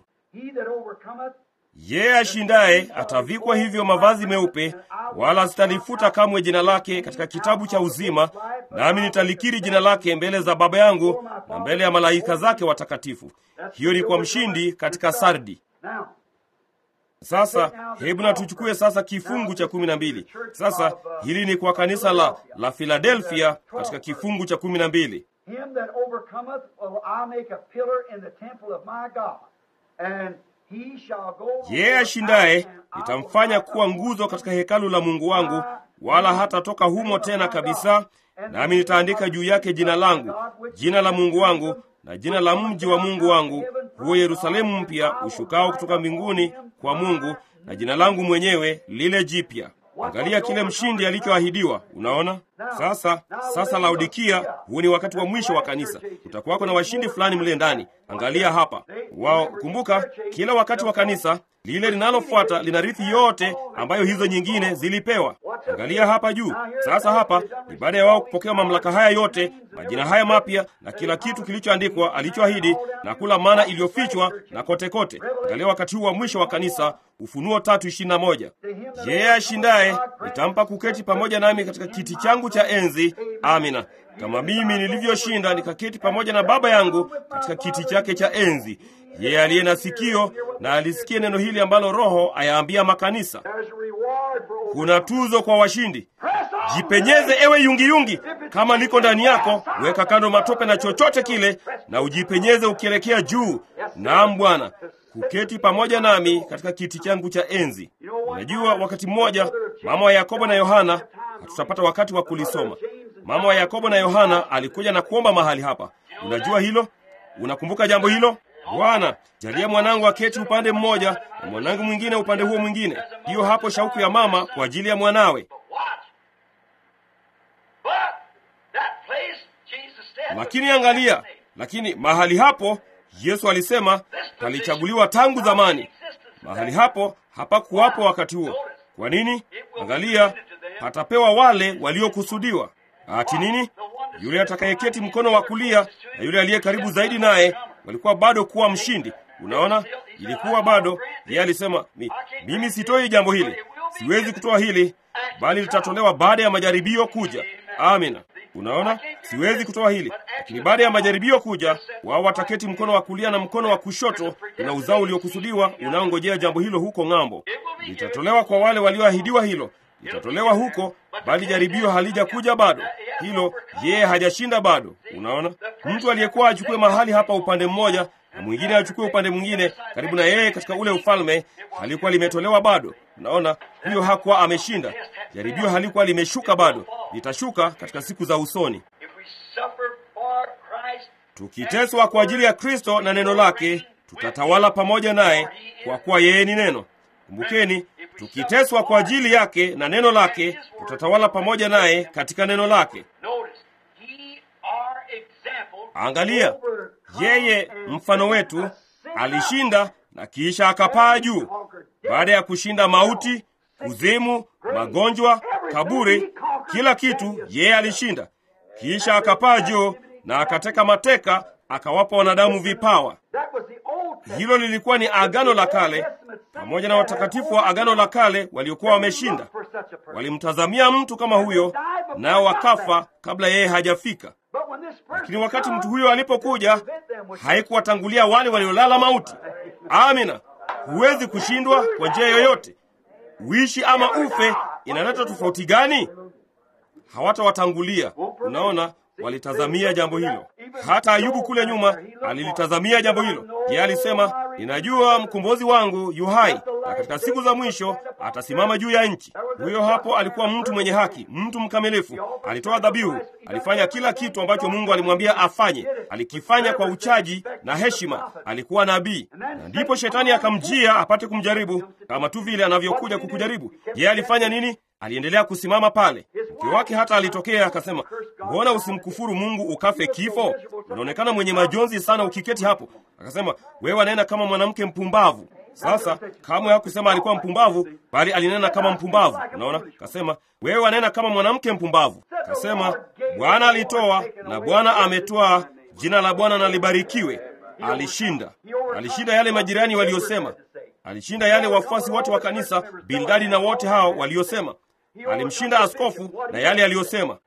Yeye ashindaye atavikwa hivyo mavazi meupe, wala sitalifuta kamwe jina lake katika kitabu cha uzima, nami nitalikiri jina lake mbele za Baba yangu na mbele ya malaika zake watakatifu. Hiyo ni kwa mshindi katika Sardi. Sasa hebu na tuchukue sasa kifungu cha 12. Sasa hili ni kwa kanisa la Philadelphia katika kifungu cha 12. Him that overcometh will I make a pillar in the temple of my God, and he shall go. Yeye ashindaye nitamfanya kuwa nguzo katika hekalu la Mungu wangu, wala hatatoka humo tena kabisa, nami nitaandika juu yake jina langu, jina la Mungu wangu, na jina la mji wa Mungu wangu, huo Yerusalemu mpya ushukao kutoka mbinguni kwa Mungu, na jina langu mwenyewe lile jipya. Angalia kile mshindi alichoahidiwa. Unaona? Sasa Laodikia, huu ni wakati wa mwisho wa kanisa. Kutakuwako na washindi fulani mle ndani. Angalia hapa. Wao, kumbuka, kila wakati wa kanisa lile linalofuata linarithi yote ambayo hizo nyingine zilipewa. Angalia hapa juu. Sasa hapa ni baada ya wao kupokea mamlaka haya yote, majina haya mapya na kila kitu kilichoandikwa alichoahidi, na kula mana iliyofichwa na kote kote. Angalia wakati huu wa mwisho wa kanisa, Ufunuo 3:21. Yeye ashindaye nitampa kuketi pamoja nami katika kiti changu cha enzi. Amina. Kama mimi nilivyoshinda nikaketi pamoja na Baba yangu katika kiti chake cha enzi. Yeye aliye na sikio na alisikie neno hili ambalo Roho ayaambia makanisa. Kuna tuzo kwa washindi. Jipenyeze ewe yungiyungi, kama liko ndani yako, weka kando matope na chochote kile, na ujipenyeze ukielekea juu. Naam Bwana, kuketi pamoja nami katika kiti changu cha enzi. Unajua, wakati mmoja mama wa Yakobo na Yohana, hatutapata wakati wa kulisoma. Mama wa Yakobo na Yohana alikuja na kuomba mahali hapa. Unajua hilo? Unakumbuka jambo hilo? Bwana, jalia mwanangu aketi upande mmoja na mwanangu mwingine upande huo mwingine. Hiyo hapo shauku ya mama kwa ajili ya mwanawe. Lakini angalia, mahali hapo Yesu alisema palichaguliwa tangu zamani. Mahali hapo hapakuwapo wakati huo. Kwa nini? Angalia, patapewa wale waliokusudiwa. Ati nini? Yule atakayeketi mkono wa kulia na yule aliye karibu zaidi naye walikuwa bado kuwa mshindi. Unaona, ilikuwa bado. Yeye alisema, mimi sitoi jambo hili, siwezi kutoa hili, bali litatolewa baada ya majaribio kuja. Amina. Unaona, siwezi kutoa hili, lakini baada ya majaribio kuja, wao wataketi mkono wa kulia na mkono wa kushoto. Kuna uzao uliokusudiwa unaongojea jambo hilo huko ng'ambo. Litatolewa kwa wale walioahidiwa hilo. Litatolewa huko, bali jaribio halijakuja bado. Hilo yeye hajashinda bado. Unaona, mtu aliyekuwa achukue mahali hapa upande mmoja na mwingine achukue upande mwingine karibu na yeye katika ule ufalme, halikuwa limetolewa bado. Unaona, huyo hakuwa ameshinda. Jaribio halikuwa limeshuka bado. Litashuka katika siku za usoni. Tukiteswa kwa ajili ya Kristo na neno lake, tutatawala pamoja naye, kwa kuwa yeye ni neno. Kumbukeni, tukiteswa kwa ajili yake na neno lake, tutatawala pamoja naye katika neno lake. Angalia, yeye mfano wetu alishinda na kisha akapaa juu. Baada ya kushinda mauti, kuzimu, magonjwa, kaburi, kila kitu yeye alishinda. Kisha akapaa juu na akateka mateka, akawapa wanadamu vipawa. Hilo lilikuwa ni Agano la Kale, pamoja na watakatifu wa Agano la Kale waliokuwa wameshinda. Walimtazamia mtu kama huyo, nao wakafa kabla yeye hajafika. Lakini wakati mtu huyo alipokuja, haikuwatangulia wale waliolala mauti. Amina. Huwezi kushindwa kwa njia yoyote. Uishi ama ufe, inaleta tofauti gani? Hawatawatangulia. Unaona, walitazamia jambo hilo. Hata Ayubu kule nyuma alilitazamia jambo hilo. Yeye alisema, ninajua mkombozi wangu yu hai, na katika siku za mwisho atasimama juu ya nchi. Huyo hapo alikuwa mtu mwenye haki, mtu mkamilifu. Alitoa dhabihu, alifanya kila kitu ambacho Mungu alimwambia afanye. Alikifanya kwa uchaji na heshima. Alikuwa nabii. Na ndipo shetani akamjia apate kumjaribu, kama tu vile anavyokuja kukujaribu. Yeye alifanya nini? Aliendelea kusimama pale. Mke wake hata alitokea akasema, mbona usimkufuru Mungu ukafe kifo? Unaonekana mwenye majonzi sana ukiketi hapo. Akasema, wewe wanena kama mwanamke mpumbavu. Sasa kamwe hakusema alikuwa mpumbavu, bali alinena kama mpumbavu. Unaona? Kasema, wewe wanena kama mwanamke mpumbavu. Kasema, Bwana alitoa na Bwana ametwaa, jina la Bwana na libarikiwe. Alishinda. Alishinda yale majirani waliosema. Alishinda yale wafuasi wote wa kanisa, Bildadi na wote hao waliosema. Alimshinda askofu na yale aliyosema.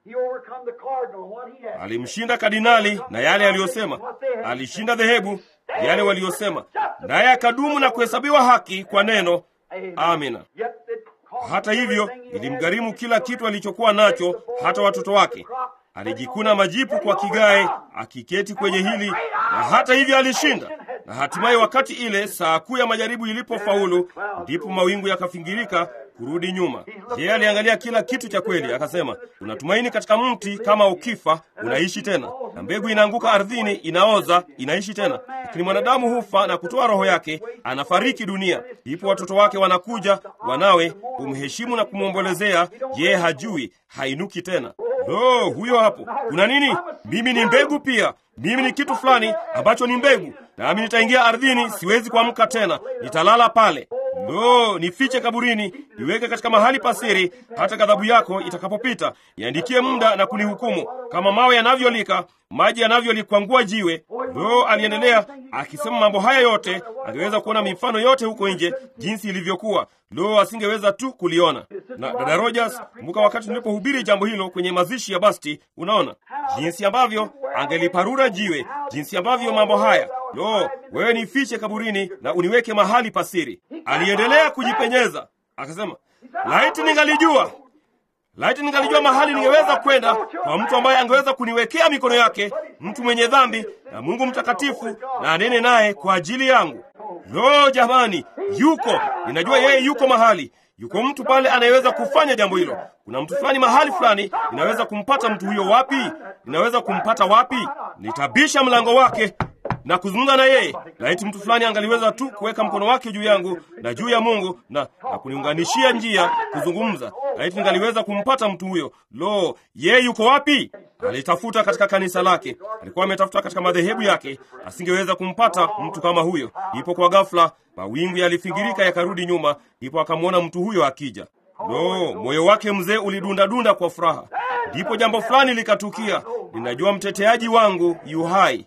Alimshinda kardinali na yale aliyosema. Alishinda dhehebu, yale waliosema. Naye akadumu na kuhesabiwa haki kwa neno. Amina. Hata hivyo, ilimgharimu kila kitu alichokuwa nacho, hata watoto wake. Alijikuna majipu kwa kigae, akiketi kwenye hili, na hata hivyo alishinda. Na hatimaye wakati ile saa kuu ya majaribu ilipofaulu, ndipo mawingu yakafingirika kurudi nyuma. Yeye aliangalia kila kitu cha kweli, akasema, unatumaini katika mti, kama ukifa unaishi tena, na mbegu inaanguka ardhini, inaoza, inaishi tena. Lakini mwanadamu hufa na kutoa roho yake, anafariki dunia. Ndipo watoto wake wanakuja, wanawe kumheshimu na kumwombolezea, yeye hajui, hainuki tena. Huyo hapo. Kuna nini? Mimi ni mbegu pia. Mimi ni kitu fulani ambacho ni mbegu. Nami nitaingia ardhini, siwezi kuamka tena. Nitalala pale. Nifiche kaburini, niweke katika mahali pasiri, hata ghadhabu yako itakapopita. Niandikie muda na kunihukumu, kama mawe yanavyolika, maji yanavyolikwangua jiwe. Aliendelea akisema mambo haya yote. Angeweza kuona mifano yote huko nje, jinsi ilivyokuwa. Asingeweza tu kuliona. Na dada Rogers, kumbuka wakati nilipohubiri jambo hilo kwenye mazishi ya Basti, unaona jinsi ambavyo angeliparura jiwe, jinsi ambavyo mambo haya. Wewe nifiche kaburini na uniweke mahali pasiri. Aliendelea kujipenyeza, akasema, laiti ningalijua mahali ningeweza kwenda kwa mtu ambaye angeweza kuniwekea mikono yake, mtu mwenye dhambi na Mungu mtakatifu, na anene naye kwa ajili yangu. Jamani, ninajua yeye yuko mahali. Yuko mtu pale anayeweza kufanya jambo hilo. Kuna mtu fulani mahali fulani. Ninaweza kumpata mtu huyo wapi? Ninaweza kumpata wapi? Nitabisha mlango wake na kuzungumza na yeye. Laiti mtu fulani angaliweza tu kuweka mkono wake juu yangu na juu ya Mungu na kuniunganishia njia kuzungumza. Laiti ningaliweza kumpata mtu huyo. Yeye yuko wapi? Alitafuta katika kanisa lake. Alikuwa ametafuta katika madhehebu yake. Asingeweza kumpata mtu kama huyo. Ndipo kwa ghafla mawingu yalifingirika yakarudi nyuma. Ndipo akamwona mtu huyo akija. Moyo wake mzee ulidunda kwa furaha. Ndipo jambo fulani likatukia. Ninajua mteteaji wangu yu hai.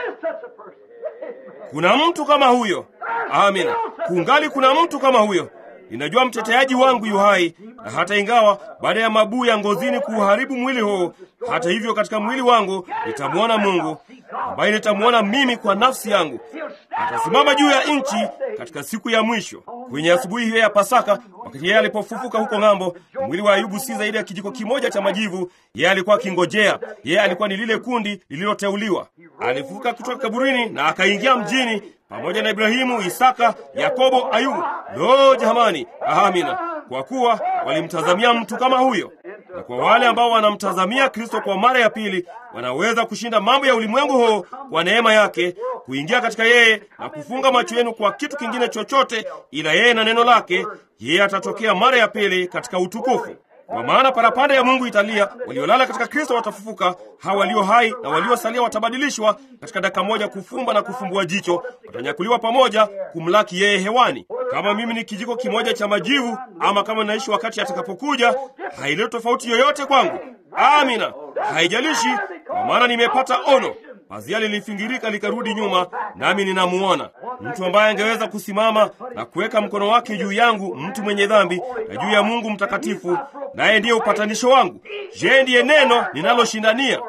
Kuna mtu kama huyo. Amina. Kungali kuna mtu kama huyo. Ninajua mteteaji wangu yu hai, na hata ingawa baada ya mabuu ya ngozini kuharibu mwili huu, hata hivyo katika mwili wangu nitamwona Mungu, ambaye nitamwona mimi kwa nafsi yangu. Atasimama juu ya nchi katika siku ya mwisho. Kwenye asubuhi hiyo ya Pasaka, wakati yeye alipofufuka huko ng'ambo, mwili wa Ayubu si zaidi ya kijiko kimoja cha majivu. Yeye alikuwa akingojea. Yeye alikuwa ni lile kundi lililoteuliwa. Alifufuka kutoka kaburini na akaingia mjini pamoja na Ibrahimu, Isaka, Yakobo, Ayubu. Jamani, amina. Kwa kuwa walimtazamia mtu kama huyo. Na kwa wale ambao wanamtazamia Kristo kwa mara ya pili, wanaweza kushinda mambo ya ulimwengu huu kwa neema yake, kuingia katika yeye na kufunga macho yenu kwa kitu kingine chochote ila yeye na neno lake. Yeye atatokea mara ya pili katika utukufu. Kwa maana parapanda ya Mungu italia, waliolala katika Kristo watafufuka, hao walio hai na waliosalia watabadilishwa katika dakika moja, kufumba na kufumbua jicho, watanyakuliwa pamoja kumlaki yeye hewani. Kama mimi ni kijiko kimoja cha majivu, ama kama naishi wakati atakapokuja, haileti tofauti yoyote kwangu. Amina. Haijalishi, kwa maana nimepata ono. Pazia lilifingirika likarudi nyuma, nami ninamuona mtu ambaye angeweza kusimama na kuweka mkono wake juu yangu, mtu mwenye dhambi, na juu ya Mungu mtakatifu, naye ndiye upatanisho wangu. Je, ndiye neno ninaloshindania?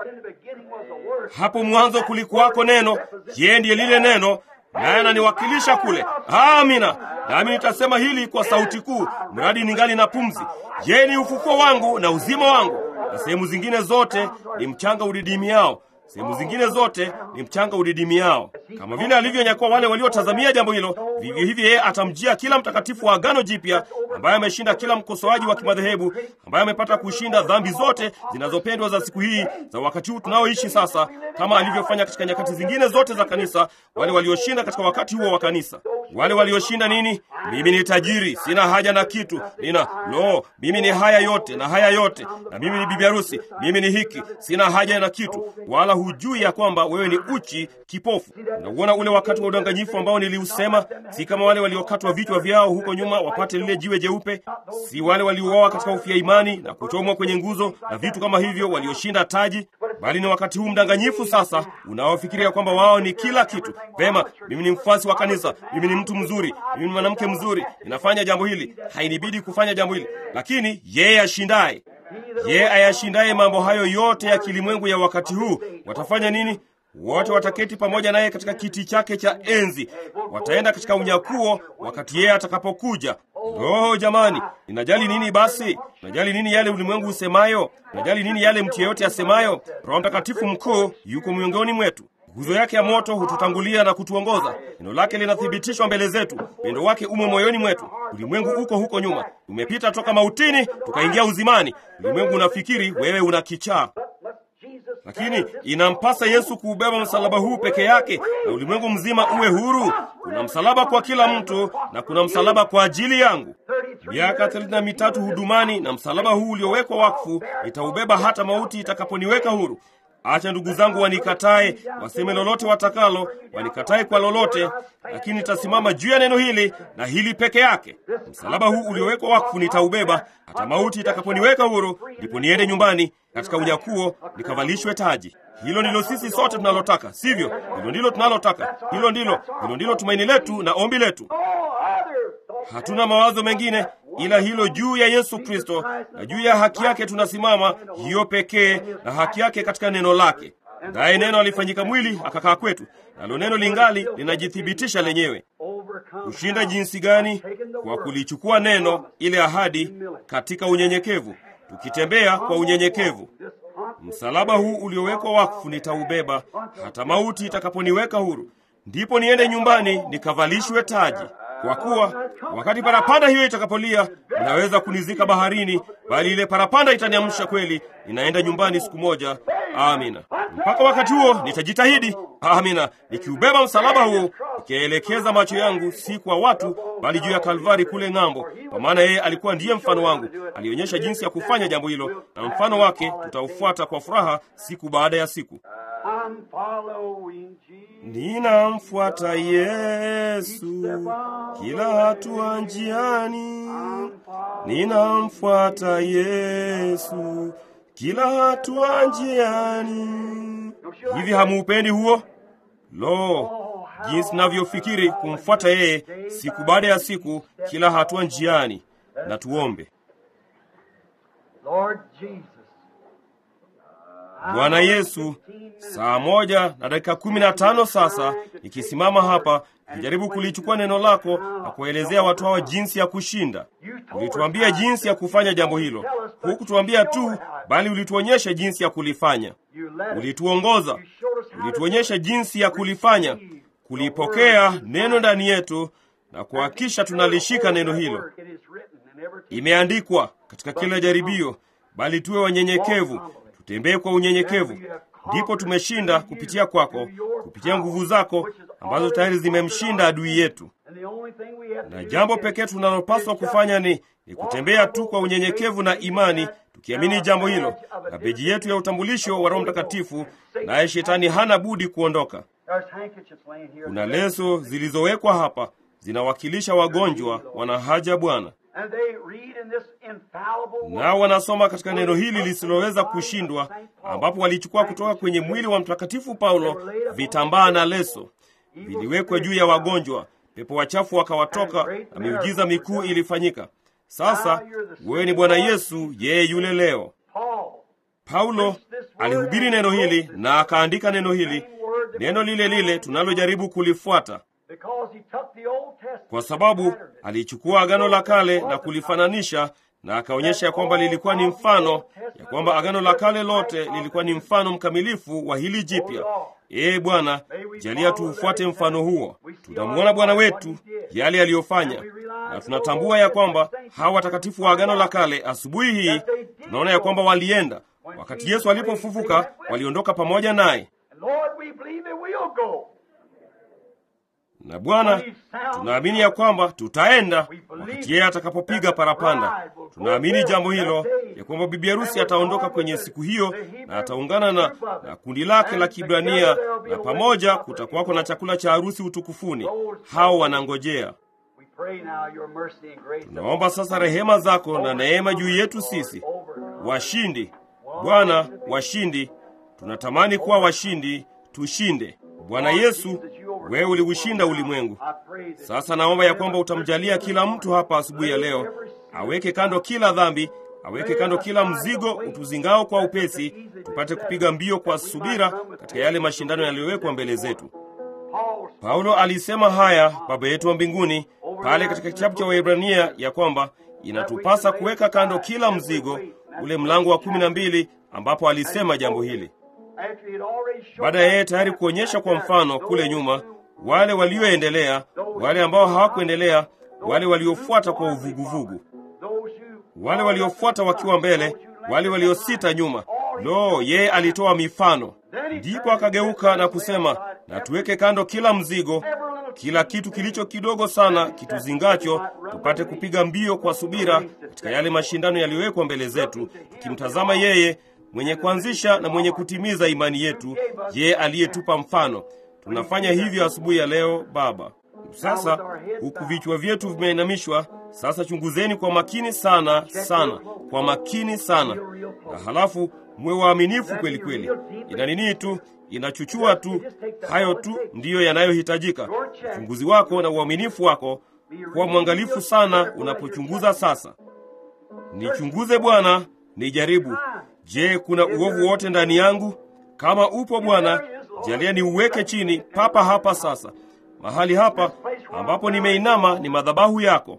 Hapo mwanzo kulikuwako neno. Je, ndiye lile neno? Naye ananiwakilisha kule. Amina. Nami nitasema hili kwa sauti kuu, mradi ningali na pumzi. Je, ni ufufuo wangu na uzima wangu, na sehemu zingine zote ni mchanga udidimiao. Sehemu zingine zote ni mchanga udidimiao. Kama vile alivyonyakua wale waliotazamia jambo hilo, vivyo hivyo yeye atamjia kila mtakatifu wa Agano Jipya, ambaye ameshinda kila mkosoaji wa kimadhehebu, ambaye amepata kushinda dhambi zote zinazopendwa za siku hii, za wakati huu tunaoishi sasa, kama alivyofanya katika nyakati zingine zote za kanisa, wale walioshinda katika wakati huo wa kanisa. Wale walioshinda nini? Mimi ni tajiri, sina haja na kitu. Mimi ni haya yote na haya yote, na mimi ni bibi harusi, mimi ni hiki, sina haja na kitu. Wala hujui ya kwamba wewe ni uchi, kipofu. Unauona ule wakati wa udanganyifu ambao niliusema? Si kama wale waliokatwa vichwa vyao huko nyuma wapate lile jiwe jeupe, si wale waliouawa katika ufia imani na kuchomwa kwenye nguzo na vitu kama hivyo walioshinda taji, bali ni wakati huu mdanganyifu sasa unaofikiria kwamba wao ni kila kitu. Vema, mimi ni mfuasi wa kanisa, mimi ni mtu mzuri, mimi ni mwanamke mzuri, ninafanya jambo hili, hainibidi kufanya jambo hili. Lakini yeye ashindaye, yeye ayashindaye mambo hayo yote ya kilimwengu ya wakati huu, watafanya nini? Wote wataketi pamoja naye katika kiti chake cha enzi. Wataenda katika unyakuo wakati yeye atakapokuja. Jamani, ninajali nini basi? Najali nini yale ulimwengu usemayo? Najali nini yale mtu yeyote asemayo? Roho Mtakatifu mkuu yuko miongoni mwetu. Nguzo yake ya moto hututangulia na kutuongoza. Neno lake linathibitishwa mbele zetu. Pendo wake umo moyoni mwetu. Ulimwengu uko huko nyuma. Tumepita toka mautini tukaingia uzimani. Ulimwengu unafikiri wewe una kichaa, lakini inampasa Yesu kuubeba msalaba huu peke yake na ulimwengu mzima uwe huru. Kuna msalaba kwa kila mtu na kuna msalaba kwa ajili yangu. Miaka 33 hudumani, na msalaba huu uliowekwa wakfu nitaubeba hata mauti itakaponiweka huru. Acha ndugu zangu wanikatae, waseme lolote watakalo, wanikatae kwa lolote, lakini nitasimama juu ya neno hili na hili peke yake. Msalaba huu uliowekwa wakfu nitaubeba hata mauti itakaponiweka huru, ndipo niende nyumbani katika unyakuo nikavalishwe taji. Hilo ndilo sisi sote tunalotaka, sivyo? Hilo ndilo tunalotaka. Hilo ndilo tumaini letu na ombi letu. Hatuna mawazo mengine ila hilo juu ya Yesu Kristo, na juu ya haki yake tunasimama, hiyo pekee, na haki yake katika neno lake. Naye neno alifanyika mwili akakaa kwetu, nalo neno lingali linajithibitisha lenyewe. Kushinda jinsi gani? Kwa kulichukua neno, ile ahadi, katika unyenyekevu, tukitembea kwa unyenyekevu. Msalaba huu uliowekwa wakfu nitaubeba hata mauti itakaponiweka huru, ndipo niende nyumbani nikavalishwe taji. Kwa kuwa wakati parapanda hiyo itakapolia, inaweza kunizika baharini, bali ile parapanda itaniamsha kweli. Ninaenda nyumbani siku moja. Amina. Mpaka wakati huo nitajitahidi. Amina. Nikiubeba msalaba huo, nikielekeza macho yangu si kwa watu, bali juu ya Kalvari kule ng'ambo, kwa maana yeye alikuwa ndiye mfano wangu. Alionyesha jinsi ya kufanya jambo hilo, na mfano wake tutaufuata kwa furaha siku baada ya siku. Ninamfuata Yesu kila hatua njiani. Ninamfuata Yesu kila hatua njiani. Hivi hamuupendi huo? Jinsi ninavyofikiri kumfuata yeye siku baada ya siku, kila hatua njiani. Na tuombe. Bwana Yesu, saa 1:15 sasa, nikisimama hapa nikijaribu kulichukua neno lako na kuelezea watu hawa jinsi ya kushinda. Ulituambia jinsi ya kufanya jambo hilo. Hukutuambia tu, bali ulituonyesha jinsi ya kulifanya. Ulituongoza, ulituonyesha jinsi ya kulifanya, kulipokea neno ndani yetu na kuhakikisha tunalishika neno hilo. Imeandikwa katika kila jaribio, bali tuwe wanyenyekevu, tutembee kwa unyenyekevu, ndipo tumeshinda kupitia kwako, kupitia nguvu zako ambazo tayari zimemshinda adui yetu. Na jambo pekee tunalopaswa kufanya ni kutembea tu kwa unyenyekevu na imani, tukiamini jambo hilo, na beji yetu ya utambulisho wa Roho Mtakatifu, naye shetani hana budi kuondoka. Kuna leso zilizowekwa hapa, zinawakilisha wagonjwa, wana haja Bwana. Na wanasoma katika neno hili lisiloweza kushindwa, ambapo walichukua kutoka kwenye mwili wa Mtakatifu Paulo vitambaa na leso, viliwekwa juu ya wagonjwa, pepo wachafu wakawatoka, na miujiza mikuu ilifanyika. Sasa wewe ni Bwana Yesu, yeye yule leo. Paulo alihubiri neno hili na akaandika neno hili, neno lile lile tunalojaribu kulifuata, kwa sababu alichukua Agano la Kale na kulifananisha, na akaonyesha ya kwamba lilikuwa ni mfano, ya kwamba Agano la Kale lote lilikuwa ni mfano mkamilifu wa hili jipya. Bwana, jalia tuufuate mfano huo. Tunamwona Bwana wetu yale aliyofanya, na tunatambua ya kwamba hawa watakatifu wa Agano la Kale, asubuhi hii tunaona ya kwamba walienda, wakati Yesu alipofufuka, waliondoka pamoja naye. Na Bwana, tunaamini ya kwamba tutaenda wakati yeye atakapopiga parapanda. Tunaamini jambo hilo, ya kwamba bibi harusi ataondoka kwenye siku hiyo na ataungana na kundi lake la Kibrania, na pamoja kutakuwako na chakula cha harusi utukufuni. Hao wanangojea. Tunaomba sasa rehema zako na neema juu yetu sisi washindi. Bwana, washindi. Tunatamani kuwa washindi, tushinde. Bwana Yesu, wewe uliushinda ulimwengu. Sasa naomba ya kwamba utamjalia kila mtu hapa asubuhi ya leo aweke kando kila dhambi, aweke kando kila mzigo utuzingao kwa upesi, tupate kupiga mbio kwa subira katika yale mashindano yaliyowekwa mbele zetu. Paulo alisema haya, Baba yetu wa mbinguni, pale katika kitabu cha Waebrania, ya kwamba inatupasa kuweka kando kila mzigo, ule mlango wa 12 ambapo alisema jambo hili. Baada ya yeye tayari kuonyesha kwa mfano kule nyuma wale walioendelea, wale ambao hawakuendelea, wale waliofuata kwa uvuguvugu, wale waliofuata wakiwa mbele, wale waliosita nyuma. Lo, yeye alitoa mifano. Ndipo akageuka na kusema, na tuweke kando kila mzigo, kila kitu kilicho kidogo sana kituzingacho, tupate kupiga mbio kwa subira katika yale mashindano yaliyowekwa mbele zetu, tukimtazama yeye mwenye kuanzisha na mwenye kutimiza imani yetu, yeye aliyetupa mfano. Tunafanya hivyo asubuhi ya leo, Baba. Sasa huku vichwa vyetu vimeinamishwa, sasa chunguzeni kwa makini sana sana, kwa makini sana, na halafu mwe waaminifu kweli kweli. Ina nini tu, inachuchua tu. Hayo tu ndiyo yanayohitajika, uchunguzi wako na uaminifu wako. Kuwa mwangalifu sana unapochunguza sasa. Nichunguze Bwana, nijaribu. Je, kuna uovu wote ndani yangu? Kama upo Bwana, jalia ni uweke chini papa hapa sasa. Mahali hapa ambapo nimeinama ni madhabahu yako.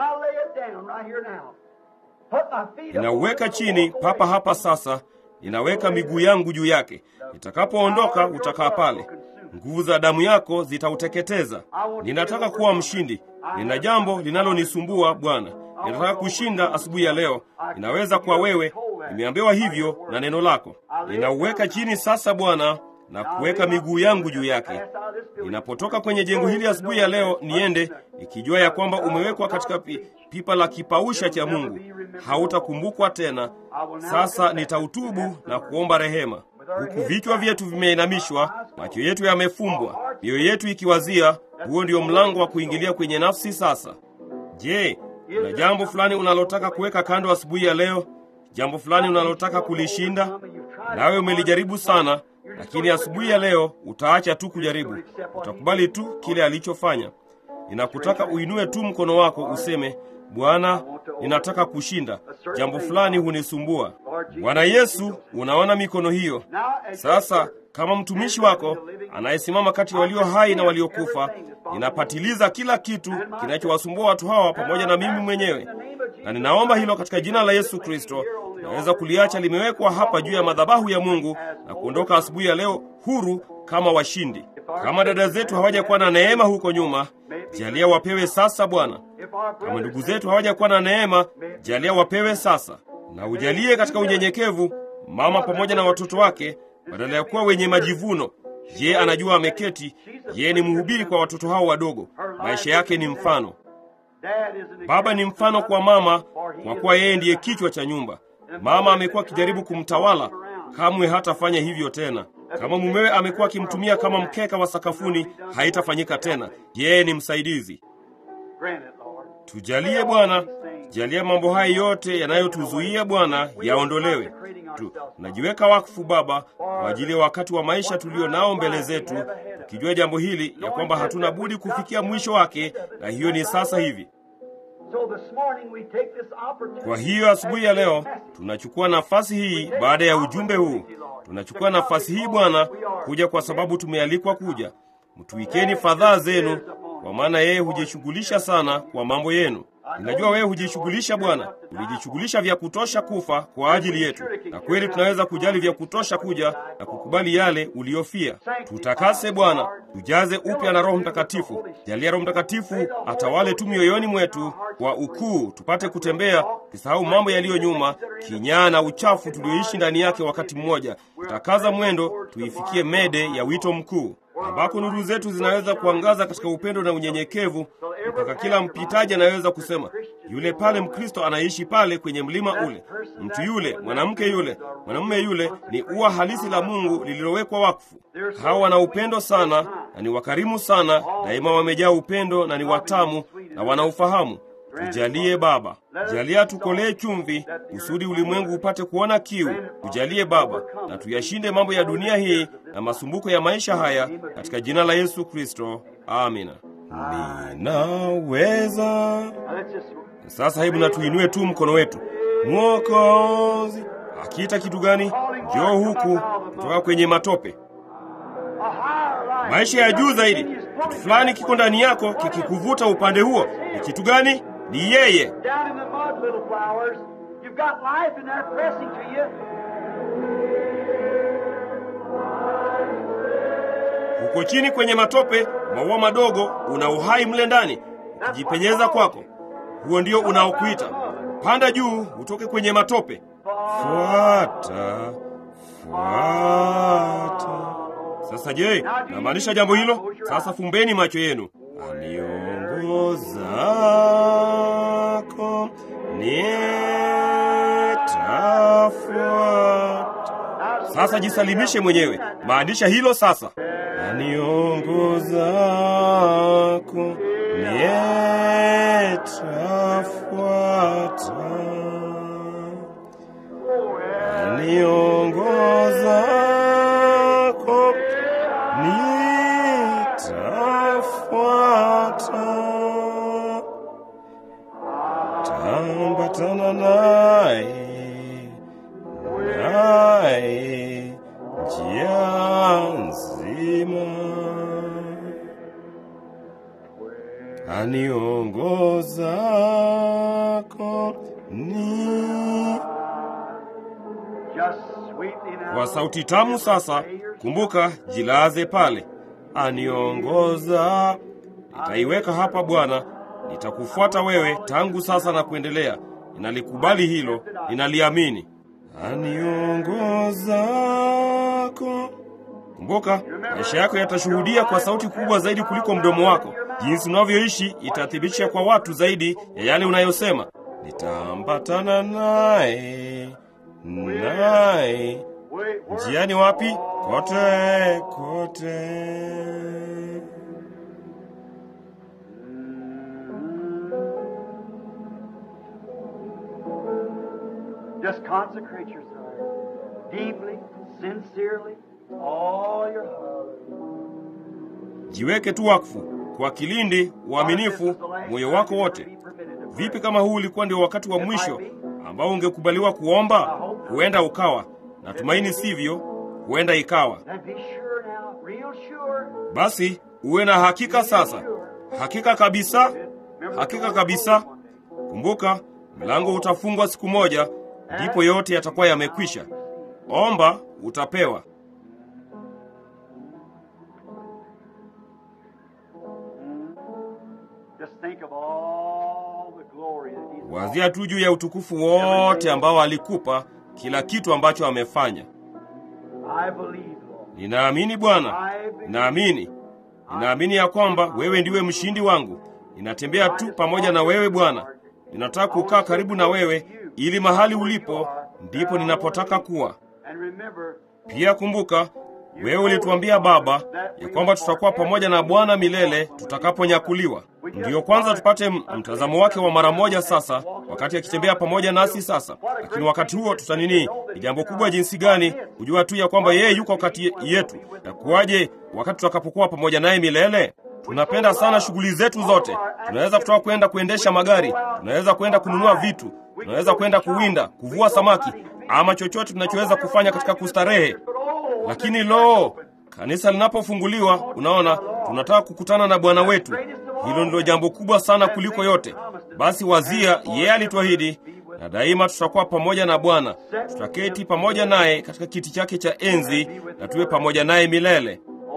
Ninauweka chini papa hapa sasa. Ninaweka miguu yangu juu yake. Nitakapoondoka utakaa pale. Nguvu za damu yako zitauteketeza. Ninataka kuwa mshindi. Nina jambo linalonisumbua Bwana. Ninataka kushinda asubuhi ya leo. Ninaweza kwa wewe. Nimeambiwa hivyo na neno lako. Ninauweka chini sasa Bwana, na kuweka miguu yangu juu yake. Ninapotoka kwenye jengo hili asubuhi ya leo, niende nikijua ya kwamba umewekwa katika pipa la kipausha cha Mungu. Hautakumbukwa tena. Sasa nitautubu na kuomba rehema. Huku vichwa vyetu vimeinamishwa, macho yetu yamefumbwa, mioyo yetu ikiwazia, huo ndio mlango wa kuingilia kwenye nafsi sasa. Je, kuna jambo fulani unalotaka kuweka kando asubuhi ya leo? Jambo fulani unalotaka kulishinda? Nawe umelijaribu sana, lakini asubuhi ya leo utaacha tu kujaribu. Utakubali tu kile alichofanya. Ninakutaka uinue tu mkono wako useme, Bwana, ninataka kushinda. Jambo fulani hunisumbua. Bwana Yesu, unaona mikono hiyo. Sasa kama mtumishi wako anayesimama kati ya walio hai na waliokufa, ninapatiliza kila kitu kinachowasumbua watu hawa pamoja na mimi mwenyewe. Na ninaomba hilo katika jina la Yesu Kristo. Naweza kuliacha limewekwa hapa juu ya madhabahu ya Mungu na kuondoka asubuhi ya leo huru kama washindi. Kama dada zetu hawajakuwa na neema huko nyuma, jalia wapewe sasa Bwana. Kama ndugu zetu hawajakuwa na neema, jalia wapewe sasa. Na ujalie katika unyenyekevu mama pamoja na watoto wake, badala ya kuwa wenye majivuno. Je, anajua ameketi. Yeye ni mhubiri kwa watoto hao wadogo. Maisha yake ni mfano. Baba ni mfano kwa mama, kwa kuwa yeye ndiye kichwa cha nyumba. Mama amekuwa akijaribu kumtawala, kamwe hatafanya hivyo tena. Kama mumewe amekuwa akimtumia kama mkeka wa sakafuni, haitafanyika tena. Yeye ni msaidizi. Tujalie Bwana, jalia mambo haya yote yanayotuzuia Bwana yaondolewe. Najiweka wakfu Baba kwa ajili ya wakati wa maisha tulio nao mbele zetu, tukijua jambo hili ya kwamba hatuna budi kufikia mwisho wake, na hiyo ni sasa hivi. Kwa hiyo asubuhi ya leo tunachukua nafasi hii. Baada ya ujumbe huu tunachukua nafasi hii Bwana kuja kwa sababu tumealikwa kuja. Mtuikeni fadhaa zenu, kwa maana yeye hujishughulisha sana kwa mambo yenu. Ninajua wewe hujishughulisha Bwana. Ulijishughulisha vya kutosha kufa kwa ajili yetu, na kweli tunaweza kujali vya kutosha kuja na kukubali yale uliofia. Tutakase Bwana, tujaze upya na Roho Mtakatifu. Jalia Roho Mtakatifu atawale tu mioyoni mwetu kwa ukuu, tupate kutembea tusahau mambo yaliyo nyuma, kinyaa na uchafu tulioishi ndani yake wakati mmoja. Tutakaza mwendo tuifikie mede ya wito mkuu. ambako nuru zetu zinaweza kuangaza katika upendo na unyenyekevu, mpaka kila mpitaji anaweza kusema, yule pale Mkristo anaishi pale kwenye mlima ule. Mtu yule, mwanamke yule, mwanamume yule ni ua halisi la Mungu lililowekwa wakfu. Hawa wana upendo sana na ni wakarimu sana, daima wamejaa upendo na ni watamu na wanaufahamu. Tujalie Baba, jalia tukolee chumvi kusudi ulimwengu upate kuona kiu. Tujalie Baba, na tuyashinde mambo ya dunia hii na masumbuko ya maisha haya, katika jina la Yesu Kristo, amina. Ninaweza. Sasa hebu na tuinue tu mkono wetu. Mwokozi akiita kitu gani? Njoo huku kutoka kwenye matope. Maisha ya juu zaidi, kitu fulani kiko ndani yako kikikuvuta upande huo. Ni kitu gani? Ni yeye. Huko chini kwenye matope, maua madogo, una uhai mle ndani ukijipenyeza kwako. Huo ndio unaokuita. Panda juu utoke kwenye matope. Fuata, fuata. Sasa je, namaanisha jambo hilo? Sasa fumbeni macho yenu. Aniongozako nitafuata. Sasa jisalimishe mwenyewe. Maanisha hilo sasa. Aniongozako nitafuata. Aniongozako nitafuata. Tambatana naye, naye njia nzima. Aniongozako ni. Kwa sauti tamu sasa, kumbuka, jilaze pale. Aniongoza. Nitaiweka hapa Bwana, nitakufuata wewe tangu sasa na kuendelea. Ninalikubali hilo, ninaliamini. Aniongozako. Kumbuka, maisha yako yatashuhudia kwa sauti kubwa zaidi kuliko mdomo wako. Jinsi unavyoishi itathibitisha kwa watu zaidi ya yale unayosema. Nitaambatana naye, naye. Njiani wapi? Kote, kote. Just consecrate yourself deeply, sincerely, all your heart. Jiweke tu wakfu kwa kilindi, uaminifu, moyo wako wote. Vipi kama huu ulikuwa ndio wakati wa mwisho ambao ungekubaliwa kuomba? Huenda ukawa. Natumaini sivyo, huenda ikawa. Basi uwe na hakika sasa. Hakika kabisa. Hakika kabisa. Kumbuka, mlango utafungwa siku moja, ndipo yote yatakuwa yamekwisha. Omba, utapewa. Wazia tu juu ya utukufu wote ambao alikupa, kila kitu ambacho amefanya. Ninaamini Bwana, ninaamini. Ninaamini ya kwamba wewe ndiwe mshindi wangu. Ninatembea tu pamoja na wewe Bwana. Ninataka kukaa karibu na wewe, ili mahali ulipo ndipo ninapotaka kuwa. Pia kumbuka, wewe ulituambia Baba ya kwamba tutakuwa pamoja na Bwana milele tutakaponyakuliwa. Ndiyo kwanza tupate mtazamo wake wa mara moja sasa, wakati akitembea pamoja nasi sasa. Lakini wakati huo tutanini, ni jambo kubwa jinsi gani kujua tu ya kwamba yeye yuko kati yetu. Na kuwaje wakati tutakapokuwa pamoja naye milele? Tunapenda sana shughuli zetu zote. Tunaweza kutoka kwenda kuendesha magari, tunaweza kwenda kununua vitu, tunaweza kwenda kuwinda, kuvua samaki, ama chochote tunachoweza kufanya katika kustarehe. Lakini kanisa linapofunguliwa, unaona, tunataka kukutana na Bwana wetu. Hilo ndilo jambo kubwa sana kuliko yote. Basi wazia, yeye alituahidi, na daima tutakuwa pamoja na Bwana. Tutaketi pamoja naye katika kiti chake cha enzi, na tuwe pamoja naye milele.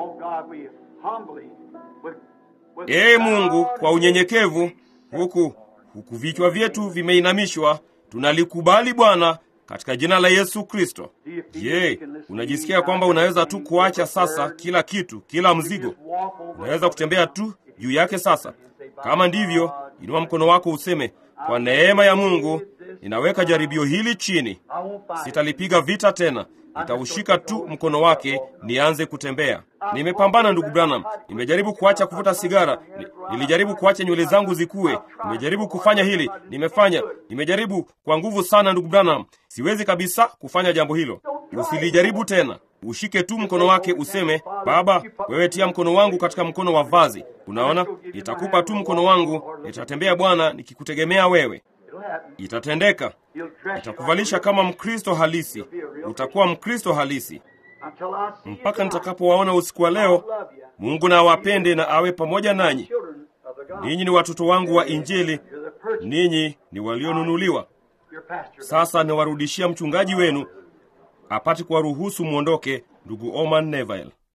Mungu, kwa unyenyekevu, huku vichwa vyetu vimeinamishwa, tunalikubali Bwana katika jina la Yesu Kristo. Je, unajisikia kwamba unaweza tu kuacha sasa kila kitu, kila mzigo? Unaweza kutembea tu juu yake sasa? Kama ndivyo, inua mkono wako useme, kwa neema ya Mungu, ninaweka jaribio hili chini. Sitalipiga vita tena. Nitaushika tu mkono wake nianze kutembea. Nimepambana ndugu Branham. Nimejaribu kuacha kuvuta sigara. Nilijaribu kuacha nywele zangu zikue. Nimejaribu kufanya hili. Nimejaribu kwa nguvu sana ndugu Branham. Siwezi kabisa kufanya jambo hilo. Usilijaribu tena. Ushike tu mkono wake useme, Baba, wewe tia mkono wangu katika mkono wa vazi. Unaona? Nitakupa tu mkono wangu. Nitatembea Bwana nikikutegemea wewe. Itatendeka. Nitakuvalisha kama Mkristo halisi. Utakuwa Mkristo halisi. Mpaka nitakapowaona usiku wa leo. Mungu na awapende na awe pamoja nanyi. Ninyi ni watoto wangu wa Injili. Ninyi ni walionunuliwa. Sasa nawarudishia mchungaji wenu apate kuwaruhusu muondoke, ndugu Oman Neville.